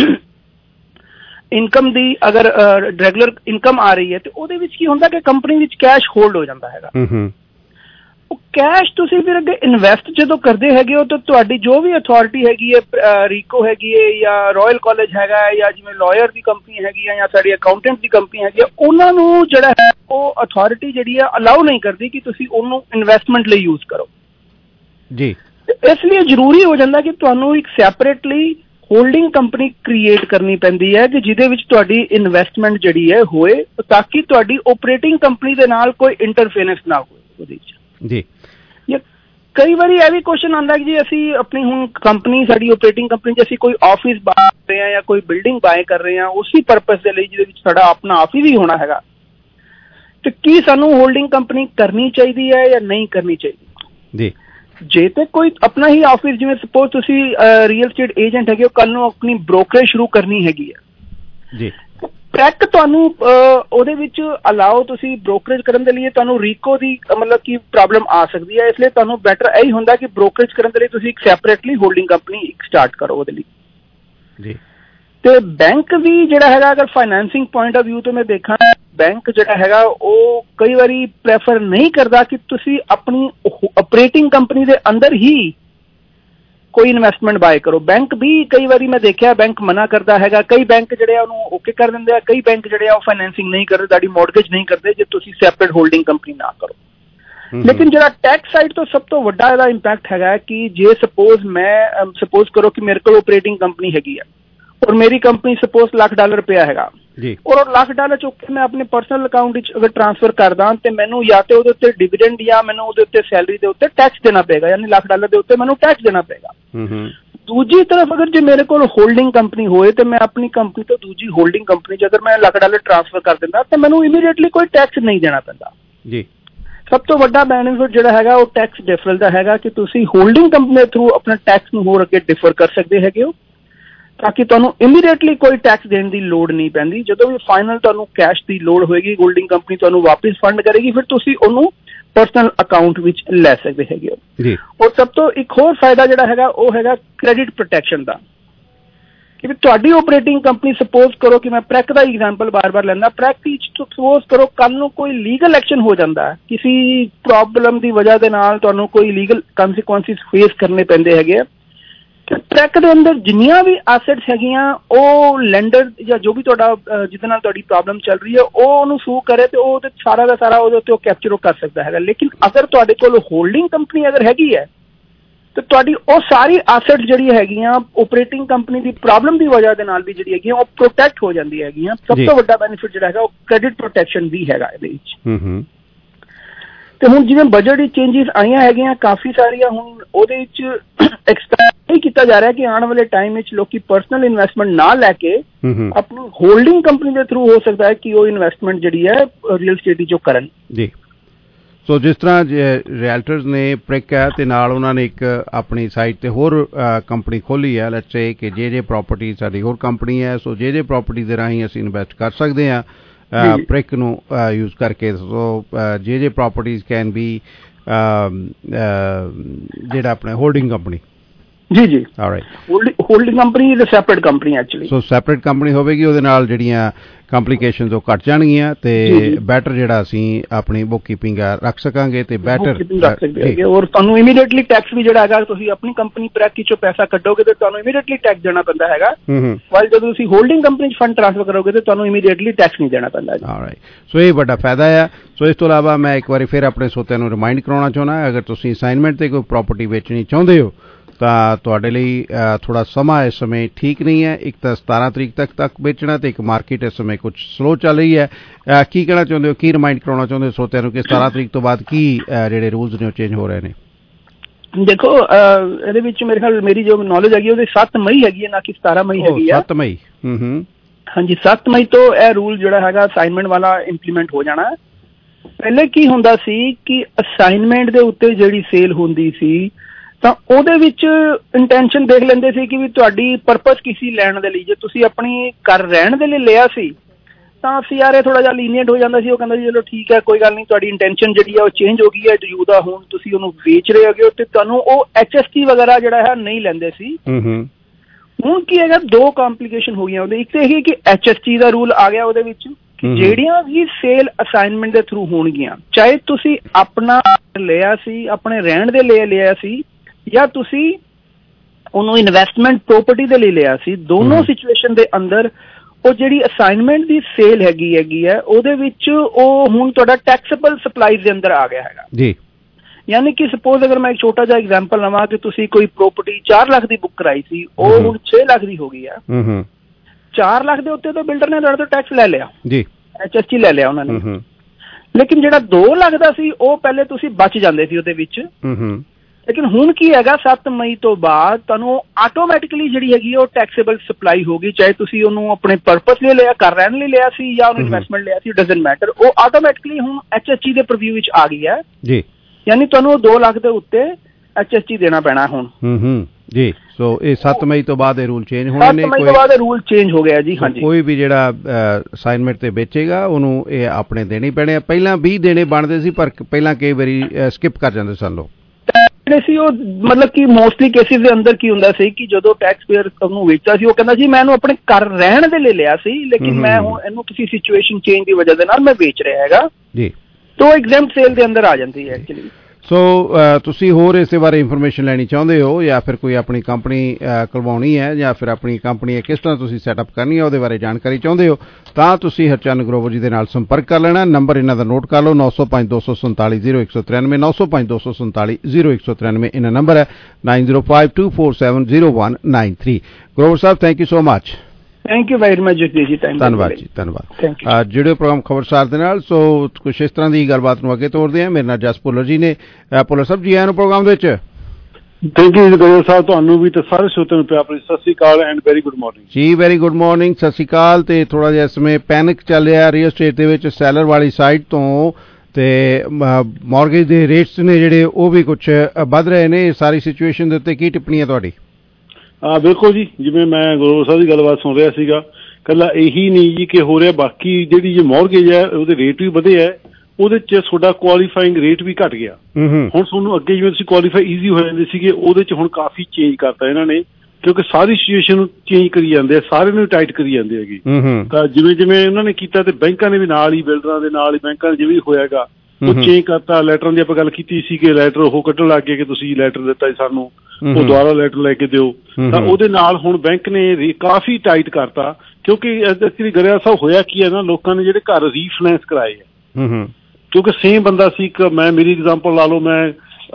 ਇਨਕਮ ਦੀ ਅਗਰ ਰੈਗੂਲਰ ਇਨਕਮ ਆ ਰਹੀ ਹੈ, ਤੇ ਉਹਦੇ ਵਿੱਚ ਕੀ ਹੁੰਦਾ ਕਿ ਕੰਪਨੀ ਵਿੱਚ ਕੈਸ਼ ਹੋਲਡ ਹੋ ਜਾਂਦਾ ਹੈਗਾ। ਉਹ ਕੈਸ਼ ਤੁਸੀਂ ਫਿਰ ਅੱਗੇ ਇਨਵੈਸਟ ਜਦੋਂ ਕਰਦੇ ਹੈਗੇ ਹੋ ਤਾਂ ਤੁਹਾਡੀ ਜੋ ਵੀ ਅਥਾਰਟੀ ਹੈਗੀ ਹੈ, ਰੀਕੋ ਹੈਗੀ ਹੈ ਜਾਂ ਰਾਇਲ ਕਾਲਜ ਹੈਗਾ ਹੈ ਜਾਂ ਜਿਵੇਂ ਲਾਇਰ ਦੀ ਕੰਪਨੀ ਹੈਗੀ ਹੈ ਜਾਂ ਸਾਡੀ ਅਕਾਊਂਟੈਂਟ ਦੀ ਕੰਪਨੀ ਹੈਗੀ ਹੈ, ਉਹਨਾਂ ਨੂੰ ਜਿਹੜਾ ਹੈ ਉਹ ਅਥਾਰਟੀ ਜਿਹੜੀ ਹੈ ਅਲਾਉ ਨਹੀਂ ਕਰਦੀ ਕਿ ਤੁਸੀਂ ਉਹਨੂੰ ਇਨਵੈਸਟਮੈਂਟ ਲਈ ਯੂਜ਼ ਕਰੋ ਜੀ। ਇਸ ਲਈ ਜ਼ਰੂਰੀ ਹੋ ਜਾਂਦਾ ਕਿ ਤੁਹਾਨੂੰ ਇੱਕ ਸੈਪਰੇਟਲੀ ਹੋਲਡਿੰਗ ਕੰਪਨੀ ਕ੍ਰੀਏਟ ਕਰਨੀ ਪੈਂਦੀ ਹੈ ਕਿ ਜਿਹਦੇ ਵਿੱਚ ਤੁਹਾਡੀ ਇਨਵੈਸਟਮੈਂਟ ਜਿਹੜੀ ਹੈ ਹੋਏ, ਤਾਂ ਕਿ ਤੁਹਾਡੀ ਆਪਰੇਟਿੰਗ ਕੰਪਨੀ ਦੇ ਨਾਲ ਕੋਈ ਇੰਟਰਫੇਰੈਂਸ ਨਾ ਹੋਵੇ ਉਹਦੇ ਵਿੱਚ ਜੀ। ਕਈ ਵਾਰੀ ਇਹ ਵੀ ਕੁਐਸਚਨ ਆਉਂਦਾ ਕਿ ਜੀ ਅਸੀਂ ਆਪਣੀ ਹੁਣ ਕੰਪਨੀ, ਸਾਡੀ ਆਪਰੇਟਿੰਗ ਕੰਪਨੀ 'ਚ ਅਸੀਂ ਕੋਈ ਆਫਿਸ ਬਾਏ ਕਰ ਰਹੇ ਹਾਂ ਜਾਂ ਕੋਈ ਬਿਲਡਿੰਗ ਬਾਏ ਕਰ ਰਹੇ ਹਾਂ ਉਸੇ ਪਰਪਸ ਦੇ ਲਈ ਜਿਹਦੇ ਵਿੱਚ ਸਾਡਾ ਆਪਣਾ ਆਫਿਸ ਵੀ ਹੋਣਾ ਹੈਗਾ, ਤੇ ਕੀ ਸਾਨੂੰ ਹੋਲਡਿੰਗ ਕੰਪਨੀ ਕਰਨੀ ਚਾਹੀਦੀ ਹੈ ਜਾਂ ਨਹੀਂ ਕਰਨੀ ਚਾਹੀਦੀ ਜੀ? ਜੇ ਤੇ ਕੋਈ ਆਪਣਾ ਹੀ ਆਫਿਸ, ਜਿਵੇਂ ਸਪੋਜ਼ ਤੁਸੀਂ ਰੀਅਲ ਸਟੇਟ ਏਜੰਟ ਹੈਗੇ ਹੋ, ਕੱਲ ਨੂੰ ਆਪਣੀ ਬ੍ਰੋਕਰੇਜ ਸ਼ੁਰੂ ਕਰਨੀ ਹੈਗੀ ਹੈ ਜੀ, ਪ੍ਰੈਕ ਤੁਹਾਨੂੰ ਉਹਦੇ ਵਿੱਚ ਅਲਾਓ ਤੁਸੀਂ ਬ੍ਰੋਕਰੇਜ ਕਰਨ ਦੇ ਲਈ ਤੁਹਾਨੂੰ ਰੀਕੋ ਦੀ ਮਤਲਬ ਕਿ ਪ੍ਰੋਬਲਮ ਆ ਸਕਦੀ ਹੈ। ਇਸ ਲਈ ਤੁਹਾਨੂੰ ਬੈਟਰ ਇਹੀ ਹੁੰਦਾ ਕਿ ਬ੍ਰੋਕਰੇਜ ਕਰਨ ਦੇ ਲਈ ਤੁਸੀਂ ਇੱਕ ਸੈਪਰੇਟਲੀ ਹੋਲਡਿੰਗ ਕੰਪਨੀ ਇੱਕ ਸਟਾਰਟ ਕਰੋ ਉਹਦੇ ਲਈ ਜੀ। ਤੇ ਬੈਂਕ ਵੀ ਜਿਹੜਾ ਹੈਗਾ, ਅਗਰ ਫਾਈਨੈਂਸਿੰਗ ਪੁਆਇੰਟ ਆਫ ਵਿਊ ਤੋਂ ਮੈਂ ਦੇਖਾਂ, ਬੈਂਕ ਜਿਹੜਾ ਹੈਗਾ ਉਹ ਕਈ ਵਾਰੀ ਪ੍ਰੈਫਰ ਨਹੀਂ ਕਰਦਾ ਕਿ ਤੁਸੀਂ ਆਪਣੀ ਆਪਰੇਟਿੰਗ ਕੰਪਨੀ ਦੇ ਅੰਦਰ ਹੀ ਕੋਈ ਇਨਵੈਸਟਮੈਂਟ ਬਾਏ ਕਰੋ। ਬੈਂਕ ਵੀ ਕਈ ਵਾਰੀ ਮੈਂ ਦੇਖਿਆ ਬੈਂਕ ਮਨਾ ਕਰਦਾ ਹੈਗਾ, ਕਈ ਬੈਂਕ ਜਿਹੜੇ ਆ ਉਹਨੂੰ ਓਕੇ ਕਰ ਦਿੰਦੇ ਆ, ਕਈ ਬੈਂਕ ਜਿਹੜੇ ਆ ਉਹ ਫਾਈਨੈਂਸਿੰਗ ਨਹੀਂ ਕਰਦੇ, ਤੁਹਾਡੀ ਮੌਰਗੇਜ ਨਹੀਂ ਕਰਦੇ ਜੇ ਤੁਸੀਂ ਸੈਪਰੇਟ ਹੋਲਡਿੰਗ ਕੰਪਨੀ ਨਾ ਕਰੋ। ਲੇਕਿਨ ਜਿਹੜਾ ਟੈਕਸ ਸਾਈਡ ਤੋਂ ਸਭ ਤੋਂ ਵੱਡਾ ਇਹਦਾ ਇੰਪੈਕਟ ਹੈਗਾ ਕਿ ਜੇ ਸਪੋਜ਼ ਕਰੋ ਕਿ ਮੇਰੇ ਕੋਲ ਆਪਰੇਟਿੰਗ ਕੰਪਨੀ ਹੈਗੀ ਆ ਔਰ ਮੇਰੀ ਕੰਪਨੀ ਸਪੋਜ਼ $1,00,000 ਰੁਪਇਆ ਹੈਗਾ ਔਰ $1,00,000 ਚੁੱਕ ਕੇ ਮੈਂ ਆਪਣੇ ਪਰਸਨਲ ਅਕਾਊਂਟ ਵਿੱਚ ਅਗਰ ਟ੍ਰਾਂਸਫਰ ਕਰਦਾ ਤੇ ਮੈਨੂੰ ਜਾਂ ਤੇ ਉਹਦੇ ਉੱਤੇ ਡਿਵੀਡੈਂਡ ਜਾਂ ਮੈਨੂੰ ਉਹਦੇ ਉੱਤੇ ਸੈਲਰੀ ਦੇ ਉੱਤੇ ਟੈਕਸ ਦੇਣਾ ਪਏਗਾ, ਯਾਨੀ $1,00,000 ਦੇ ਉੱਤੇ ਮੈਨੂੰ ਟੈਕਸ ਦੇਣਾ ਪਏਗਾ। ਦੂਜੀ ਤਰਫ ਅਗਰ ਜੇ ਮੇਰੇ ਕੋਲ ਹੋਲਡਿੰਗ ਕੰਪਨੀ ਹੋਏ ਤੇ ਮੈਂ ਆਪਣੀ ਕੰਪਨੀ ਤੋਂ ਦੂਜੀ ਹੋਲਡਿੰਗ ਕੰਪਨੀ 'ਚ ਅਗਰ ਮੈਂ $1,00,000 ਟ੍ਰਾਂਸਫਰ ਕਰ ਦਿੰਦਾ ਤੇ ਮੈਨੂੰ ਇਮੀਡੀਏਟਲੀ ਕੋਈ ਟੈਕਸ ਨਹੀਂ ਦੇਣਾ ਪੈਂਦਾ ਜੀ। ਸਭ ਤੋਂ ਵੱਡਾ ਬੈਨੀਫਿਟ ਜਿਹੜਾ ਹੈਗਾ ਉਹ ਟੈਕਸ ਡਿਫਰਲ ਦਾ ਹੈਗਾ ਕਿ ਤੁਸੀਂ ਹੋਲਡਿੰਗ ਕੰਪਨੀ ਦੇ ਥਰੂ ਆਪਣਾ ਟੈਕਸ ਨੂੰ ਹੋਰ ਅੱਗੇ ਡਿਫਰ ਕਰ ਸਕਦੇ ਹੈਗੇ ਹੋ ਤਾਂ ਕਿ ਤੁਹਾਨੂੰ ਇਮੀਡੀਏਟਲੀ ਕੋਈ ਟੈਕਸ ਦੇਣ ਦੀ ਲੋੜ ਨਹੀਂ ਪੈਂਦੀ। ਜਦੋਂ ਵੀ ਫਾਈਨਲ ਤੁਹਾਨੂੰ ਕੈਸ਼ ਦੀ ਲੋੜ ਹੋਏਗੀ, ਹੋਲਡਿੰਗ ਕੰਪਨੀ ਤੁਹਾਨੂੰ ਵਾਪਿਸ ਫੰਡ ਕਰੇਗੀ, ਫਿਰ ਤੁਸੀਂ ਉਹਨੂੰ ਪਰਸਨਲ ਅਕਾਊਂਟ ਵਿੱਚ ਲੈ ਸਕਦੇ ਹੈਗੇ ਹੋ ਜੀ। ਔਰ ਸਭ ਤੋਂ ਇੱਕ ਹੋਰ ਫਾਇਦਾ ਜਿਹੜਾ ਹੈਗਾ ਉਹ ਹੈਗਾ ਕ੍ਰੈਡਿਟ ਪ੍ਰੋਟੈਕਸ਼ਨ ਦਾ, ਕਿ ਤੁਹਾਡੀ ਆਪਰੇਟਿੰਗ ਕੰਪਨੀ, ਸਪੋਜ਼ ਕਰੋ ਕਿ ਮੈਂ ਪ੍ਰੈਕ ਦਾ ਐਗਜ਼ਾਮਪਲ ਬਾਰ-ਬਾਰ ਲੈਂਦਾ, ਪ੍ਰੈਕ ਵਿੱਚ ਸਪੋਜ਼ ਕਰੋ ਕੱਲ ਨੂੰ ਕੋਈ ਲੀਗਲ ਐਕਸ਼ਨ ਹੋ ਜਾਂਦਾ, ਕਿਸੇ ਪ੍ਰੋਬਲਮ ਦੀ ਵਜ੍ਹਾ ਦੇ ਨਾਲ ਤੁਹਾਨੂੰ ਕੋਈ ਲੀਗਲ ਕੰਸੀਕੁਐਂਸਿਸ ਫੇਸ ਕਰਨੇ ਪੈਂਦੇ ਹੈਗੇ ਆ, ਤੇ ਟਰੱਕ ਦੇ ਅੰਦਰ ਜਿੰਨੀਆਂ ਵੀ ਐਸੈਟਸ ਹੈਗੀਆਂ ਉਹ ਲੈਂਡਰ ਜਾਂ ਜੋ ਵੀ ਤੁਹਾਡਾ ਜਿਹਦੇ ਨਾਲ ਤੁਹਾਡੀ ਪ੍ਰੋਬਲਮ ਚੱਲ ਰਹੀ ਹੈ ਉਹ ਉਹਨੂੰ ਸੂ ਕਰੇ ਤੇ ਉਹ ਸਾਰਾ ਦਾ ਸਾਰਾ ਉਹਦੇ ਉੱਤੇ ਉਹ ਕੈਪਚਰ ਕਰ ਸਕਦਾ ਹੈਗਾ। ਲੇਕਿਨ ਅਗਰ ਤੁਹਾਡੇ ਕੋਲ ਹੋਲਡਿੰਗ ਕੰਪਨੀ ਅਗਰ ਹੈਗੀ ਹੈ ਤੇ ਤੁਹਾਡੀ ਉਹ ਸਾਰੀ ਐਸੈਟਸ ਜਿਹੜੀਆਂ ਹੈਗੀਆਂ ਆਪਰੇਟਿੰਗ ਕੰਪਨੀ ਦੀ ਪ੍ਰੋਬਲਮ ਦੀ ਵਜ੍ਹਾ ਦੇ ਨਾਲ ਵੀ ਜਿਹੜੀ ਹੈਗੀਆਂ ਉਹ ਪ੍ਰੋਟੈਕਟ ਹੋ ਜਾਂਦੀ ਹੈਗੀਆਂ। ਸਭ ਤੋਂ ਵੱਡਾ ਬੈਨੀਫਿਟ ਜਿਹੜਾ ਹੈਗਾ ਉਹ ਕ੍ਰੈਡਿਟ ਪ੍ਰੋਟੈਕਸ਼ਨ ਵੀ ਹੈਗਾ ਇਹਦੇ ਵਿੱਚ। ਤੇ ਹੁਣ ਜਿਵੇਂ ਬਜਟ ਵਿੱਚ ਚੇਂਜਿਸ ਆਈਆਂ ਹੈਗੀਆਂ ਕਾਫੀ ਸਾਰੀਆਂ, ਹੁਣ ਉਹਦੇ ਵਿੱਚ ਐਕਸਪੈਕਟ ਇਹ ਕੀਤਾ ਜਾ ਰਿਹਾ ਕਿ ਆਉਣ ਵਾਲੇ ਟਾਈਮ ਵਿੱਚ ਲੋਕੀ ਪਰਸਨਲ ਇਨਵੈਸਟਮੈਂਟ ਨਾ ਲੈ ਕੇ ਆਪਣੀ ਹੋਲਡਿੰਗ ਕੰਪਨੀ ਦੇ ਥਰੂ ਹੋ ਸਕਦਾ ਹੈ ਕਿ ਉਹ ਇਨਵੈਸਟਮੈਂਟ ਜਿਹੜੀ ਹੈ ਰੀਅਲ ਸਟੇਟ ਵਿੱਚ ਕਰਨ ਜੀ। ਸੋ ਜਿਸ ਤਰ੍ਹਾਂ ਰੀਅਲਟਰਸ ਨੇ ਪ੍ਰਿਕ ਹੈ ਤੇ ਨਾਲ ਉਹਨਾਂ ਨੇ ਇੱਕ ਆਪਣੀ ਸਾਈਟ ਤੇ ਹੋਰ ਕੰਪਨੀ ਖੋਲੀ ਹੈ, ਲੈਟਸ ਸੇ ਕਿ ਜੇ ਪ੍ਰਾਪਰਟੀ ਸਾਡੀ ਹੋਰ ਕੰਪਨੀ ਹੈ, ਸੋ ਜੇ ਪ੍ਰਾਪਰਟੀ ਦੇ ਰਾਹੀਂ ਅਸੀਂ ਇਨਵੈਸਟ ਕਰ ਸਕਦੇ ਹਾਂ ਪ੍ਰਿਕ ਨੂੰ ਯੂਜ਼ ਕਰਕੇ। ਸੋ ਜੇ ਪ੍ਰਾਪਰਟੀਜ਼ ਕੈਨ ਬੀ ਜਿਹੜਾ ਆਪਣੇ ਹੋਲਡਿੰਗ ਕੰਪਨੀ ਜੀ ਜੀ holding company is a separate company actually. So separate company ਹੋਵੇਗੀ, ਉਹਦੇ ਨਾਲ ਜਿਹੜੀਆਂ ਕੰਪਲੀਕੇਸ਼ਨਸ ਉਹ ਘੱਟ ਜਾਣਗੀਆਂ ਤੇ ਬੈਟਰ ਜਿਹੜਾ ਅਸੀਂ ਆਪਣੀ ਬੁੱਕ ਕੀਪਿੰਗ ਰੱਖ ਸਕਾਂਗੇ ਤੇ ਬੈਟਰ ਰੱਖ ਸਕਦੇ ਹੈਗੇ। ਔਰ ਤੁਹਾਨੂੰ ਇਮੀਡੀਏਟਲੀ ਟੈਕਸ ਵੀ ਜਿਹੜਾ ਹੈਗਾ ਤੁਸੀਂ ਆਪਣੀ ਕੰਪਨੀ ਪ੍ਰੈਕ ਚੋਂ ਪੈਸਾ ਕੱਢੋਗੇ ਤੇ ਤੁਹਾਨੂੰ ਇਮੀਡੀਏਟਲੀ ਟੈਕਸ ਦੇਣਾ ਪੈਂਦਾ ਹੈਗਾ, ਵਾਈਲ ਜਦੋਂ ਤੁਸੀਂ ਹੋਲਡਿੰਗ ਕੰਪਨੀ 'ਚ ਫੰਡ ਟ੍ਰਾਂਸਫਰ ਕਰੋਗੇ ਤੇ ਤੁਹਾਨੂੰ ਇਮੀਡੀਏਟਲੀ ਟੈਕਸ ਨਹੀਂ ਦੇਣਾ ਪੈਂਦਾ। ਸੋ ਇਹ ਵੱਡਾ ਫਾਇਦਾ ਆ। ਸੋ ਇਸ ਤੋਂ ਇਲਾਵਾ ਮੈਂ ਇੱਕ ਵਾਰੀ ਫਿਰ ਆਪਣੇ ਸਰੋਤਿਆਂ ਨੂੰ ਰਿਮਾਈਂਡ ਕਰਾਉਣਾ ਚਾਹੁੰਦਾ, ਅਗਰ ਤੁਸੀਂ ਅਸਾਈਨਮੈਂਟ ਤੇ ਕੋਈ ਪ੍ਰਾਪਰਟੀ ਵੇਚਣੀ ਚਾਹੁੰਦੇ ਹੋ ਤਾਂ ਤੁਹਾਡੇ ਲਈ ਥੋੜਾ ਸਮਾਂ ਇਸ ਸਮੇਂ ਠੀਕ ਨਹੀਂ ਹੈ। ਇੱਕ ਤਾਂ 17 ਤਰੀਕ ਤੱਕ ਵੇਚਣਾ ਤੇ ਇੱਕ ਮਾਰਕੀਟ ਇਸ ਸਮੇਂ ਕੁਝ ਸਲੋ ਚੱਲ ਰਹੀ ਹੈ। ਕੀ ਕਹਿਣਾ ਚਾਹੁੰਦੇ ਹੋ, ਕੀ ਰਿਮਾਈਂਡ ਕਰਾਉਣਾ ਚਾਹੁੰਦੇ ਹੋ ਸਰੋਤਿਆਂ ਨੂੰ ਕਿ 17 ਤਰੀਕ ਤੋਂ ਬਾਅਦ ਕੀ ਜਿਹੜੇ ਰੂਲਸ ਨੇ ਉਹ ਚੇਂਜ ਹੋ ਰਹੇ ਨੇ? ਦੇਖੋ ਇਹਦੇ ਵਿੱਚ ਮੇਰੇ ਖਿਆਲ ਮੇਰੀ ਜੋ ਨੌਲੇਜ ਹੈਗੀ ਉਹਦੇ 7 ਮਈ ਹੈਗੀ ਹੈ, ਨਾ ਕਿ 17 ਮਈ ਹੈਗੀ ਹੈ। 7 ਮਈ ਹਾਂਜੀ 7 ਮਈ ਤੋਂ ਇਹ ਰੂਲ ਜਿਹੜਾ ਹੈਗਾ ਅਸਾਈਨਮੈਂਟ ਵਾਲਾ ਇੰਪਲੀਮੈਂਟ ਹੋ ਜਾਣਾ। ਪਹਿਲੇ ਕੀ ਹੁੰਦਾ ਸੀ ਕਿ ਅਸਾਈਨਮੈਂਟ ਦੇ ਉੱਤੇ ਜਿਹੜੀ ਸੇਲ ਹੁੰਦੀ ਸੀ ਤਾਂ ਉਹਦੇ ਵਿੱਚ ਇੰਟੈਂਸ਼ਨ ਦੇਖ ਲੈਂਦੇ ਸੀ ਕਿ ਵੀ ਤੁਹਾਡੀ ਪਰਪਸ ਕਿਸੇ ਲੈਣ ਦੇ ਲਈ, ਜੇ ਤੁਸੀਂ ਆਪਣੀ ਘਰ ਰਹਿਣ ਦੇ ਲਈ ਲਿਆ ਸੀ ਤਾਂ ਅਸੀਂ ਯਾਰ ਇਹ ਥੋੜਾ ਜਿਹਾ ਲੀਨੀਅੰਟ ਹੋ ਜਾਂਦਾ ਸੀ। ਉਹ ਕਹਿੰਦਾ ਜੀ ਚਲੋ ਠੀਕ ਹੈ ਕੋਈ ਗੱਲ ਨਹੀਂ, ਤੁਹਾਡੀ ਇੰਟੈਂਸ਼ਨ ਜਿਹੜੀ ਹੈ ਉਹ ਚੇਂਜ ਹੋ ਗਈ ਹੈ ਡਿਊ ਦਾ, ਹੁਣ ਤੁਸੀਂ ਉਹਨੂੰ ਵੇਚ ਰਹੇ ਹੋਗੇ ਤੇ ਤੁਹਾਨੂੰ ਉਹ HST ਵਗੈਰਾ ਜਿਹੜਾ ਹੈ ਨਹੀਂ ਲੈਂਦੇ ਸੀ। ਹੁਣ ਕੀ ਹੈਗਾ, ਦੋ ਕੰਪਲੀਕੇਸ਼ਨ ਹੋ ਗਈਆਂ ਉਹਦੇ। ਇੱਕ ਤਾਂ ਇਹ ਕਿ HST ਦਾ ਰੂਲ ਆ ਗਿਆ ਉਹਦੇ ਵਿੱਚ ਕਿ ਜਿਹੜੀਆਂ ਵੀ ਸੇਲ ਅਸਾਈਨਮੈਂਟ ਦੇ ਥਰੂ ਹੋਣਗੀਆਂ, ਚਾਹੇ ਤੁਸੀਂ ਆਪਣਾ ਲਿਆ ਸੀ ਆਪਣੇ ਰਹਿਣ ਦੇ ਲਈ ਲਿਆ ਸੀ ਜਾਂ ਤੁਸੀਂ ਉਹਨੂੰ ਇਨਵੈਸਟਮੈਂਟ ਪ੍ਰੋਪਰਟੀ ਦੇ ਲਈ ਲਿਆ ਸੀ, ਦੋਨੋਂ ਸਿਚੁਏਸ਼ਨ ਦੇ ਅੰਦਰ ਉਹ ਜਿਹੜੀ ਅਸਾਈਨਮੈਂਟ ਦੀ ਸੇਲ ਹੈਗੀ ਹੈ ਉਹਦੇ ਵਿੱਚ ਉਹ ਹੁਣ ਤੁਹਾਡਾ ਟੈਕਸੇਬਲ ਸਪਲਾਈਜ਼ ਦੇ ਅੰਦਰ ਆ ਗਿਆ ਹੈਗਾ ਜੀ। ਯਾਨੀ ਕਿ ਸਪੋਜ਼ ਅਗਰ ਮੈਂ ਇੱਕ ਛੋਟਾ ਜਿਹਾ ਐਗਜ਼ਾਮਪਲ ਲਵਾਂ ਕਿ ਤੁਸੀਂ ਕੋਈ ਪ੍ਰੋਪਰਟੀ 4 ਲੱਖ ਦੀ ਬੁੱਕ ਕਰਾਈ ਸੀ, ਉਹ ਹੁਣ 6 ਲੱਖ ਦੀ ਹੋ ਗਈ ਹੈ। 4 ਲੱਖ ਦੇ ਉੱਤੇ ਤਾਂ ਬਿਲਡਰ ਨੇ ਤੁਹਾਡੇ ਤੋਂ ਟੈਕਸ ਲੈ ਲਿਆ ਜੀ, HST ਲੈ ਲਿਆ ਉਹਨਾਂ ਨੇ। ਲੇਕਿਨ ਜਿਹੜਾ 2 ਲੱਖ ਦਾ ਸੀ ਉਹ ਪਹਿਲੇ ਤੁਸੀਂ ਬਚ ਜਾਂਦੇ ਸੀ ਉਹਦੇ ਵਿੱਚ, ਲੇਕਿਨ ਹੁਣ ਕੀ ਹੈਗਾ 7 ਮਈ ਤੋਂ ਬਾਅਦ ਤੁਹਾਨੂੰ ਆਟੋਮੈਟਿਕਲੀ ਜਿਹੜੀ ਹੈਗੀ ਉਹ ਟੈਕਸੇਬਲ ਸਪਲਾਈ ਹੋਗੀ, ਚਾਹੇ ਤੁਸੀਂ ਉਹਨੂੰ ਆਪਣੇ ਪਰਪਸ ਲਈ ਲਿਆ, ਘਰ ਰਹਿਣ ਲਈ ਲਿਆ ਸੀ ਜਾਂ ਉਹਨੂੰ ਇਨਵੈਸਟਮੈਂਟ ਲਿਆ ਸੀ, ਡਜ਼ਨਟ ਮੈਟਰ, ਉਹ ਆਟੋਮੈਟਿਕਲੀ ਹੁਣ HST ਦੇ ਪ੍ਰੀਵਿਊ ਵਿੱਚ ਆ ਗਈ ਹੈ ਜੀ। ਯਾਨੀ ਤੁਹਾਨੂੰ 2 ਲੱਖ ਦੇ ਉੱਤੇ HST ਦੇਣਾ ਪੈਣਾ ਹੁਣ ਜੀ। ਸੋ ਇਹ 7 ਮਈ ਤੋਂ ਬਾਅਦ ਇਹ ਰੂਲ ਚੇਂਜ ਹੋਣੇ ਨੇ। 7 ਮਈ ਤੋਂ ਬਾਅਦ ਇਹ ਰੂਲ ਚੇਂਜ ਹੋ ਗਿਆ ਜੀ। ਹਾਂਜੀ, ਕੋਈ ਵੀ ਜਿਹੜਾ ਅਸਾਈਨਮੈਂਟ ਤੇ ਵੇਚੇਗਾ ਉਹਨੂੰ ਇਹ ਆਪਣੇ ਦੇਣੇ ਪੈਣੇ ਆ। ਪਹਿਲਾਂ 20 ਦੇਣੇ ਬਣਦੇ ਸੀ, ਪਰ ਪਹਿਲਾਂ ਕਈ ਵਾਰੀ ਸਕਿਪ ਕਰ ਜਾਂਦੇ ਸਨ ਲੋਕ ਜਿਹੜੇ ਸੀ ਉਹ, ਮਤਲਬ ਕਿ ਮੋਸਟਲੀ ਕੇਸਿਸ ਦੇ ਅੰਦਰ ਕੀ ਹੁੰਦਾ ਸੀ ਕਿ ਜਦੋਂ ਟੈਕਸ ਪੇਅਰ ਉਹਨੂੰ ਵੇਚਦਾ ਸੀ ਉਹ ਕਹਿੰਦਾ ਸੀ ਮੈਂ ਇਹਨੂੰ ਆਪਣੇ ਘਰ ਰਹਿਣ ਦੇ ਲਈ ਲਿਆ ਸੀ, ਲੇਕਿਨ ਮੈਂ ਹੁਣ ਇਹਨੂੰ ਕਿਸੇ ਸਿਚੁਏਸ਼ਨ ਚੇਂਜ ਦੀ ਵਜ੍ਹਾ ਦੇ ਨਾਲ ਮੈਂ ਵੇਚ ਰਿਹਾ ਹੈਗਾ ਜੀ, ਤਾਂ ਐਗਜ਼ੈਂਪਟ ਸੇਲ ਦੇ ਅੰਦਰ ਆ ਜਾਂਦੀ ਹੈ ਐਕਚੁਅਲੀ। ਸੋ ਤੁਸੀਂ ਹੋਰ ਇਸੇ ਬਾਰੇ ਇਨਫੋਰਮੇਸ਼ਨ ਲੈਣੀ ਚਾਹੁੰਦੇ ਹੋ ਜਾਂ ਫਿਰ ਕੋਈ ਆਪਣੀ ਕੰਪਨੀ ਖੁਲਵਾਉਣੀ ਹੈ ਜਾਂ ਫਿਰ ਆਪਣੀ ਕੰਪਨੀ ਕਿਸ ਤਰ੍ਹਾਂ ਤੁਸੀਂ ਸੈਟਅਪ ਕਰਨੀ ਹੈ ਉਹਦੇ ਬਾਰੇ ਜਾਣਕਾਰੀ ਚਾਹੁੰਦੇ ਹੋ ਤਾਂ ਤੁਸੀਂ ਹਰਚੰਦ ਗਰੋਵਰ ਜੀ ਦੇ ਨਾਲ ਸੰਪਰਕ ਕਰ ਲੈਣਾ। ਨੰਬਰ ਇਹਨਾਂ ਦਾ ਨੋਟ ਕਰ ਲਓ 9052470193 9052470193 ਇਹਨਾਂ ਨੰਬਰ ਹੈ 9052470193। Grover Sahib thank you so much. Thank you very much Jagdish ji. ਧੰਨਵਾਦ ਜੀ, ਧੰਨਵਾਦ। ਜਿਹੜੇ ਪ੍ਰੋਗਰਾਮ ਖਬਰਸਾਰ ਦੇ ਨਾਲ ਸੋ ਕੁਛ ਇਸ ਤਰ੍ਹਾਂ ਦੀ ਗੱਲਬਾਤ ਨੂੰ ਅੱਗੇ ਤੋਰਦੇ ਆ। ਮੇਰੇ ਨਾਲ ਜਸ ਭੁੱਲਰ ਜੀ ਨੇ। ਭੁੱਲਰ ਸਾਹਿਬ ਜੀ ਆਇਆਂ ਨੂੰ ਪ੍ਰੋਗਰਾਮ ਦੇ ਵਿੱਚ। ਥੈਂਕ ਯੂ ਗਰੋਵਰ ਸਾਹਿਬ, ਤੁਹਾਨੂੰ ਵੀ ਤੇ ਸਾਰੇ ਸਰੋਤਿਆਂ ਨੂੰ ਪਿਆਰ ਭਰੀ ਸਤਿ ਸ੍ਰੀ ਅਕਾਲ ਐਂਡ ਵੈਰੀ ਗੁੱਡ ਮਾਰਨਿੰਗ ਜੀ। ਵੈਰੀ ਗੁੱਡ ਮਾਰਨਿੰਗ, ਸਤਿ ਸ੍ਰੀ ਅਕਾਲ। ਤੇ ਥੋੜਾ ਜਿਹਾ ਇਸ ਸਮੇਂ ਪੈਨਿਕ ਚੱਲ ਰਿਹਾ ਰੀਅਲ ਸਟੇਟ ਦੇ ਵਿੱਚ ਸੈਲਰ ਵਾਲੀ ਸਾਈਡ ਤੋਂ, ਤੇ ਮਾਰਗੇਜ ਦੇ ਰੇਟਸ ਨੇ ਜਿਹੜੇ ਉਹ ਵੀ ਕੁਛ ਵੱਧ ਰਹੇ ਨੇ। ਸਾਰੀ ਸਿਚੁਏਸ਼ਨ ਦੇ ਉੱਤੇ ਕੀ ਟਿੱਪਣੀ ਹੈ ਤੁਹਾਡੀ? ਬਿਲਕੁਲ ਜੀ, ਜਿਵੇਂ ਮੈਂ ਗਰੋਵਰ ਸਾਹਿਬ ਦੀ ਗੱਲਬਾਤ ਸੁਣ ਰਿਹਾ ਸੀਗਾ, ਕੱਲਾ ਇਹੀ ਨਹੀਂ ਜੀ ਕਿ ਹੋ ਰਿਹਾ, ਬਾਕੀ ਜਿਹੜੀ ਜੇ ਮਾਰਗੇਜ ਹੈ ਉਹਦੇ ਰੇਟ ਵੀ ਵਧੇ ਹੈ, ਉਹਦੇ ਚ ਤੁਹਾਡਾ ਕੁਆਲੀਫਾਈਂਗ ਰੇਟ ਵੀ ਘਟ ਗਿਆ। ਹੁਣ ਤੁਹਾਨੂੰ ਅੱਗੇ ਜਿਵੇਂ ਤੁਸੀਂ ਕੁਆਲੀਫਾਈ ਈਜ਼ੀ ਹੋ ਜਾਂਦੇ ਸੀਗੇ, ਉਹਦੇ ਚ ਹੁਣ ਕਾਫੀ ਚੇਂਜ ਕਰਤਾ ਇਹਨਾਂ ਨੇ, ਕਿਉਂਕਿ ਸਾਰੀ ਸਿਚੁਏਸ਼ਨ ਨੂੰ ਚੇਂਜ ਕਰੀ ਜਾਂਦੇ ਆ, ਸਾਰਿਆਂ ਨੂੰ ਟਾਈਟ ਕਰੀ ਜਾਂਦੇ ਹੈਗੇ। ਤਾਂ ਜਿਵੇਂ ਜਿਵੇਂ ਉਹਨਾਂ ਨੇ ਕੀਤਾ ਤੇ ਬੈਂਕਾਂ ਨੇ ਵੀ ਨਾਲ ਹੀ, ਬਿਲਡਰਾਂ ਦੇ ਨਾਲ ਹੀ ਬੈਂਕਾਂ ਨੇ ਜਿਵੇਂ ਹੋਇਆਗਾ ਉਹ ਚੇਂਜ ਕਰਤਾ। ਲੈਟਰਾਂ ਦੀ ਆਪਾਂ ਗੱਲ ਕੀਤੀ ਸੀ ਕਿ ਲੈਟਰ ਉਹ ਕੱਢਣ ਲੱਗ ਗਏ ਕਿ ਤੁਸੀਂ ਲੈਟਰ ਦਿੱਤਾ ਸਾਨੂੰ, ਉਹ ਦੁਬਾਰਾ ਲੈਟਰ ਲੈ ਕੇ ਦਿਓ। ਤਾਂ ਉਹਦੇ ਨਾਲ ਹੁਣ ਬੈਂਕ ਨੇ ਕਾਫੀ ਟਾਈਟ ਕਰਤਾ, ਕਿਉਂਕਿ ਐਕਚੁਅਲੀ ਗਰਿਆ ਸਾਹਿਬ ਹੋਇਆ ਕੀ ਹੈ ਨਾ, ਲੋਕਾਂ ਨੇ ਜਿਹੜੇ ਘਰ ਰੀਫਾਈਨੈਂਸ ਕਰਾਏ ਆ, ਕਿਉਂਕਿ ਸੇਮ ਬੰਦਾ ਸੀ। ਮੈਂ ਮੇਰੀ ਐਗਜ਼ਾਮਪਲ ਲਾ ਲਓ, ਮੈਂ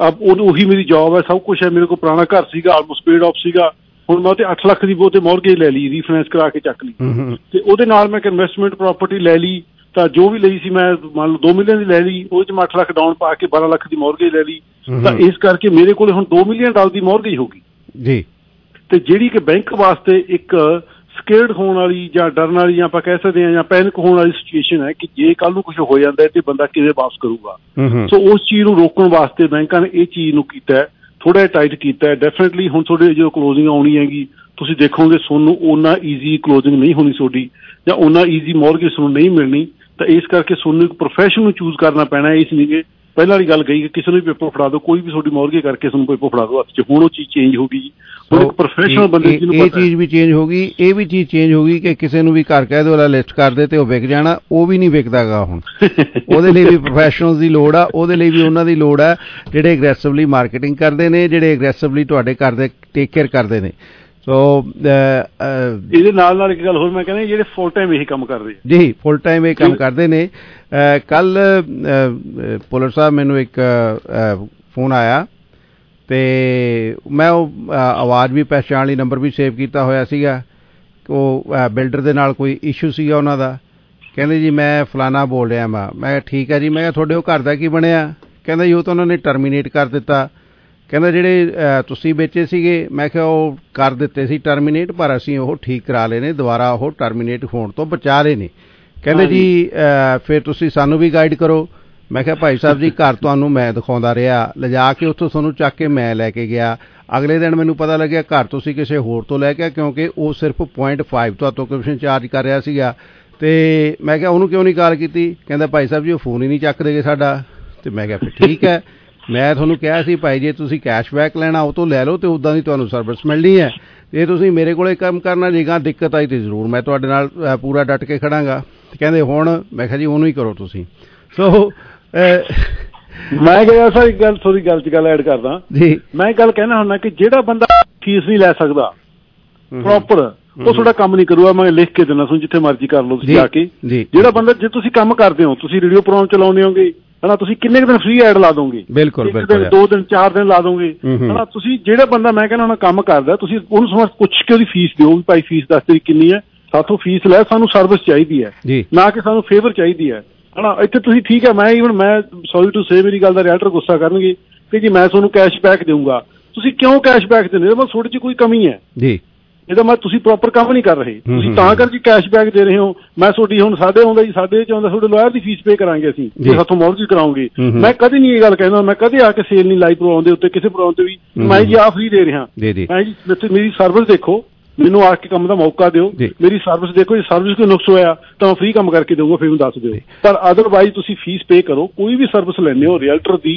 ਉਹੀ ਮੇਰੀ ਜੌਬ ਹੈ, ਸਭ ਕੁਛ ਹੈ, ਮੇਰੇ ਕੋਲ ਪੁਰਾਣਾ ਘਰ ਸੀਗਾ, ਆਲਮੋਸਟ ਪੇਡ ਆਫ ਸੀਗਾ। ਹੁਣ ਮੈਂ ਉੱਥੇ 8 ਲੱਖ ਦੀ ਬਹੁਤੇ ਮੌਰਗੇਜ ਲੈ ਲਈ, ਰੀਫਾਈਨੈਂਸ ਕਰਾ ਕੇ ਚੱਕ ਲਈ, ਤੇ ਉਹਦੇ ਨਾਲ ਮੈਂ ਇੱਕ ਇਨਵੈਸਟਮੈਂਟ ਪ੍ਰਾਪਰਟੀ ਲੈ ਲਈ। ਤਾਂ ਜੋ ਵੀ ਲਈ ਸੀ ਮੈਂ ਮੰਨ ਲਓ 2 ਮਿਲੀਅਨ ਦੀ ਲੈ ਲਈ, ਉਹਦੇ ਚ ਮੈਂ 8 ਲੱਖ ਡਾਊਨ ਪਾ ਕੇ 12 ਲੱਖ ਦੀ ਮੌਰਗੇਜ ਲੈ ਲਈ। ਤਾਂ ਇਸ ਕਰਕੇ ਮੇਰੇ ਕੋਲ ਹੁਣ $2 ਮਿਲੀਅਨ ਦੀ ਮੌਰਗੇਜ ਹੋ ਗਈ ਜੀ। ਤੇ ਜਿਹੜੀ ਕਿ ਬੈਂਕ ਵਾਸਤੇ ਇੱਕ ਸਕੇਅਰਡ ਹੋਣ ਵਾਲੀ ਜਾਂ ਡਰਨ ਵਾਲੀ ਜਾਂ ਆਪਾਂ ਕਹਿ ਸਕਦੇ ਹਾਂ ਜਾਂ ਪੈਨਿਕ ਹੋਣ ਵਾਲੀ ਸਿਚੁਏਸ਼ਨ ਹੈ ਕਿ ਜੇ ਕੱਲ ਨੂੰ ਕੁਝ ਹੋ ਜਾਂਦਾ ਤੇ ਬੰਦਾ ਕਿਵੇਂ ਵਾਪਸ ਕਰੂਗਾ। ਸੋ ਉਸ ਚੀਜ਼ ਨੂੰ ਰੋਕਣ ਵਾਸਤੇ ਬੈਂਕਾਂ ਨੇ ਇਹ ਚੀਜ਼ ਨੂੰ ਕੀਤਾ, ਥੋੜਾ ਜਿਹਾ ਟਾਈਟ ਕੀਤਾ। ਡੈਫੀਨਿਟਲੀ ਹੁਣ ਤੁਹਾਡੇ ਜਦੋਂ ਕਲੋਜ਼ਿੰਗ ਆਉਣੀ ਹੈਗੀ, ਤੁਸੀਂ ਦੇਖੋਗੇ ਤੁਹਾਨੂੰ ਓਨਾ ਈਜ਼ੀ ਕਲੋਜ਼ਿੰਗ ਨਹੀਂ ਹੋਣੀ ਤੁਹਾਡੀ, ਜਾਂ ਓਨਾ ਈਜ਼ੀ ਮੌਰਗੇਜ ਤੁਹਾਨੂੰ ਨਹੀਂ ਮਿਲਣੀ। ਤਾਂ ਇਸ ਕਰਕੇ ਤੁਹਾਨੂੰ ਇੱਕ ਪ੍ਰੋਫੈਸ਼ਨ ਨੂੰ ਚੂਜ਼ ਕਰਨਾ ਪੈਣਾ। ਇਸ ਨਹੀਂ ਕਿ ਪਹਿਲਾਂ ਵਾਲੀ ਗੱਲ ਗਈ ਕਿ ਕਿਸੇ ਨੂੰ ਵੀ ਪੇਪਰ ਫੜਾ ਦਿਓ, ਕੋਈ ਵੀ ਤੁਹਾਡੀ ਮੌਰਗੇਜ ਕਰਕੇ ਤੁਹਾਨੂੰ ਪੇਪਰ ਫੜਾ ਦਿਓ ਹੱਥ 'ਚ। ਹੁਣ ਉਹ ਚੀਜ਼ ਚੇਂਜ ਹੋ ਗਈ, ਹੁਣ ਇੱਕ ਪ੍ਰੋਫੈਸ਼ਨਲ ਬੰਦੇ ਜਿਹਨੂੰ ਇਹ ਚੀਜ਼ ਵੀ ਚੇਂਜ ਹੋ ਗਈ। ਇਹ ਵੀ ਚੀਜ਼ ਚੇਂਜ ਹੋ ਗਈ ਕਿ ਕਿਸੇ ਨੂੰ ਵੀ ਘਰ ਕਹਿ ਦਿਓ ਲਿਸਟ ਕਰ ਦੇ ਤੇ ਉਹ ਵਿਕ ਜਾਣਾ, ਉਹ ਵੀ ਨਹੀਂ ਵਿਕਦਾਗਾ ਹੁਣ। ਉਹਦੇ ਲਈ ਵੀ ਪ੍ਰੋਫੈਸ਼ਨਲਸ ਦੀ ਲੋੜ ਆ, ਉਹਦੇ ਲਈ ਵੀ ਉਹਨਾਂ ਦੀ ਲੋੜ ਆ ਜਿਹੜੇ ਐਗਰੈਸਿਵਲੀ ਮਾਰਕੀਟਿੰਗ ਕਰਦੇ ਨੇ, ਜਿਹੜੇ ਐਗਰੈਸਿਵਲੀ ਤੁਹਾਡੇ ਘਰ ਦੇ ਟੇਕ ਕੇਅਰ ਕਰਦੇ ਨੇ। ਸੋ ਇਹਦੇ ਨਾਲ ਇੱਕ ਗੱਲ ਹੋਰ ਮੈਂ ਕਹਿੰਦਾ, ਜਿਹੜੇ ਫੁੱਲ ਟਾਈਮ ਇਹੀ ਕੰਮ ਕਰਦੇ ਜੀ, ਫੁੱਲ ਟਾਈਮ ਇਹ ਕੰਮ ਕਰਦੇ ਨੇ। ਕੱਲ ਭੁੱਲਰ ਸਾਹਿਬ ਮੈਨੂੰ ਇੱਕ ਫੋਨ ਆਇਆ ਤੇ ਮੈਂ ਉਹ ਆਵਾਜ਼ ਵੀ ਪਹਿਚਾਣ ਲਈ, ਨੰਬਰ ਵੀ ਸੇਵ ਕੀਤਾ ਹੋਇਆ ਸੀਗਾ। ਉਹ ਬਿਲਡਰ ਦੇ ਨਾਲ ਕੋਈ ਇਸ਼ੂ ਸੀਗਾ ਉਹਨਾਂ ਦਾ। ਕਹਿੰਦੇ ਜੀ ਮੈਂ ਫਲਾਣਾ ਬੋਲ ਰਿਹਾ। ਮੈਂ ਕਿਹਾ ਠੀਕ ਹੈ ਜੀ। ਮੈਂ ਕਿਹਾ ਤੁਹਾਡੇ ਉਹ ਘਰ ਦਾ ਕੀ ਬਣਿਆ? ਕਹਿੰਦਾ ਜੀ ਉਹ ਤਾਂ ਉਹਨਾਂ ਨੇ ਟਰਮੀਨੇਟ ਕਰ ਦਿੱਤਾ। ਕਹਿੰਦਾ ਜਿਹੜੇ ਤੁਸੀਂ ਵੇਚੇ ਸੀਗੇ, ਮੈਂ ਕਿਹਾ ਉਹ ਕਰ ਦਿੱਤੇ ਸੀ ਟਰਮੀਨੇਟ, ਪਰ ਅਸੀਂ ਉਹ ਠੀਕ ਕਰਾ ਲਏ ਨੇ, ਦੁਬਾਰਾ ਉਹ ਟਰਮੀਨੇਟ ਹੋਣ ਤੋਂ ਬਚਾ ਰਹੇ ਨੇ। ਕਹਿੰਦੇ ਜੀ ਫਿਰ ਤੁਸੀਂ ਸਾਨੂੰ ਵੀ ਗਾਈਡ ਕਰੋ। ਮੈਂ ਕਿਹਾ ਭਾਈ ਸਾਹਿਬ ਜੀ ਘਰ ਤੁਹਾਨੂੰ ਮੈਂ ਦਿਖਾਉਂਦਾ ਰਿਹਾ, ਲਿਜਾ ਕੇ ਉੱਥੋਂ ਤੁਹਾਨੂੰ ਚੱਕ ਕੇ ਮੈਂ ਲੈ ਕੇ ਗਿਆ। ਅਗਲੇ ਦਿਨ ਮੈਨੂੰ ਪਤਾ ਲੱਗਿਆ ਘਰ ਤੁਸੀਂ ਕਿਸੇ ਹੋਰ ਤੋਂ ਲੈ ਕੇ, ਕਿਉਂਕਿ ਉਹ ਸਿਰਫ 0.5 ਤੁਹਾਤੋਂ ਕਮਿਸ਼ਨ ਚਾਰਜ ਕਰ ਰਿਹਾ ਸੀਗਾ। ਤੇ ਮੈਂ ਕਿਹਾ ਉਹਨੂੰ ਕਿਉਂ ਨਹੀਂ ਕਾਲ ਕੀਤੀ? ਕਹਿੰਦਾ ਭਾਈ ਸਾਹਿਬ ਜੀ ਉਹ ਫੋਨ ਹੀ ਨਹੀਂ ਚੱਕਦੇਗੇ ਸਾਡਾ। ਤੇ ਮੈਂ ਕਿਹਾ ਫਿਰ ਠੀਕ ਹੈ, ਮੈਂ ਤੁਹਾਨੂੰ ਕਿਹਾ ਸੀ ਭਾਈ ਜੇ ਤੁਸੀਂ ਕੈਸ਼ਬੈਕ ਲੈਣਾ ਉਹ ਤੋਂ ਲੈ ਲਓ ਤੇ ਉੱਦਾਂ ਦੀ ਤੁਹਾਨੂੰ ਸਰਵਿਸ ਮਿਲਣੀ ਹੈ। ਜੇ ਤੁਸੀਂ ਮੇਰੇ ਕੋਲੇ ਕੰਮ ਕਰਨਾ ਜੇਗਾ, ਦਿੱਕਤ ਆਈ ਤੇ ਜ਼ਰੂਰ ਮੈਂ ਤੁਹਾਡੇ ਨਾਲ ਪੂਰਾ ਡਟ ਕੇ ਖੜਾਂਗਾ। ਕਹਿੰਦੇ ਹੁਣ? ਮੈਂ ਕਿਹਾ ਜੀ ਉਹਨੂੰ ਹੀ ਕਰੋ ਤੁਸੀਂ। ਸੋ ਮੈਂ ਕਿਹਾ ਸਰ ਇੱਕ ਗੱਲ, ਥੋੜੀ ਗੱਲ 'ਚ ਗੱਲ ਐਡ ਕਰਦਾ ਜੀ। ਮੈਂ ਇੱਕ ਗੱਲ ਕਹਿਣਾ ਹੁੰਦਾ ਕਿ ਜਿਹੜਾ ਬੰਦਾ ਫੀਸ ਨਹੀਂ ਲੈ ਸਕਦਾ ਪ੍ਰੋਪਰ, ਉਹ ਤੁਹਾਡਾ ਕੰਮ ਨਹੀਂ ਕਰੂਗਾ। ਮੈਂ ਲਿਖ ਕੇ ਦਿੰਦਾ ਤੁਹਾਨੂੰ, ਜਿੱਥੇ ਮਰਜ਼ੀ ਕਰ ਲਓ ਤੁਸੀਂ ਜਾ ਕੇ। ਜਿਹੜਾ ਬੰਦਾ, ਜੇ ਤੁਸੀਂ ਕੰਮ ਕਰਦੇ ਹੋ, ਤੁਸੀਂ ਰੇਡੀਓ ਪ੍ਰੋਗਰਾਮ ਚਲਾਉਂਦੇ ਹੋਗੇ ਹਨਾ, ਤੁਸੀਂ ਕਿੰਨੇ ਕੁ ਦਿਨ ਫ੍ਰੀ ਐਡ ਲਾ ਦੋਗੇ? ਬਿਲਕੁਲ 2 ਦਿਨ 4 ਦਿਨ ਲਾ ਦੋਗੇ ਹਨਾ। ਤੁਸੀਂ ਜਿਹੜਾ ਬੰਦਾ ਮੈਂ ਕਹਿੰਦਾ ਹੁਣ ਕੰਮ ਕਰਦਾ, ਤੁਸੀਂ ਉਹਨੂੰ ਸਮਝ ਪੁੱਛ ਕੇ ਉਹਦੀ ਫੀਸ ਦਿਓ ਵੀ ਭਾਈ ਫੀਸ ਦੱਸ ਤੇਰੀ ਕਿੰਨੀ ਹੈ, ਸਾਥੋਂ ਫੀਸ ਲੈ, ਸਾਨੂੰ ਸਰਵਿਸ ਚਾਹੀਦੀ ਹੈ, ਨਾ ਕਿ ਸਾਨੂੰ ਫੇਵਰ ਚਾਹੀਦੀ ਹੈ ਹਨਾ। ਇੱਥੇ ਤੁਸੀਂ ਠੀਕ ਹੈ, ਮੈਂ ਸੌਰੀ ਟੂ ਸੇ ਮੇਰੀ ਗੱਲ ਦਾ ਰਿਐਲਟਰ ਗੁੱਸਾ ਕਰਨਗੇ ਕਿ ਜੀ ਮੈਂ ਤੁਹਾਨੂੰ ਕੈਸ਼ਬੈਕ ਦੇਵਾਂਗਾ। ਤੁਸੀਂ ਕਿਉਂ ਕੈਸ਼ਬੈਕ ਦਿੰਦੇ ਹੋ? ਮੈਂ ਤੁਹਾਡੇ 'ਚ ਕੋਈ ਕਮੀ ਹੈ ਜੀ, ਇਹਦਾ ਮੈਂ ਤੁਸੀਂ ਪ੍ਰੋਪਰ ਕੰਮ ਨਹੀਂ ਕਰ ਰਹੇ। ਤੁਸੀਂ ਤਾਂ ਕਰਕੇ ਕੈਸ਼ਬੈਕ ਦੇ ਰਹੇ ਹੋ। ਮੈਂ ਤੁਹਾਡੀ ਹੁਣ ਸਾਡੇ ਆਉਂਦਾ ਜੀ, ਸਾਡੇ 'ਚ ਆਉਂਦਾ ਤੁਹਾਡੇ ਲਾਇਰ ਦੀ ਫੀਸ ਪੇ ਕਰਾਂਗੇ ਅਸੀਂ, ਜੇ ਸਾਥੋਂ ਮੌਰਗੇਜ ਕਰਾਉਂਗੇ। ਮੈਂ ਕਦੇ ਨਹੀਂ ਇਹ ਗੱਲ ਕਹਿੰਦਾ, ਮੈਂ ਕਦੇ ਆ ਕੇ ਸੇਲ ਨਹੀਂ ਲਾਈ ਪ੍ਰੋਗਰਾਮ ਦੇ ਉੱਤੇ, ਕਿਸੇ ਪ੍ਰੋਗਰਾਮ ਤੇ ਵੀ ਮੈਂ ਜੀ ਆ ਫ੍ਰੀ ਦੇ ਰਿਹਾ। ਮੈਂ ਜੀ ਮੇਰੀ ਸਰਵਿਸ ਦੇਖੋ, ਮੈਨੂੰ ਆ ਕੇ ਕੰਮ ਦਾ ਮੌਕਾ ਦਿਓ, ਮੇਰੀ ਸਰਵਿਸ ਦੇਖੋ। ਜੇ ਸਰਵਿਸ ਕੋਈ ਨੁਕਸ ਹੋਇਆ ਤਾਂ ਮੈਂ ਫ੍ਰੀ ਕੰਮ ਕਰਕੇ ਦਊਂਗਾ, ਫਿਰ ਮੈਨੂੰ ਦੱਸ ਦਿਓ। ਪਰ ਅਦਰਵਾਈਜ਼ ਤੁਸੀਂ ਫੀਸ ਪੇ ਕਰੋ। ਕੋਈ ਵੀ ਸਰਵਿਸ ਲੈਂਦੇ ਹੋ ਰੀਅਲਟਰ ਦੀ,